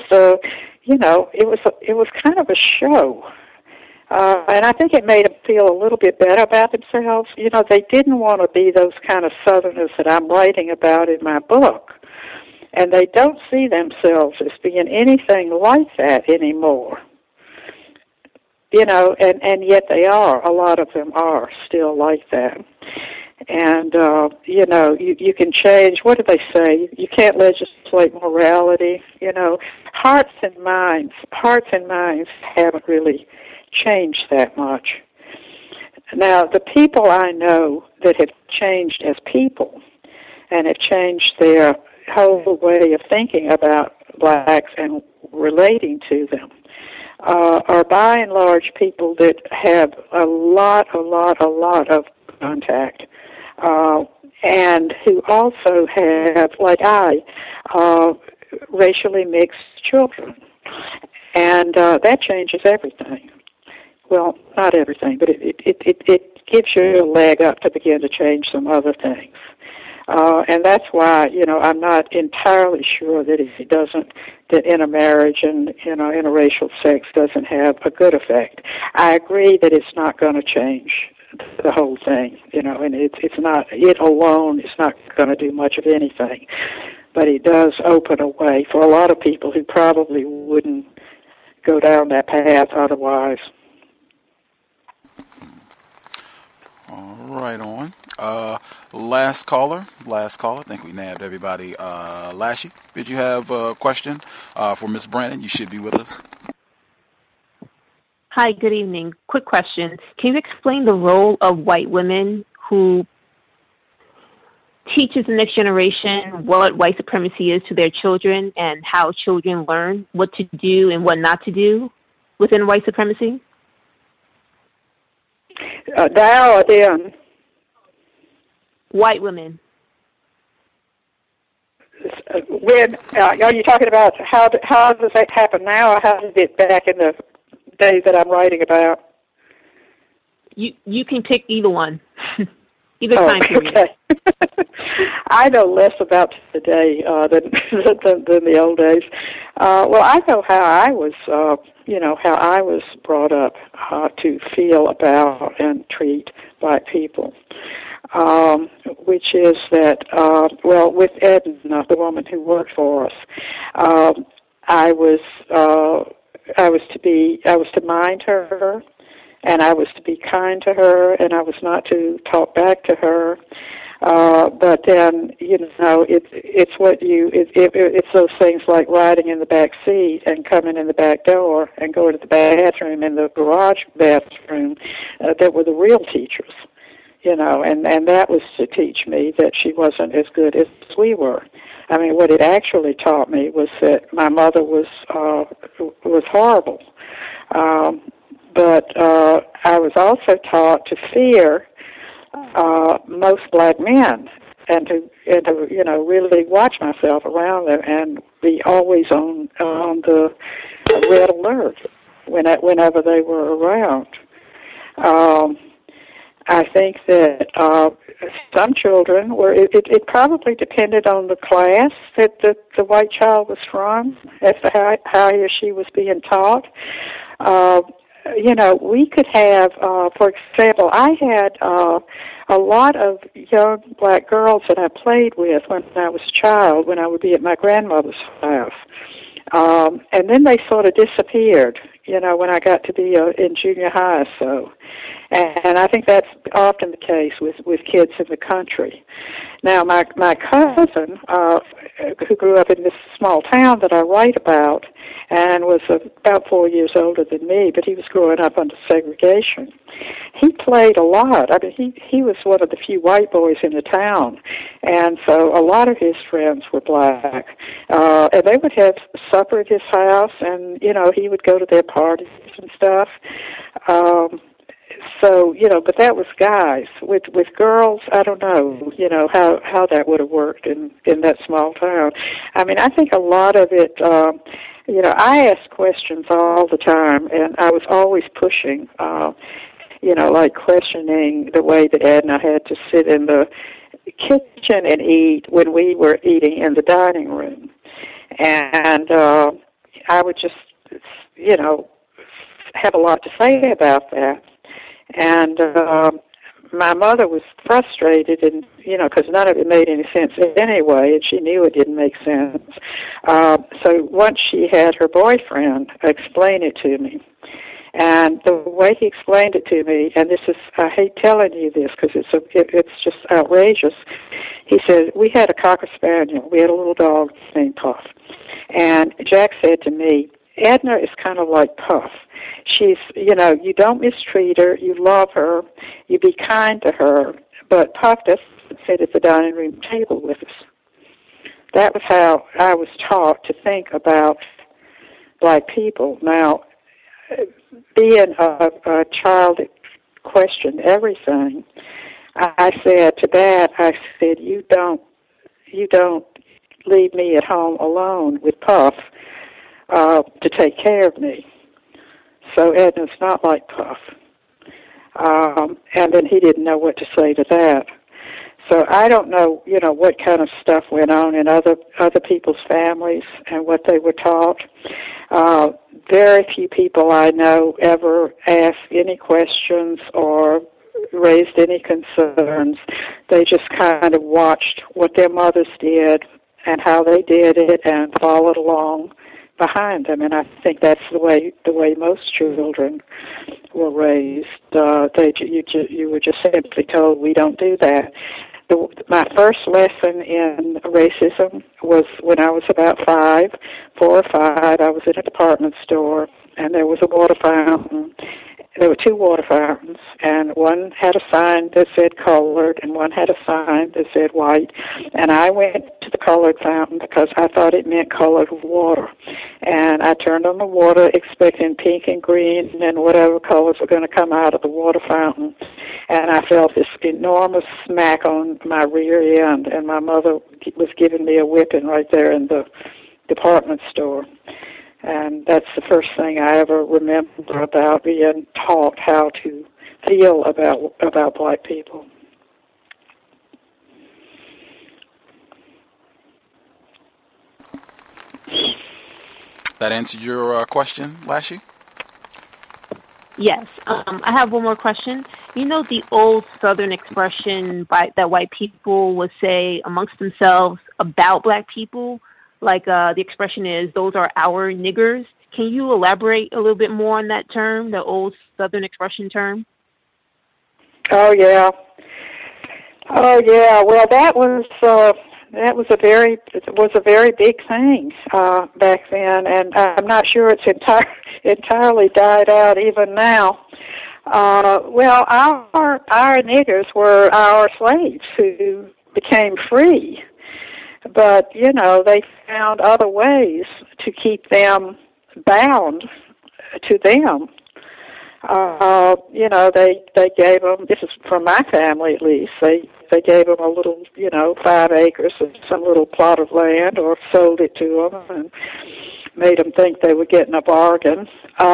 it was kind of a show, and I think it made them feel a little bit better about themselves. They didn't want to be those kind of Southerners that I'm writing about in my book, and they don't see themselves as being anything like that anymore. And yet they are. A lot of them are still like that. And, you can change, what do they say? You can't legislate morality. Hearts and minds haven't really changed that much. Now, the people I know that have changed as people and have changed their whole way of thinking about blacks and relating to them are by and large people that have a lot of contact. And who also have, like racially mixed children. And that changes everything. Well, not everything, but it gives you a leg up to begin to change some other things. And that's why, I'm not entirely sure that that intermarriage and, interracial sex doesn't have a good effect. I agree that it's not going to change the whole thing, and it's not, it alone is not going to do much of anything. But it does open a way for a lot of people who probably wouldn't go down that path otherwise. All right, on. Last caller. I think we nabbed everybody. Lashy, did you have a question for Ms. Brannon? You should be with us. Hi, good evening. Quick question. Can you explain the role of white women who teaches the next generation what white supremacy is to their children and how children learn what to do and what not to do within white supremacy? Now or then? White women. When are you talking about how does that happen now, or how did it back in the days that I'm writing about? You can pick either one. Either time period. Okay. I know less about today than the old days. Well, I know how I was, how I was brought up to feel about and treat black people, which is that, with Edna, the woman who worked for us, I was to mind her. And I was to be kind to her, and I was not to talk back to her. But then, it's those things like riding in the back seat and coming in the back door and going to the bathroom in the garage bathroom that were the real teachers, and that was to teach me that she wasn't as good as we were. I mean, what it actually taught me was that my mother was horrible. But I was also taught to fear most black men and to really watch myself around them and be always on the red alert whenever they were around. I think that some children were. It probably depended on the class that the white child was from as to how he or she was being taught. We could have, for example, I had a lot of young black girls that I played with when I was a child, when I would be at my grandmother's house. And then they sort of disappeared, when I got to be in junior high. So, and I think that's often the case with kids in the country. Now, my cousin, who grew up in this small town that I write about, and was about 4 years older than me, but he was growing up under segregation. He played a lot. I mean, he was one of the few white boys in the town, and so a lot of his friends were black. And they would have supper at his house, and, he would go to their parties and stuff. But that was guys. With girls, I don't know, how that would have worked in that small town. I mean, I think a lot of it, I asked questions all the time, and I was always pushing, like questioning the way that Edna had to sit in the kitchen and eat when we were eating in the dining room. And I would just, have a lot to say about that. And my mother was frustrated, and because none of it made any sense anyway, and she knew it didn't make sense. So once she had her boyfriend explain it to me, and the way he explained it to me, and this is, I hate telling you this because it's just outrageous. He said, we had a Cocker Spaniel. We had a little dog named Puff. And Jack said to me, Edna is kind of like Puff. She's, you don't mistreat her, you love her, you be kind to her, but Puff doesn't sit at the dining room table with us. That was how I was taught to think about black people. Now, being a child that questioned everything, I said to Dad, you don't leave me at home alone with Puff to take care of me. So Edna's not like Puff. And then he didn't know what to say to that. So I don't know, what kind of stuff went on in other people's families and what they were taught. Very few people I know ever asked any questions or raised any concerns. They just kind of watched what their mothers did and how they did it and followed along behind them. And I think that's the way most children were raised. You were just simply told, we don't do that. My first lesson in racism was when I was about 4 or 5. I was in a department store, and there was a water fountain. There were 2 water fountains, and one had a sign that said colored, and one had a sign that said white. And I went to the colored fountain because I thought it meant colored water. And I turned on the water expecting pink and green and whatever colors were going to come out of the water fountain. And I felt this enormous smack on my rear end, and my mother was giving me a whipping right there in the department store. And that's the first thing I ever remember about being taught how to feel about black people. That answered your question, Lashy? Yes. I have one more question. You know the old Southern expression that white people would say amongst themselves about black people? Like the expression is, those are our niggers. Can you elaborate a little bit more on that term, the old Southern expression term? Oh yeah. Well, that was a very big thing back then, and I'm not sure it's entirely died out even now. Well, our niggers were our slaves who became free. But, they found other ways to keep them bound to them. They gave them, this is from my family at least, they gave them a little, 5 acres of some little plot of land or sold it to them and made them think they were getting a bargain.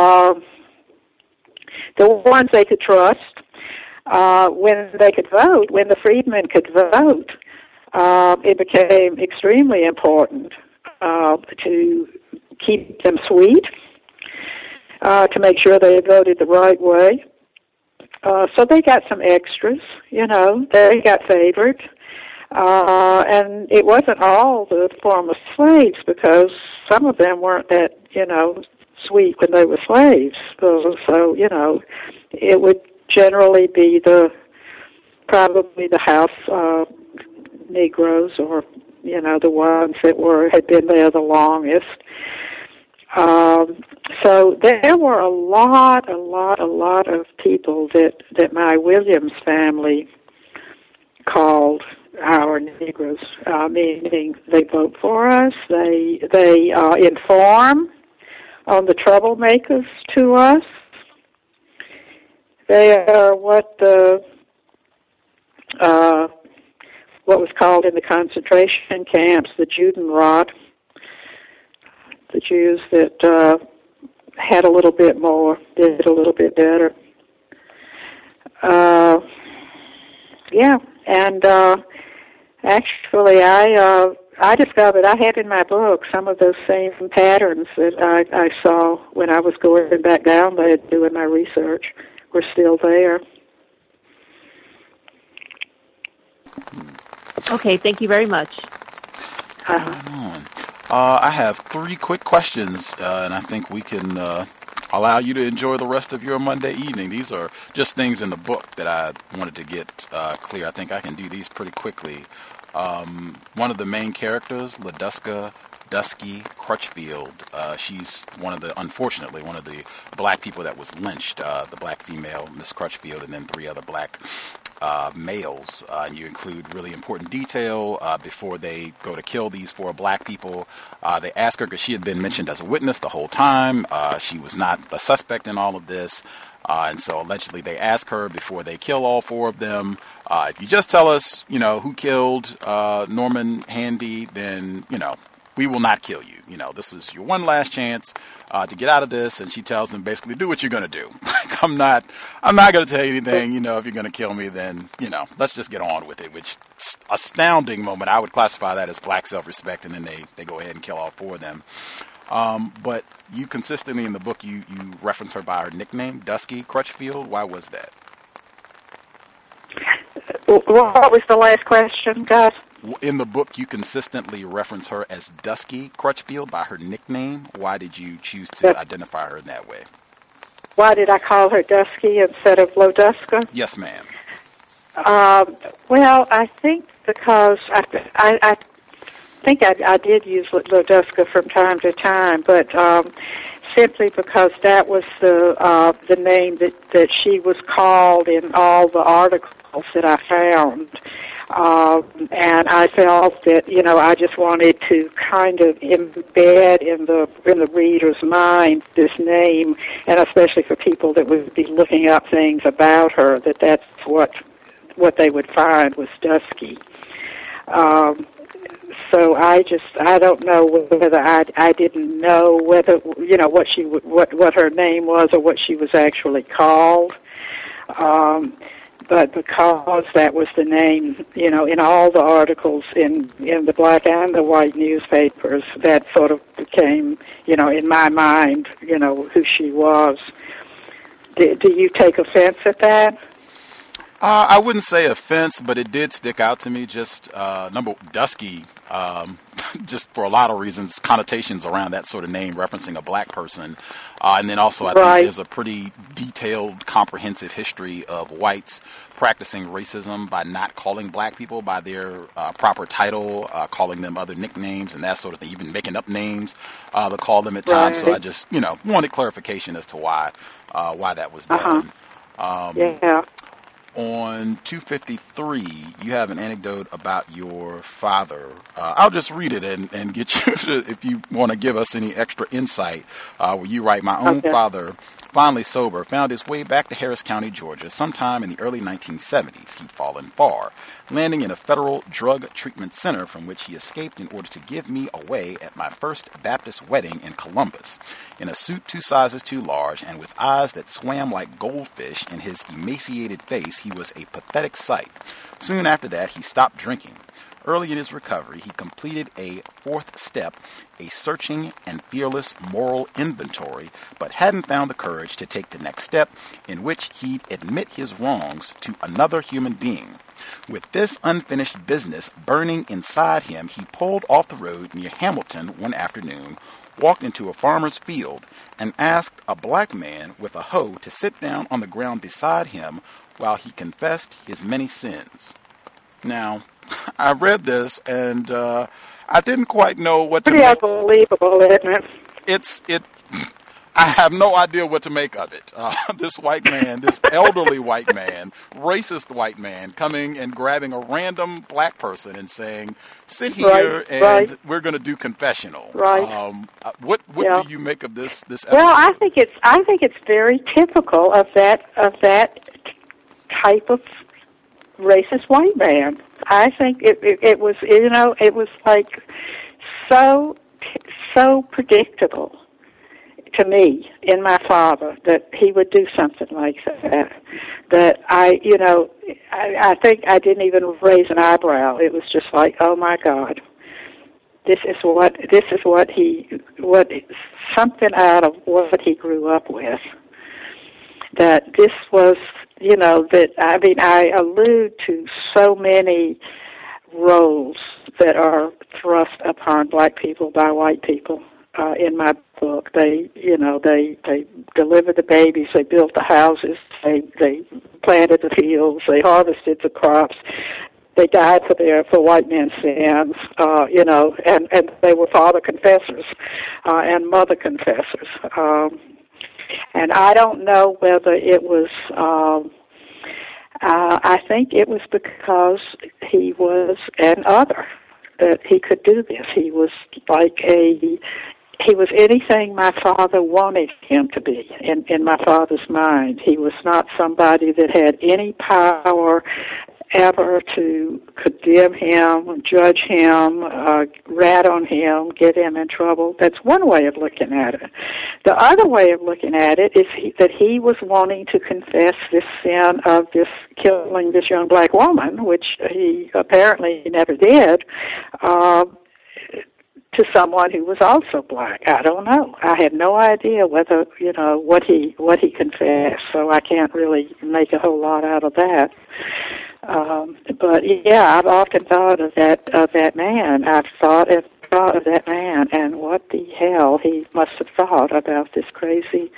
The ones they could trust, when they could vote, when the freedmen could vote, it became extremely important to keep them sweet, to make sure they voted the right way. So they got some extras, they got favored. And it wasn't all the former slaves, because some of them weren't that, sweet when they were slaves. So it would generally be probably the house Negroes, or the ones that had been there the longest. So there were a lot of people that my Williams family called our Negroes, meaning they vote for us, they inform on the troublemakers to us. They are what was called in the concentration camps the Judenrat, the Jews that had a little bit more, did a little bit better. And actually I discovered I have in my book some of those same patterns that I saw when I was going back down there doing my research were still there. Okay, thank you very much. I have 3 quick questions, and I think we can allow you to enjoy the rest of your Monday evening. These are just things in the book that I wanted to get clear. I think I can do these pretty quickly. One of the main characters, LaDusca Dusky Crutchfield, she's unfortunately one of the black people that was lynched, the black female, Miss Crutchfield, and then 3 other black males. You include really important detail before they go to kill these 4 black people. They ask her, because she had been mentioned as a witness the whole time. She was not a suspect in all of this. And so allegedly they ask her before they kill all 4 of them, if you just tell us, who killed Norman Handy, then, we will not kill you. You know, this is your one last chance to get out of this. And she tells them basically, do what you're going to do. Like, I'm not going to tell you anything. You know, if you're going to kill me, then, you know, let's just get on with it, which astounding moment. I would classify that as black self-respect. And then they go ahead and kill all four of them. But you consistently in the book, you reference her by her nickname, Dusky Crutchfield. Why was that? What was the last question, guys? In the book, you consistently reference her as Dusky Crutchfield by her nickname. Why did you choose to identify her in that way? Why did I call her Dusky instead of Loduska? Yes, ma'am. Well, I think because I think I did use Loduska from time to time, but simply because that was the name that she was called in all the articles that I found. And I felt that, you know, I just wanted to kind of embed in the reader's mind this name, and especially for people that would be looking up things about her, that's what they would find was Dusky. So I don't know whether I didn't know whether, you know, what her name was or what she was actually called. But because that was the name, you know, in all the articles in the black and the white newspapers, that sort of became, you know, in my mind, you know, who she was. Do you take offense at that? I wouldn't say offense, but it did stick out to me. Just Dusky, just for a lot of reasons, connotations around that sort of name, referencing a black person, and then also I think there's a pretty detailed, comprehensive history of whites practicing racism by not calling black people by their proper title, calling them other nicknames and that sort of thing, even making up names to call them at times. So I just, you know, wanted clarification as to why that was done. Yeah. On 253, you have an anecdote about your father. I'll just read it and get you to, if you want to give us any extra insight, where you write, my own father, finally sober, found his way back to Harris County, Georgia, sometime in the early 1970s. He'd fallen far, landing in a federal drug treatment center from which he escaped in order to give me away at my first Baptist wedding in Columbus. In a suit 2 sizes too large and with eyes that swam like goldfish in his emaciated face, he was a pathetic sight. Soon after that, he stopped drinking. Early in his recovery, he completed a 4th step, a searching and fearless moral inventory, but hadn't found the courage to take the next step, in which he'd admit his wrongs to another human being. With this unfinished business burning inside him, he pulled off the road near Hamilton one afternoon, walked into a farmer's field, and asked a black man with a hoe to sit down on the ground beside him while he confessed his many sins. Now, I read this, and I didn't quite know what to make. Pretty unbelievable, isn't it? I have no idea what to make of it. This white man, this elderly white man, racist white man, coming and grabbing a random black person and saying, sit here and we're going to do confessional. Right. What do you make of this episode? Well, I think it's very typical of that type of racist white man. I think it was, you know, it was like so predictable to me in my father that he would do something like that I think I didn't even raise an eyebrow. It was just like, oh my God, something out of what he grew up with. That this was, you know, I allude to so many roles that are thrust upon black people by white people in my book. They delivered the babies, they built the houses, they planted the fields, they harvested the crops. They died for white men's sins, and they were father confessors and mother confessors. And I don't know whether it was, I think it was because he was an other, that he could do this. He was anything my father wanted him to be in my father's mind. He was not somebody that had any power ever to condemn him, judge him, rat on him, get him in trouble. That's one way of looking at it. The other way of looking at it is that he was wanting to confess this sin of this killing this young black woman, which he apparently never did, to someone who was also black. I don't know. I had no idea whether, what he confessed, so I can't really make a whole lot out of that. But yeah, I've often thought of that man. I've thought of that man, and what the hell he must have thought about this crazy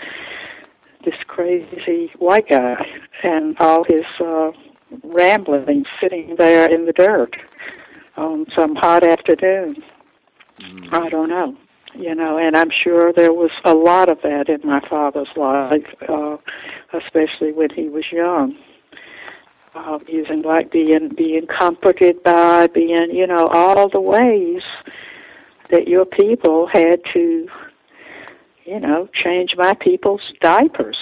white guy and all his rambling, sitting there in the dirt on some hot afternoon. I don't know, and I'm sure there was a lot of that in my father's life, especially when he was young. Using like being comforted by, being, all the ways that your people had to, change my people's diapers.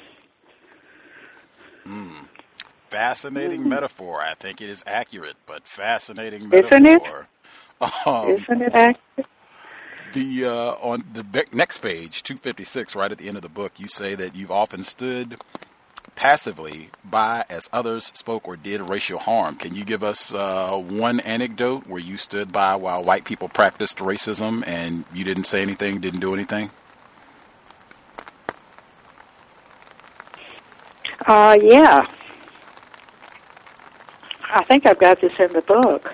Fascinating metaphor. I think it is accurate, but fascinating metaphor. Isn't it accurate? On the next page, 256, right at the end of the book, you say that you've often stood passively by as others spoke or did racial harm. Can you give us one anecdote where you stood by while white people practiced racism and you didn't say anything, didn't do anything? Yeah. I think I've got this in the book.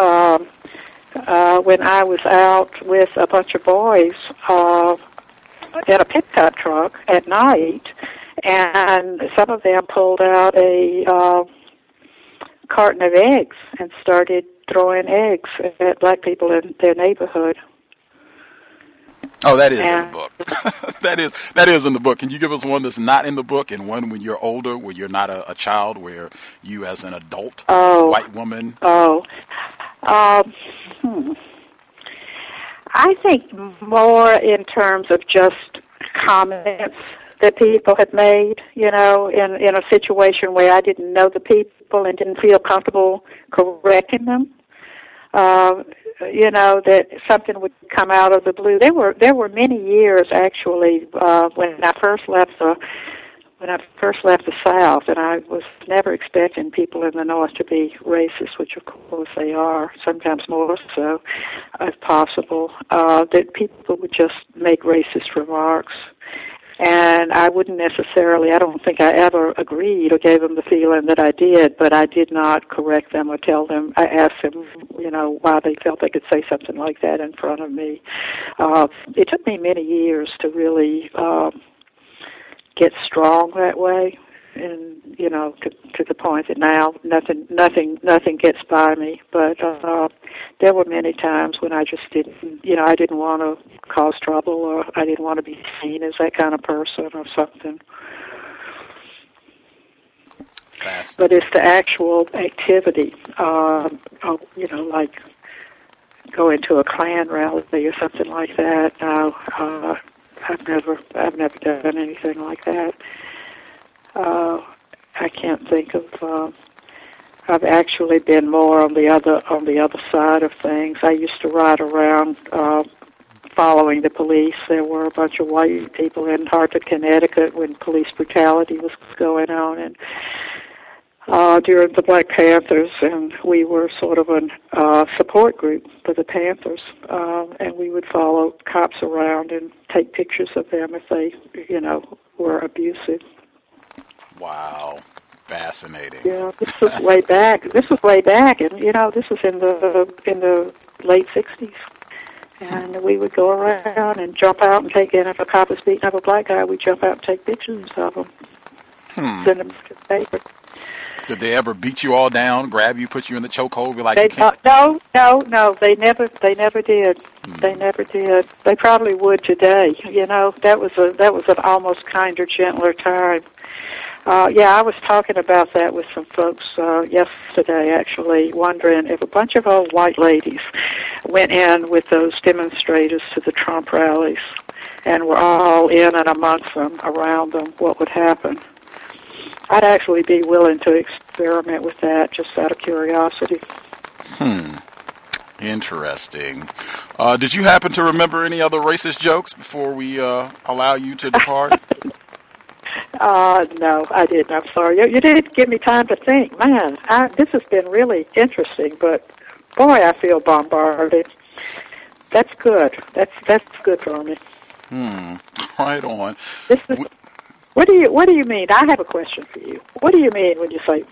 When I was out with a bunch of boys in a pickup truck at night, and some of them pulled out a carton of eggs and started throwing eggs at black people in their neighborhood. Oh, that is in the book. that is in the book. Can you give us one that's not in the book and one when you're older, where you're not a child, where you as an adult white woman? I think more in terms of just comments that people had made, in a situation where I didn't know the people and didn't feel comfortable correcting them. That something would come out of the blue. There were many years actually when I first left the South, and I was never expecting people in the North to be racist, which of course they are, sometimes more so, if possible. That people would just make racist remarks. And I wouldn't necessarily, I don't think I ever agreed or gave them the feeling that I did, but I did not correct them or tell them. I asked them, why they felt they could say something like that in front of me. It took me many years to really get strong that way, and to the point that now nothing gets by me. But there were many times when I just didn't, I didn't want to cause trouble, or I didn't want to be seen as that kind of person or something. Fast. But it's the actual activity, like going to a Klan rally or something like that. No, I've never done anything like that. I can't think of. I've actually been more on the other side of things. I used to ride around following the police. There were a bunch of white people in Hartford, Connecticut, when police brutality was going on, and during the Black Panthers, and we were sort of a support group for the Panthers, and we would follow cops around and take pictures of them if they, were abusive. Wow, fascinating. Yeah, this was way back. And this was in the late '60s, and we would go around and jump out and take in. If a cop was beating up a black guy, we'd jump out and take pictures of him. Send them to the paper. Did they ever beat you all down, grab you, put you in the chokehold, be like, no, they never did. They never did. They probably would today. That was an almost kinder, gentler time. I was talking about that with some folks yesterday, actually, wondering if a bunch of old white ladies went in with those demonstrators to the Trump rallies and were all in and amongst them, around them, what would happen. I'd actually be willing to experiment with that, just out of curiosity. Interesting. Did you happen to remember any other racist jokes before we allow you to depart? No, I didn't. I'm sorry. You didn't give me time to think. Man, this has been really interesting, but boy, I feel bombarded. That's good. That's good for me. Right on. What do you mean? I have a question for you. What do you mean when you say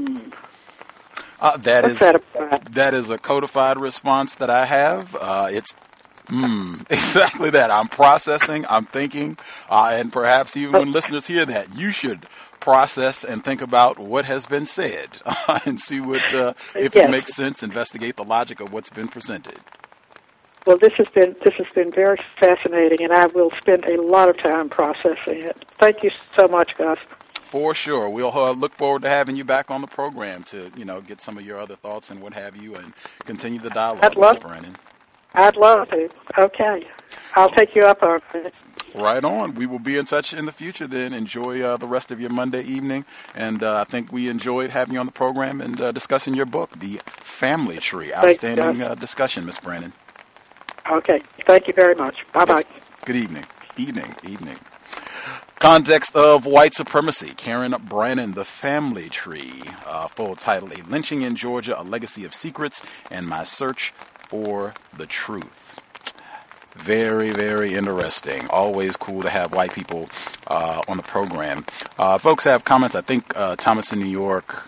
That is a codified response that I have. It's exactly that. I'm processing, I'm thinking, and perhaps even when listeners hear that, you should process and think about what has been said and see what if it makes sense, investigate the logic of what's been presented. Well, this has been very fascinating, and I will spend a lot of time processing it. Thank you so much, Gus. For sure. We'll look forward to having you back on the program to, get some of your other thoughts and what have you and continue the dialogue, Ms. Brennan. I'd love to. Okay. I'll take you up on it. Right on. We will be in touch in the future then. Enjoy the rest of your Monday evening. And I think we enjoyed having you on the program and discussing your book, The Family Tree. Outstanding discussion, Ms. Brennan. Okay. Thank you very much. Bye-bye. Yes. Good evening. Evening. Context of White Supremacy, Karen Brannon, The Family Tree, full title, A Lynching in Georgia, A Legacy of Secrets, and My Search for the Truth. Very, very interesting. Always cool to have white people on the program. Folks have comments. I think Thomas in New York,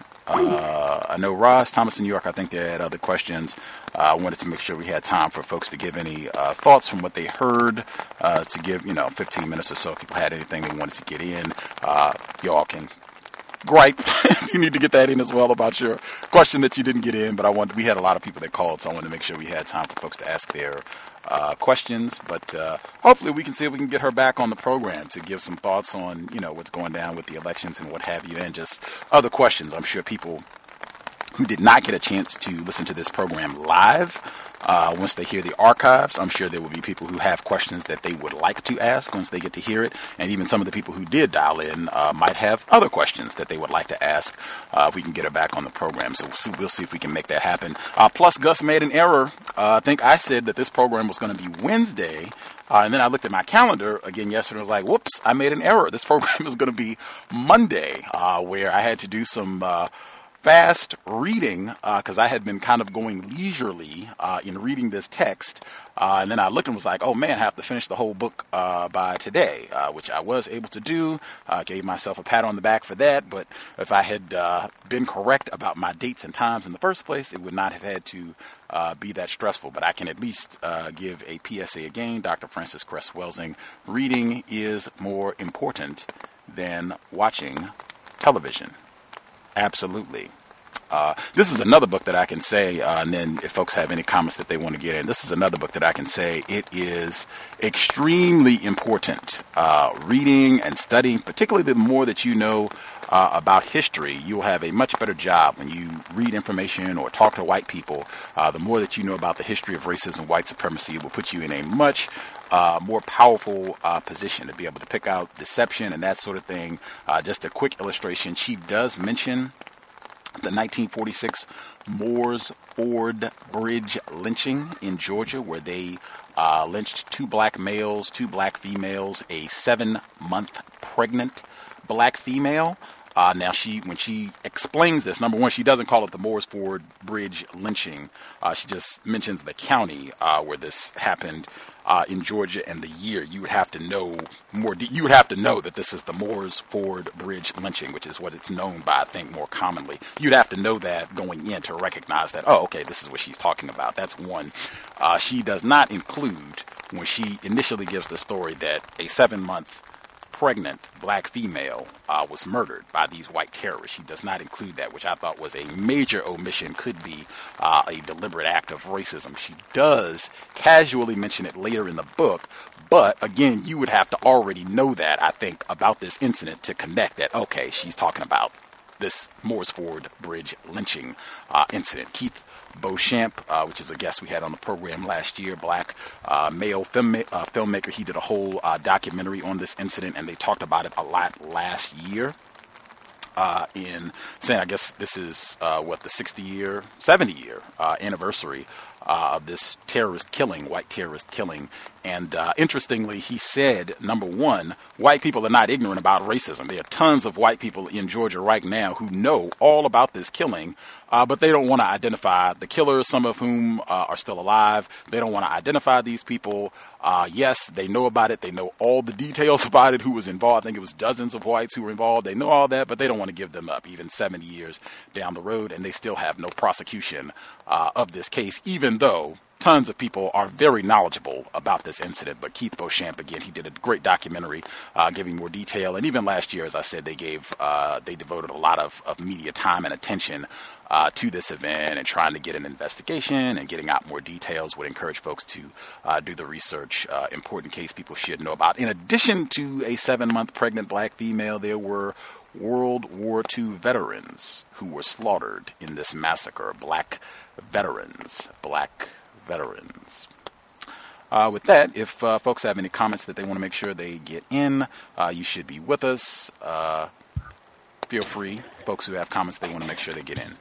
I know Ross, Thomas in New York, I think they had other questions. I wanted to make sure we had time for folks to give any thoughts from what they heard, to give, 15 minutes or so. If people had anything they wanted to get in, y'all can gripe. You need to get that in as well about your question that you didn't get in. But we had a lot of people that called, so I wanted to make sure we had time for folks to ask their questions. But hopefully we can see if we can get her back on the program to give some thoughts on, what's going down with the elections and what have you, and just other questions. I'm sure people who did not get a chance to listen to this program live, once they hear the archives, I'm sure there will be people who have questions that they would like to ask once they get to hear it. And even some of the people who did dial in might have other questions that they would like to ask if we can get her back on the program. So we'll see if we can make that happen. Plus, Gus made an error. I think I said that this program was going to be Wednesday. And then I looked at my calendar again yesterday and was like, whoops, I made an error. This program is going to be Monday, where I had to do some fast reading because I had been kind of going leisurely in reading this text. And then I looked and was like, oh man, I have to finish the whole book by today, which I was able to do. Gave myself a pat on the back for that. But if I had been correct about my dates and times in the first place, it would not have had to be that stressful. But I can at least give a PSA again. Dr. Frances Cress Welsing, reading is more important than watching television. Absolutely. This is another book that I can say, and then if folks have any comments that they want to get in, this is another book that I can say it is extremely important. Reading and studying, particularly the more that you know about history, you'll have a much better job when you read information or talk to white people. The more that you know about the history of racism, white supremacy, it will put you in a much more powerful position to be able to pick out deception and that sort of thing. Just a quick illustration. She does mention the 1946 Moores Ford Bridge lynching in Georgia, where they lynched 2 black males, 2 black females, a 7-month pregnant black female. Now, when she explains this, number one, she doesn't call it the Moores Ford Bridge lynching. She just mentions the county where this happened in Georgia and the year. You would have to know more. You would have to know that this is the Moores Ford Bridge lynching, which is what it's known by, I think, more commonly. You'd have to know that going in to recognize that, oh, okay, this is what she's talking about. That's one. She does not include, when she initially gives the story, that a 7-month pregnant black female was murdered by these white terrorists. She does not include that, which I thought was a major omission, could be a deliberate act of racism. She does casually mention it later in the book, but again, you would have to already know that, I think, about this incident to connect that, okay, she's talking about this Moores Ford Bridge lynching incident. Keith Beauchamp, which is a guest we had on the program last year, black male filmmaker. He did a whole documentary on this incident, and they talked about it a lot last year. in saying, I guess this is the 70-year anniversary of this white terrorist killing. And interestingly, he said, number one, white people are not ignorant about racism. There are tons of white people in Georgia right now who know all about this killing, but they don't want to identify the killers, some of whom are still alive. They don't want to identify these people. Yes, they know about it. They know all the details about it, who was involved. I think it was dozens of whites who were involved. They know all that, but they don't want to give them up, even 70 years down the road, and they still have no prosecution of this case, even though tons of people are very knowledgeable about this incident. But Keith Beauchamp, again, he did a great documentary giving more detail. And even last year, as I said, they devoted a lot of media time and attention to this event and trying to get an investigation and getting out more details. Would encourage folks to do the research. Important case people should know about. In addition to a 7-month pregnant black female, there were World War II veterans who were slaughtered in this massacre. Black veterans. With that, if folks have any comments that they want to make sure they get in, you should be with us. Feel free. Folks who have comments they want to make sure they get in.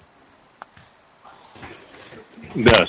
Gus.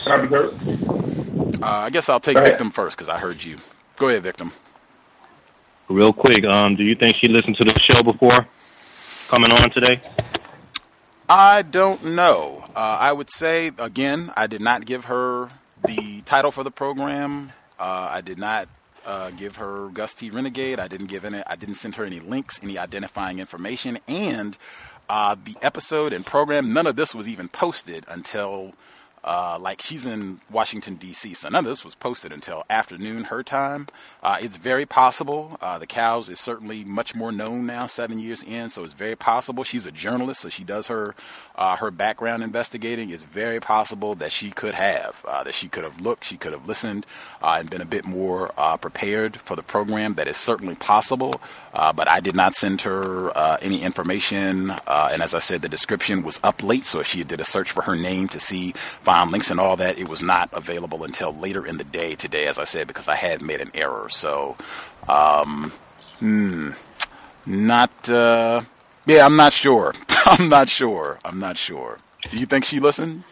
I guess I'll take Victim first because I heard you. Go ahead, Victim. Real quick, do you think she listened to the show before coming on today? I don't know. I would say, again, I did not give her the title for the program. I did not give her Gus T. Renegade. I didn't send her any links, any identifying information, and the episode and program. None of this was even posted until she's in Washington, D.C., so none of this was posted until afternoon her time. It's very possible. The Cows is certainly much more known now, 7 years in, so it's very possible. She's a journalist, so she does her background investigating. It's very possible that she could have looked, she could have listened, and been a bit more prepared for the program. That is certainly possible, but I did not send her any information, and as I said, the description was up late, so if she did a search for her name to find links and all that, it was not available until later in the day today, as I said, because I had made an error. So, I'm not sure. I'm not sure. Do you think she listened?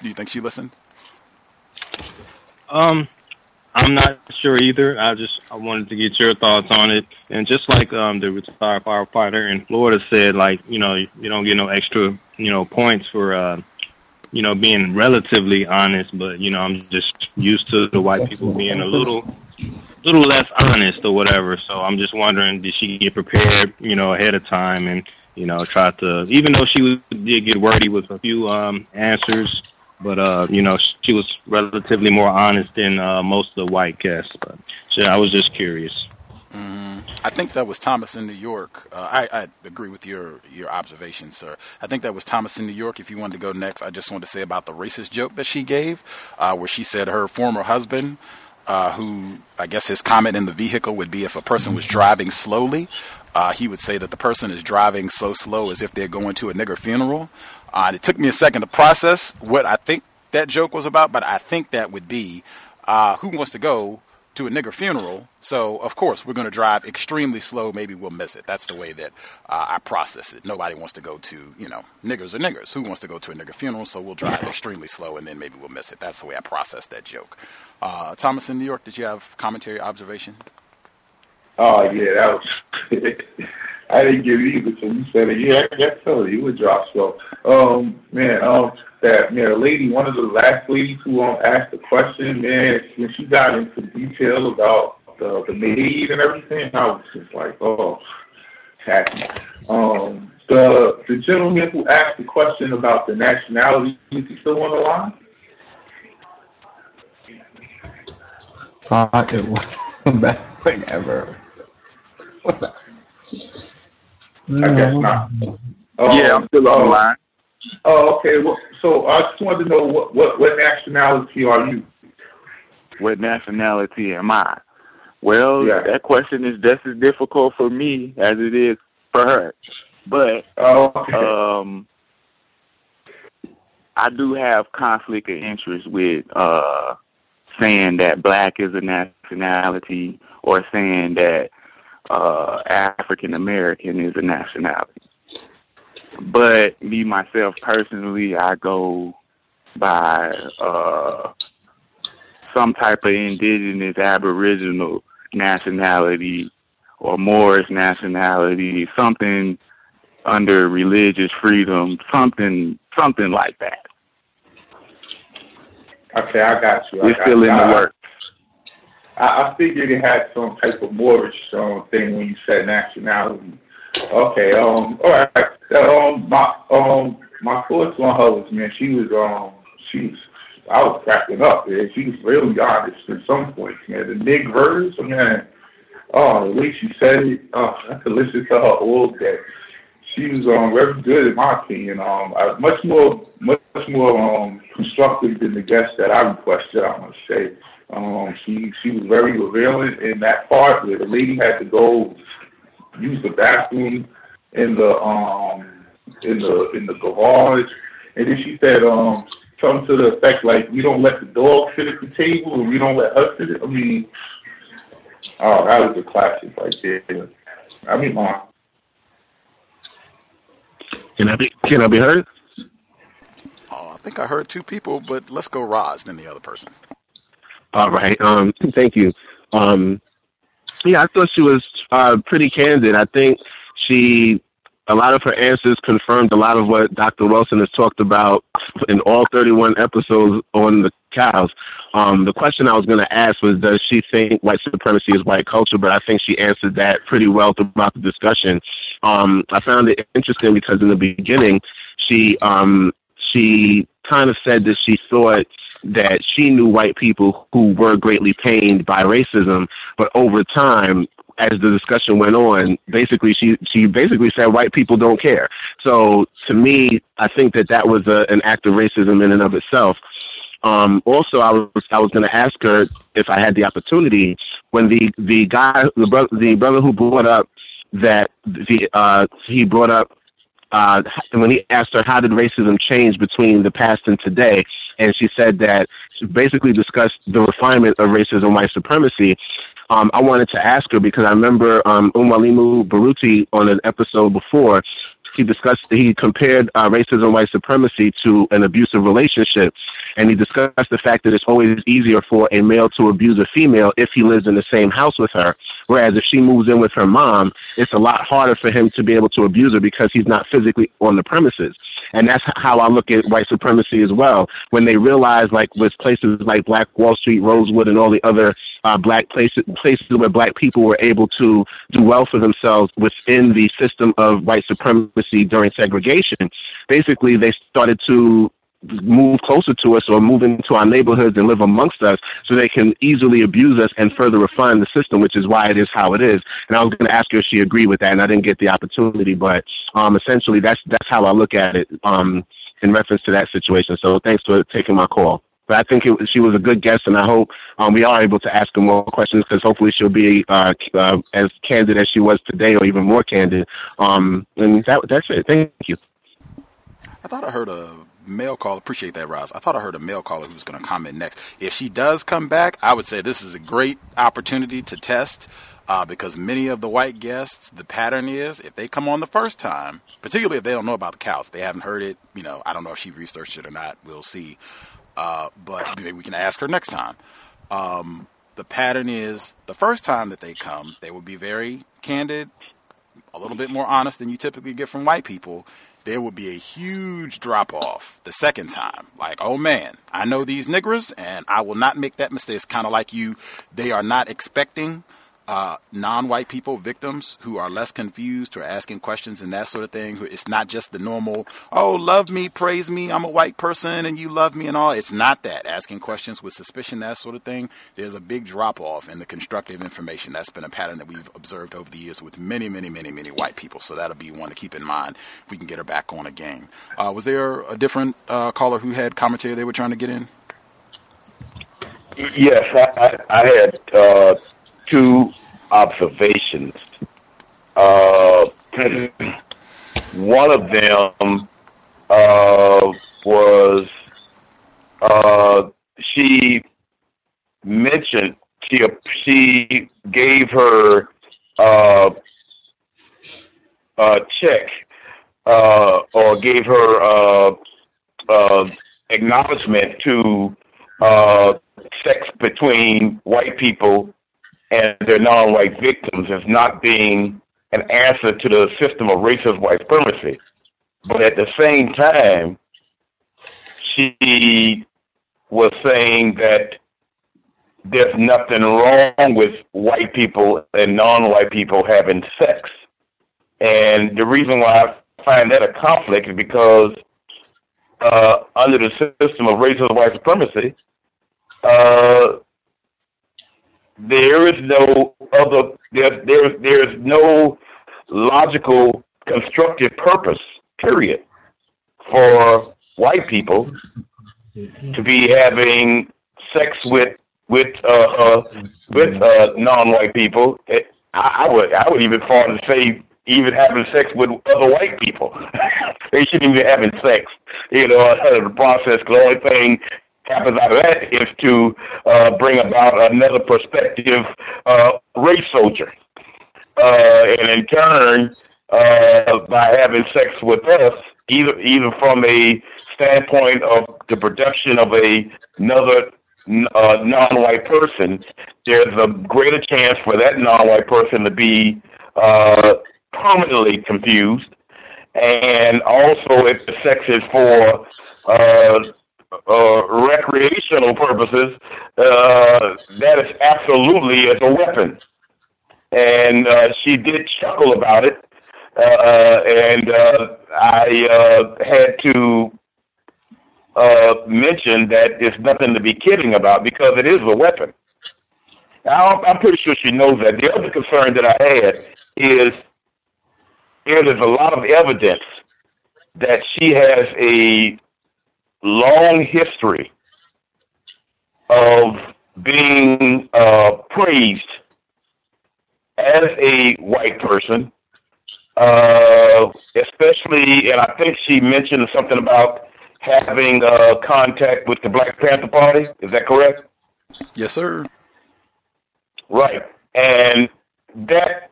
I'm not sure either. I wanted to get your thoughts on it. And just like the retired firefighter in Florida said, you don't get no extra, points for being relatively honest, but, I'm just used to the white people being a little less honest or whatever. So I'm just wondering, did she get prepared, ahead of time and, try to, even though she did get wordy with a few answers, but, she was relatively more honest than most of the white guests. But I was just curious. I think that was Thomas in New York. I agree with your observation, sir. I think that was Thomas in New York. If you wanted to go next, I just wanted to say about the racist joke that she gave, where she said her former husband, who I guess his comment in the vehicle would be if a person was driving slowly, he would say that the person is driving so slow as if they're going to a nigger funeral. And it took me a second to process what I think that joke was about, but I think that would be who wants to go to a nigger funeral, so of course we're going to drive extremely slow. Maybe we'll miss it. That's the way that I process it. Nobody wants to go to, niggers are niggers. Who wants to go to a nigger funeral? So we'll drive extremely slow and then maybe we'll miss it. That's the way I process that joke. Thomas in New York, did you have commentary, observation? Oh yeah, that was. I didn't get it either, so you said it. Yeah, I told you would drop slow. That lady, one of the last ladies who asked the question, man, when she got into detail about the maid and everything, I was just like, happy. The gentleman who asked the question about the nationality, is he still on the line? It was the best thing ever. What's that? I guess not. Yeah, I'm still on the line. Oh, okay. Well, so I just wanted to know what nationality are you? What nationality am I? Well, that question is just as difficult for me as it is for her. But I do have conflict of interest with saying that black is a nationality or saying that African American is a nationality. But me, myself, personally, I go by some type of indigenous aboriginal nationality or Moorish nationality, something under religious freedom, something like that. Okay, I got you. It's still in the works. I figured it had some type of Moorish thing when you said nationality. Okay, all right. My thoughts on her was, man, I was cracking up, man. She was really honest at some points, man. The niggers, man. Oh, the way she said it, I could listen to her all day. She was very good in my opinion. Much more constructive than the guest that I requested, I must say. She was very revealing in that part where the lady had to go use the bathroom in the garage, and then she said something to the effect like, "We don't let the dog sit at the table, and we don't let her sit." I mean, oh, that was a classic right there. I mean, Can I be heard? Oh, I think I heard two people, but let's go Roz, then the other person. All right. Thank you. Yeah, I thought she was pretty candid. I think a lot of her answers confirmed a lot of what Dr. Wilson has talked about in all 31 episodes on the cows. The question I was going to ask was, does she think white supremacy is white culture? But I think she answered that pretty well throughout the discussion. I found it interesting because in the beginning, she kind of said that she thought that she knew white people who were greatly pained by racism, but over time, as the discussion went on, basically she basically said white people don't care. So to me, I think that was an act of racism in and of itself. Also, I was going to ask her if I had the opportunity, when the brother who brought up that when he asked her how did racism change between the past and today, and she said that she basically discussed the refinement of racism, white supremacy. I wanted to ask her because I remember Umwalimu Baruti on an episode before, he compared racism, white supremacy to an abusive relationship. And he discussed the fact that it's always easier for a male to abuse a female if he lives in the same house with her. Whereas if she moves in with her mom, it's a lot harder for him to be able to abuse her because he's not physically on the premises. And that's how I look at white supremacy as well. When they realize, like with places like Black Wall Street, Rosewood, and all the other black places where black people were able to do well for themselves within the system of white supremacy during segregation, basically they started to move closer to us or move into our neighborhoods and live amongst us so they can easily abuse us and further refine the system, which is why it is how it is. And I was going to ask her if she agreed with that, and I didn't get the opportunity, but essentially that's how I look at it in reference to that situation. So thanks for taking my call. But I think she was a good guest, and I hope we are able to ask her more questions because hopefully she'll be as candid as she was today or even more candid. And that's it. Thank you. I thought I heard a male caller. Appreciate that, Roz. I thought I heard a male caller who was going to comment next. If she does come back, I would say this is a great opportunity to test because many of the white guests, the pattern is if they come on the first time, particularly if they don't know about the cows, they haven't heard it. I don't know if she researched it or not. We'll see. But maybe we can ask her next time. The pattern is the first time that they come, they will be very candid, a little bit more honest than you typically get from white people. There will be a huge drop-off the second time. Like, oh, man, I know these niggers, and I will not make that mistake. It's kind of like they are not expecting non-white people, victims who are less confused, who are asking questions and that sort of thing. It's not just the normal, oh, love me, praise me, I'm a white person, and you love me and all. It's not that. Asking questions with suspicion, that sort of thing. There's a big drop-off in the constructive information. That's been a pattern that we've observed over the years with many, many, many, many white people. So that'll be one to keep in mind if we can get her back on again. Was there a different caller who had commentary they were trying to get in? Yes, I had two observations. One of them was she mentioned she gave her check or gave her acknowledgement to sex between white people and their non-white victims as not being an answer to the system of racist white supremacy. But at the same time, she was saying that there's nothing wrong with white people and non-white people having sex. And the reason why I find that a conflict is because under the system of racist white supremacy, there is no other, there's no logical, constructive purpose, period, for white people to be having sex with non-white people. I would even fall to say even having sex with other white people. They shouldn't even be having sex, the process. The only thing happens out of that is to bring about another prospective race soldier. And in turn, by having sex with us, either from a standpoint of the production of another non-white person, there's a greater chance for that non-white person to be permanently confused. And also, if the sex is for recreational purposes, that is absolutely as a weapon. And she did chuckle about it, and I had to mention that it's nothing to be kidding about because it is a weapon. I'm pretty sure she knows that. The other concern that I had is there's a lot of evidence that she has a long history of being praised as a white person, especially, and I think she mentioned something about having contact with the Black Panther Party. Is that correct? Yes, sir. Right. And that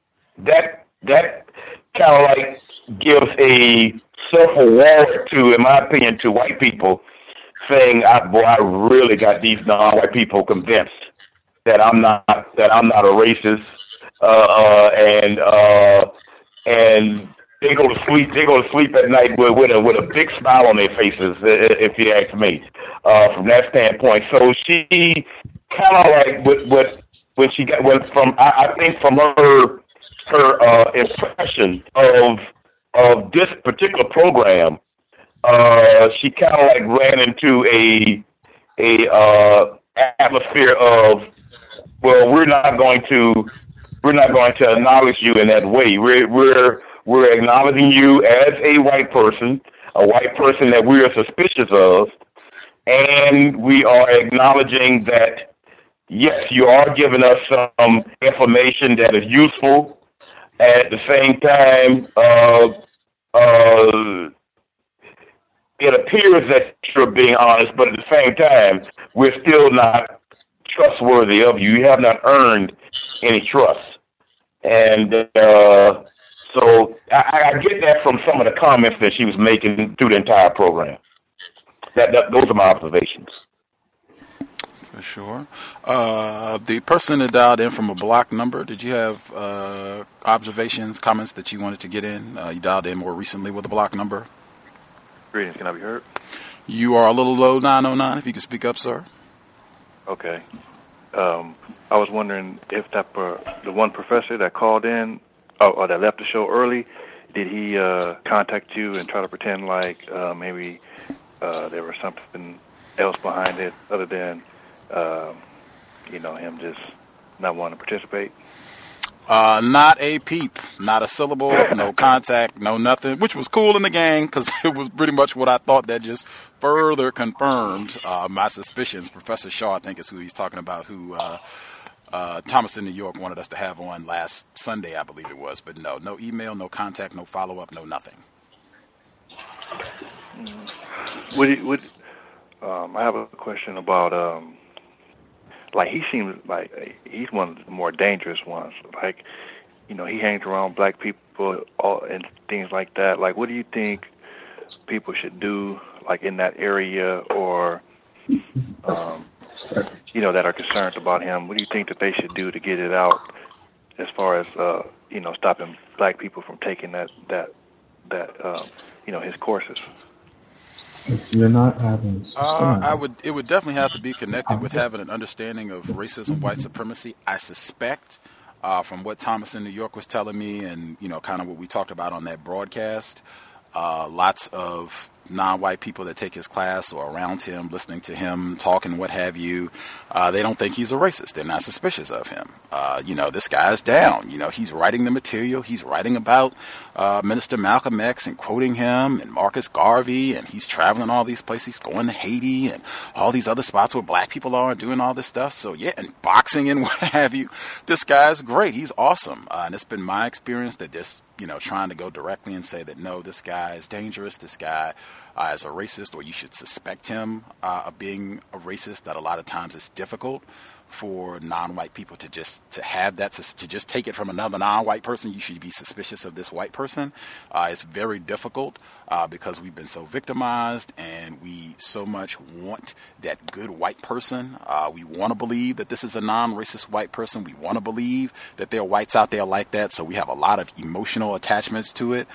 kind of like gives a self-award to, in my opinion, to white people, saying, I really got these non-white people convinced that I'm not a racist, and they go to sleep at night with a big smile on their faces, if you ask me, from that standpoint. So she kind of like when she went from, I think from her impression of this particular program, she kind of like ran into a atmosphere of, well, we're not going to acknowledge you in that way. We're acknowledging you as a white person that we are suspicious of, and we are acknowledging that, yes, you are giving us some information that is useful. At the same time, it appears that you're being honest, but at the same time, we're still not trustworthy of you. You have not earned any trust. And so I get that from some of the comments that she was making through the entire program. Those are my observations. For sure. The person that dialed in from a block number, did you have observations, comments that you wanted to get in? You dialed in more recently with a block number. Greetings, can I be heard? You are a little low, 909, if you could speak up, sir. Okay. I was wondering if the one professor that called in, or that left the show early, did he contact you and try to pretend like maybe there was something else behind it other than him just not wanting to participate? Not a peep, not a syllable, no contact, no nothing, which was cool in the gang because it was pretty much what I thought. That just further confirmed my suspicions. Professor Shaw, I think is who he's talking about, who Thomas in New York wanted us to have on last Sunday, I believe it was. But no email, no contact, no follow-up, no nothing. I have a question about, he seems like he's one of the more dangerous ones. Like, he hangs around black people people and things like that. Like, what do you think people should do, like in that area, or that are concerned about him? What do you think that they should do to get it out, as far as stopping black people from taking that his courses? You're not having. It would definitely have to be connected with having an understanding of racism, white supremacy. I suspect, from what Thomas in New York was telling me, and kind of what we talked about on that broadcast, lots of non-white people that take his class or around him, listening to him talking, what have you, they don't think he's a racist. They're not suspicious of him. This guy's down. He's writing the material. He's writing about Minister Malcolm X and quoting him and Marcus Garvey, and he's traveling all these places. He's going to Haiti and all these other spots where black people are and doing all this stuff. So, yeah, and boxing and what have you. This guy's great. He's awesome. And it's been my experience that this, trying to go directly and say that, no, this guy is dangerous, this guy is a racist, or you should suspect him of being a racist, that a lot of times it's difficult for non-white people to just take it from another non-white person. You should be suspicious of this white person. It's very difficult because we've been so victimized, and we so much want that good white person. We want to believe that this is a non-racist white person. We want to believe that there are whites out there like that. So we have a lot of emotional attachments to it.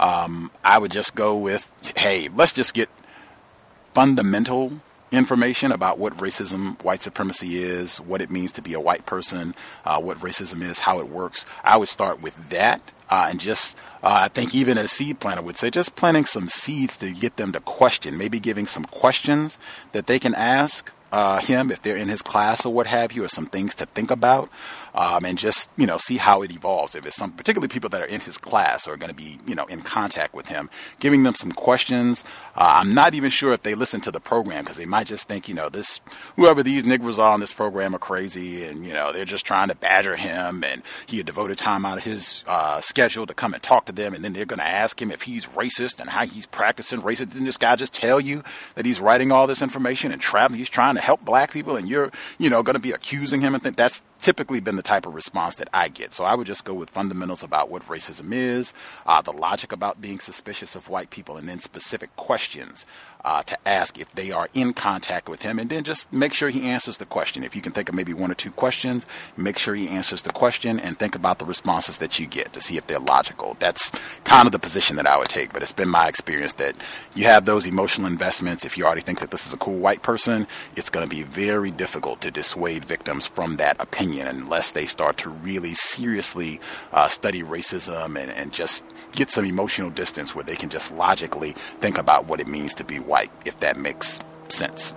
I would just go with, hey, let's just get fundamental information about what racism, white supremacy is, what it means to be a white person, what racism is, how it works. I would start with that, and just, I think even a seed planter would say, just planting some seeds to get them to question, maybe giving some questions that they can ask him if they're in his class or what have you, or some things to think about, and just, see how it evolves. If it's some, particularly people that are in his class or are going to be, in contact with him, giving them some questions. I'm not even sure if they listen to the program, because they might just think, whoever these Negroes are on this program are crazy, and, they're just trying to badger him, and he had devoted time out of his schedule to come and talk to them, and then they're going to ask him if he's racist and how he's practicing racism. Didn't this guy just tell you that he's writing all this information and traveling? He's trying to help black people, and you're, going to be accusing him, and think that's typically been the type of response that I get. So I would just go with fundamentals about what racism is, the logic about being suspicious of white people, and then specific questions to ask if they are in contact with him, and then just make sure he answers the question. If you can think of maybe one or two questions, make sure he answers the question, and think about the responses that you get to see if they're logical. That's kind of the position that I would take, but it's been my experience that you have those emotional investments. If you already think that this is a cool white person, it's going to be very difficult to dissuade victims from that opinion unless they start to really seriously study racism and just get some emotional distance where they can just logically think about what it means to be white, if that makes sense.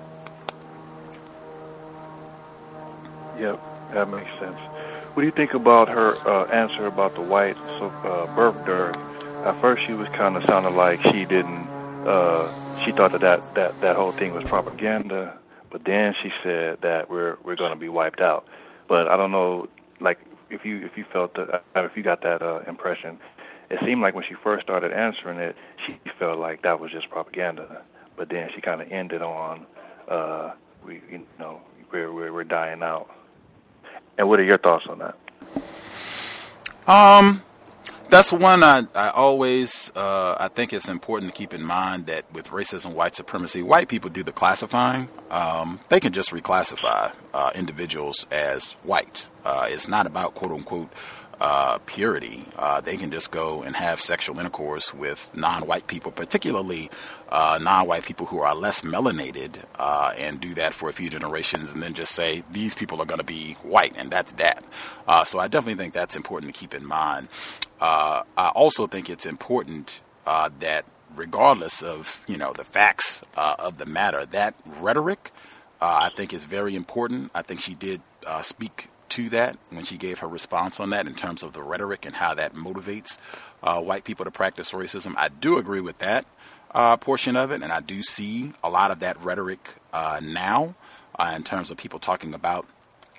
Yep, that makes sense. What do you think about her answer about the white birth dearth? At first, she was kind of sounding like she didn't. She thought that whole thing was propaganda, but then she said that we're going to be wiped out. But I don't know, like if you felt that, if you got that impression. It seemed like when she first started answering it, she felt like that was just propaganda. But then she kind of ended on, we're dying out. And what are your thoughts on that? That's one I always, I think it's important to keep in mind that with racism, white supremacy, white people do the classifying. They can just reclassify individuals as white. It's not about, quote unquote, purity. They can just go and have sexual intercourse with non-white people, particularly non-white people who are less melanated, and do that for a few generations, and then just say these people are going to be white, and that's that. So I definitely think that's important to keep in mind. I also think it's important that regardless of the facts of the matter, that rhetoric I think is very important. I think she did speak to that when she gave her response on that in terms of the rhetoric and how that motivates white people to practice racism. I do agree with that portion of it, and I do see a lot of that rhetoric now in terms of people talking about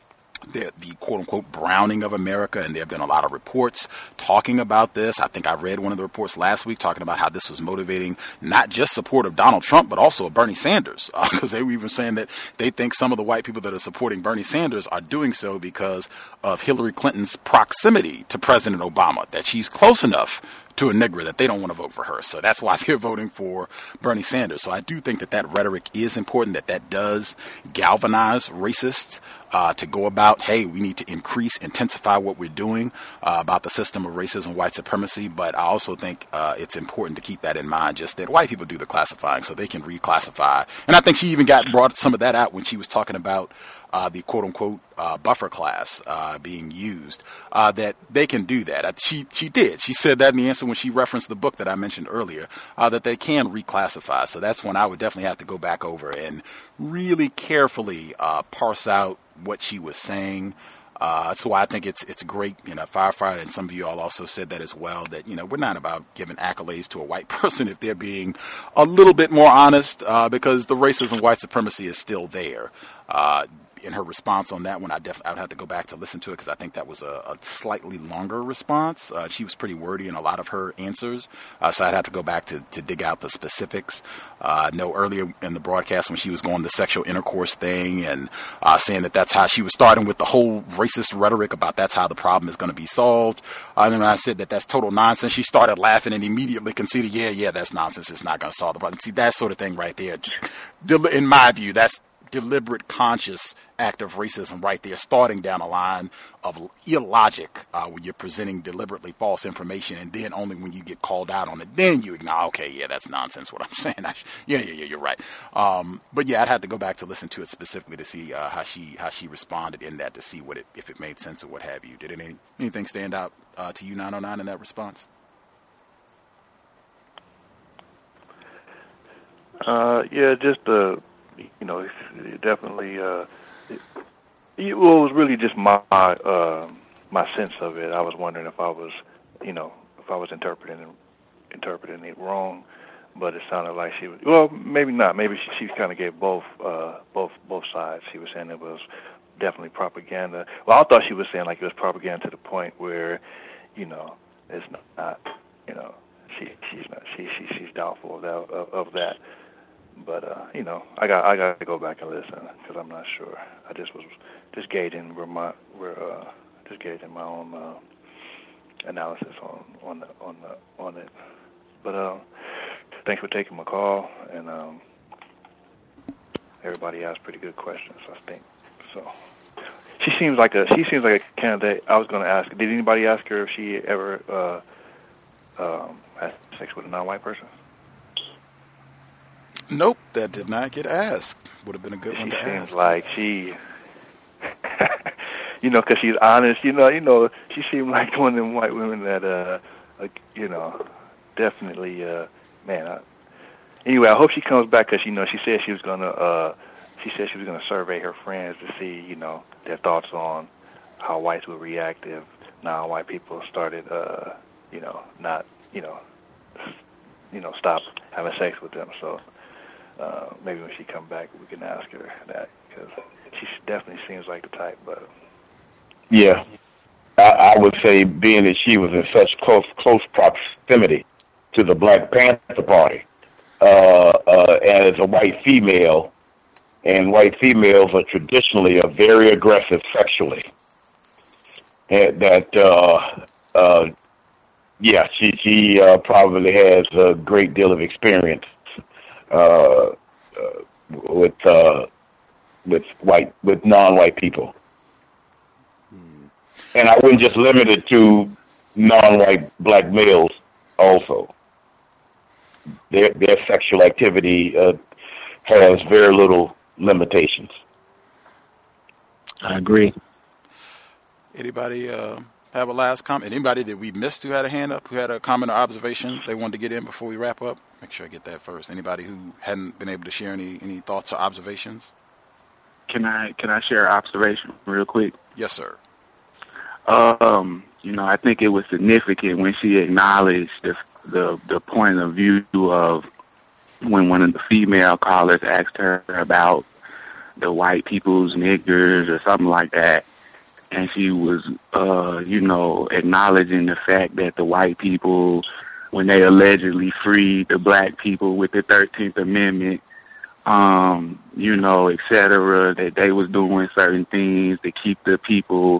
the quote-unquote browning of America, and there have been a lot of reports talking about this. I think I read one of the reports last week talking about how this was motivating not just support of Donald Trump, but also of Bernie Sanders, because they were even saying that they think some of the white people that are supporting Bernie Sanders are doing so because of Hillary Clinton's proximity to President Obama, that she's close enough to a nigger that they don't want to vote for her. So that's why they're voting for Bernie Sanders. So I do think that rhetoric is important, that does galvanize racists to go about, hey, we need to intensify what we're doing about the system of racism, white supremacy. But I also think it's important to keep that in mind, just that white people do the classifying so they can reclassify. And I think she even brought some of that out when she was talking about the quote-unquote buffer class being used, that they can do that. She did. She said that in the answer when she referenced the book that I mentioned earlier, that they can reclassify. So that's when I would definitely have to go back over and really carefully parse out what she was saying. That's why I think it's great, firefighter, and some of you all also said that as well, that, we're not about giving accolades to a white person if they're being a little bit more honest, because the racism, white supremacy is still there. In her response on that one, I would have to go back to listen to it because I think that was a slightly longer response. She was pretty wordy in a lot of her answers, so I'd have to go back to dig out the specifics. I know earlier in the broadcast when she was going the sexual intercourse thing and saying that's how she was starting with the whole racist rhetoric about that's how the problem is going to be solved. And then when I said that's total nonsense, she started laughing and immediately conceded, yeah, that's nonsense. It's not going to solve the problem. See, that sort of thing right there, in my view, that's deliberate, conscious act of racism right there, starting down a line of illogic when you're presenting deliberately false information, and then only when you get called out on it, then you acknowledge, okay, yeah, that's nonsense what I'm saying. Yeah, you're right. But yeah, I'd have to go back to listen to it specifically to see how she responded in that, to see if it made sense or what have you. Did anything stand out to you, 909, in that response? Yeah, just definitely. It was really just my sense of it. I was wondering if I was, interpreting it wrong, but it sounded like she was. Well, maybe not. Maybe she kind of gave both sides. She was saying it was definitely propaganda. Well, I thought she was saying like it was propaganda to the point where, it's not. She's doubtful of that. But I got to go back and listen because I'm not sure. I just was gauging my own analysis on it. But thanks for taking my call, and everybody asked pretty good questions, I think. So she seems like a candidate. I was going to ask. Did anybody ask her if she ever had sex with a non-white person? Nope, that did not get asked. Would have been a good one to ask. She seems like she, because she's honest. She seemed like one of them white women that, definitely, man. Anyway, I hope she comes back because she said she was gonna survey her friends to see, their thoughts on how whites would react if non-white people started, not, stop having sex with them. So. Maybe when she come back, we can ask her that because she definitely seems like the type. But yeah, I would say being that she was in such close proximity to the Black Panther Party as a white female, and white females are traditionally very aggressive sexually. And that she probably has a great deal of experience. With non-white people, and I wouldn't just limit it to non-white black males. Also, their sexual activity has very little limitations. I agree. Anybody have a last comment? Anybody that we missed who had a hand up, who had a comment or observation they wanted to get in before we wrap up? Make sure I get that first. Anybody who hadn't been able to share any thoughts or observations? Can I share an observation real quick? Yes, sir. I think it was significant when she acknowledged the point of view of when one of the female callers asked her about the white people's niggers or something like that, and she was, acknowledging the fact that the white people, when they allegedly freed the black people with the 13th Amendment, et cetera, that they was doing certain things to keep the people,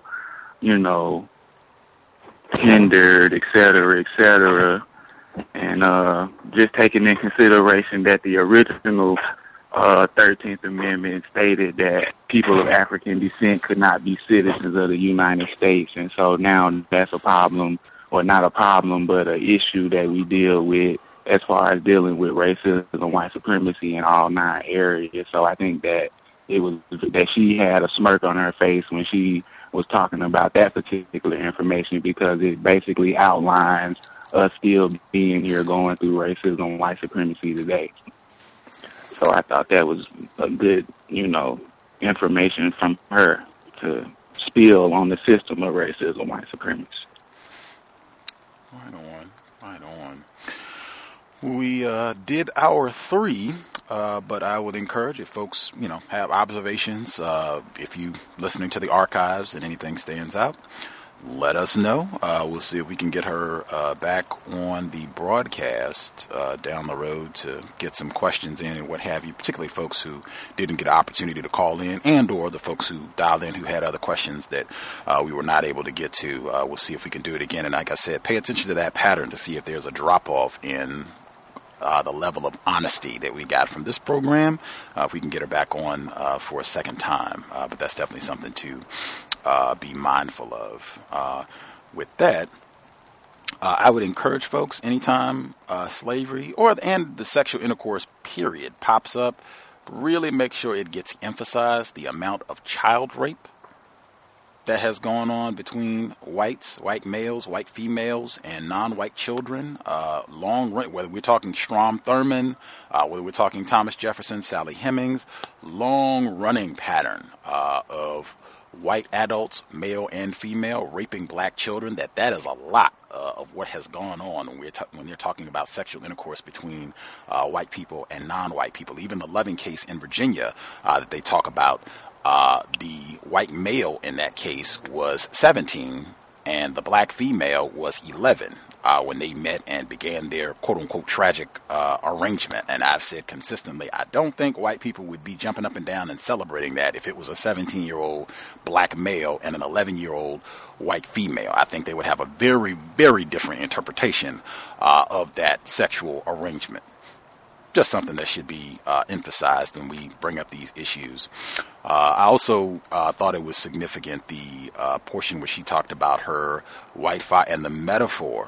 hindered, et cetera, and just taking in consideration that the original 13th Amendment stated that people of African descent could not be citizens of the United States. And so now that's a problem, or not a problem, but an issue that we deal with as far as dealing with racism and white supremacy in all 9 areas. So I think that that she had a smirk on her face when she was talking about that particular information, because it basically outlines us still being here going through racism and white supremacy today. So I thought that was a good, information from her to spill on the system of racism and white supremacy. Right on. We did hour 3, but I would encourage, if folks, have observations, if you listening to the archives and anything stands out, let us know. We'll see if we can get her back on the broadcast down the road to get some questions in and what have you, particularly folks who didn't get an opportunity to call in, and or the folks who dialed in who had other questions that we were not able to get to. We'll see if we can do it again. And like I said, pay attention to that pattern to see if there's a drop-off in the level of honesty that we got from this program, if we can get her back on for a second time. But that's definitely something to be mindful of. With that, I would encourage folks, anytime slavery and the sexual intercourse period pops up, really make sure it gets emphasized, the amount of child rape that has gone on between white males, white females, and non-white children. Whether we're talking Strom Thurmond, whether we're talking Thomas Jefferson, Sally Hemings, long-running pattern of white adults, male and female, raping black children. That is a lot of what has gone on when they're talking about sexual intercourse between white people and non-white people. Even the Loving case in Virginia that they talk about, the white male in that case was 17 and the black female was 11 when they met and began their quote-unquote tragic arrangement. And I've said consistently, I don't think white people would be jumping up and down and celebrating that if it was a 17-year-old black male and an 11-year-old white female. I think they would have a very, very different interpretation of that sexual arrangement. Just something that should be emphasized when we bring up these issues. I also thought it was significant, the portion where she talked about her white fire and the metaphor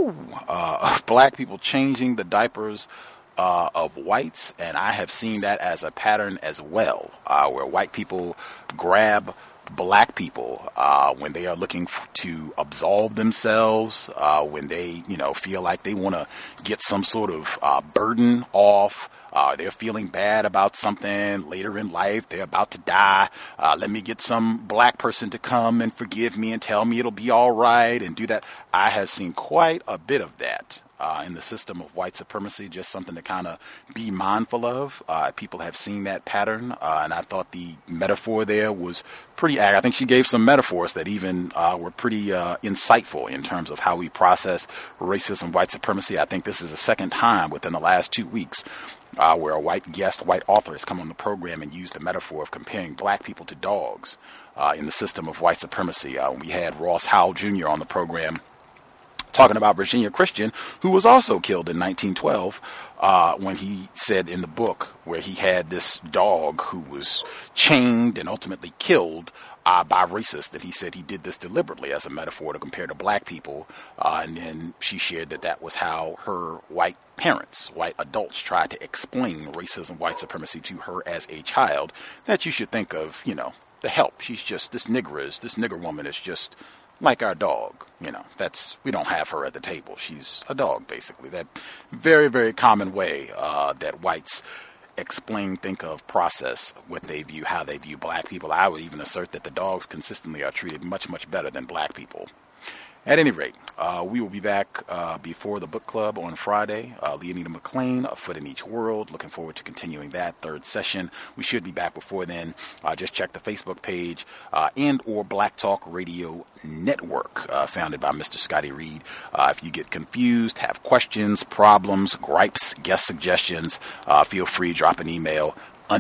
of black people changing the diapers of whites. And I have seen that as a pattern as well, where white people grab black people when they are looking to absolve themselves, when they feel like they want to get some sort of burden off, they're feeling bad about something later in life, they're about to die, let me get some black person to come and forgive me and tell me it'll be all right and do that. I have seen quite a bit of that in the system of white supremacy, just something to kind of be mindful of. People have seen that pattern, and I thought the metaphor there was pretty accurate. I think she gave some metaphors that even were pretty insightful in terms of how we process racism, white supremacy. I think this is the second time within the last 2 weeks where a white author has come on the program and used the metaphor of comparing black people to dogs in the system of white supremacy. We had Ross Howell Jr. on the program talking about Virginia Christian, who was also killed in 1912, when he said in the book where he had this dog who was chained and ultimately killed by racists, that he said he did this deliberately as a metaphor to compare to black people. And then she shared that was how her white parents, white adults, tried to explain racism, white supremacy to her as a child, that you should think of, the help. She's just, this nigger woman is just like our dog. We don't have her at the table. She's a dog, basically. That very, very common way that whites explain, think of, process what they view, how they view black people. I would even assert that the dogs consistently are treated much, much better than black people. At any rate, we will be back before the book club on Friday. Leonida McLean, A Foot in Each World. Looking forward to continuing that third session. We should be back before then. Just check the Facebook page and or Black Talk Radio Network, founded by Mr. Scotty Reed. If you get confused, have questions, problems, gripes, guest suggestions, feel free to drop an email,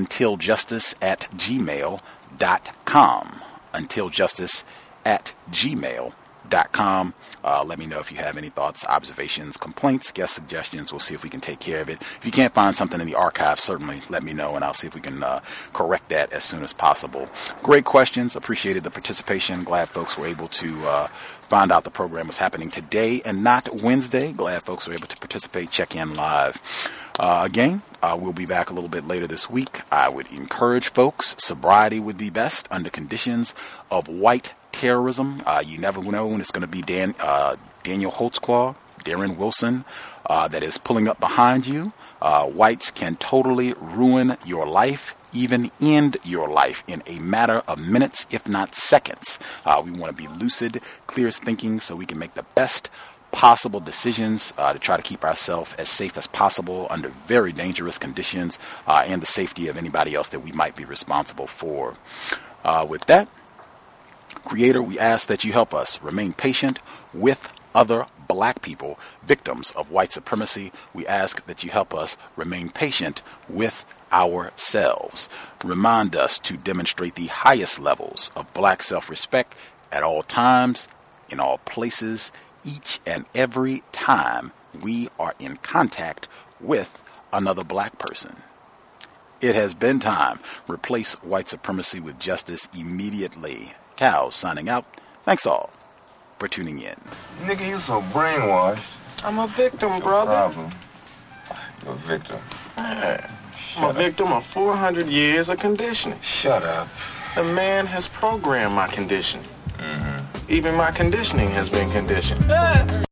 untiljustice@gmail.com. untiljustice@gmail.com. Let me know if you have any thoughts, observations, complaints, guest suggestions. We'll see if we can take care of it. If you can't find something in the archive, certainly let me know, and I'll see if we can correct that as soon as possible. Great questions. Appreciated the participation. Glad folks were able to find out the program was happening today and not Wednesday. Glad folks were able to participate, check in live. Again, we'll be back a little bit later this week. I would encourage folks, sobriety would be best under conditions of white terrorism. You never know when it's going to be Daniel Holtzclaw, Darren Wilson, that is pulling up behind you. Whites can totally ruin your life, even end your life in a matter of minutes, if not seconds. We want to be lucid, clear thinking, so we can make the best possible decisions to try to keep ourselves as safe as possible under very dangerous conditions, and the safety of anybody else that we might be responsible for. With that, Creator, we ask that you help us remain patient with other black people, victims of white supremacy. We ask that you help us remain patient with ourselves. Remind us to demonstrate the highest levels of black self-respect at all times, in all places, each and every time we are in contact with another black person. It has been time. Replace white supremacy with justice immediately. Cows signing out. Thanks all for tuning in. Nigga, you so brainwashed. I'm a victim, brother. Problem. You're a victim. I'm a victim of 400 years of conditioning. Shut up. The man has programmed my conditioning. Mm-hmm. Even my conditioning has been conditioned.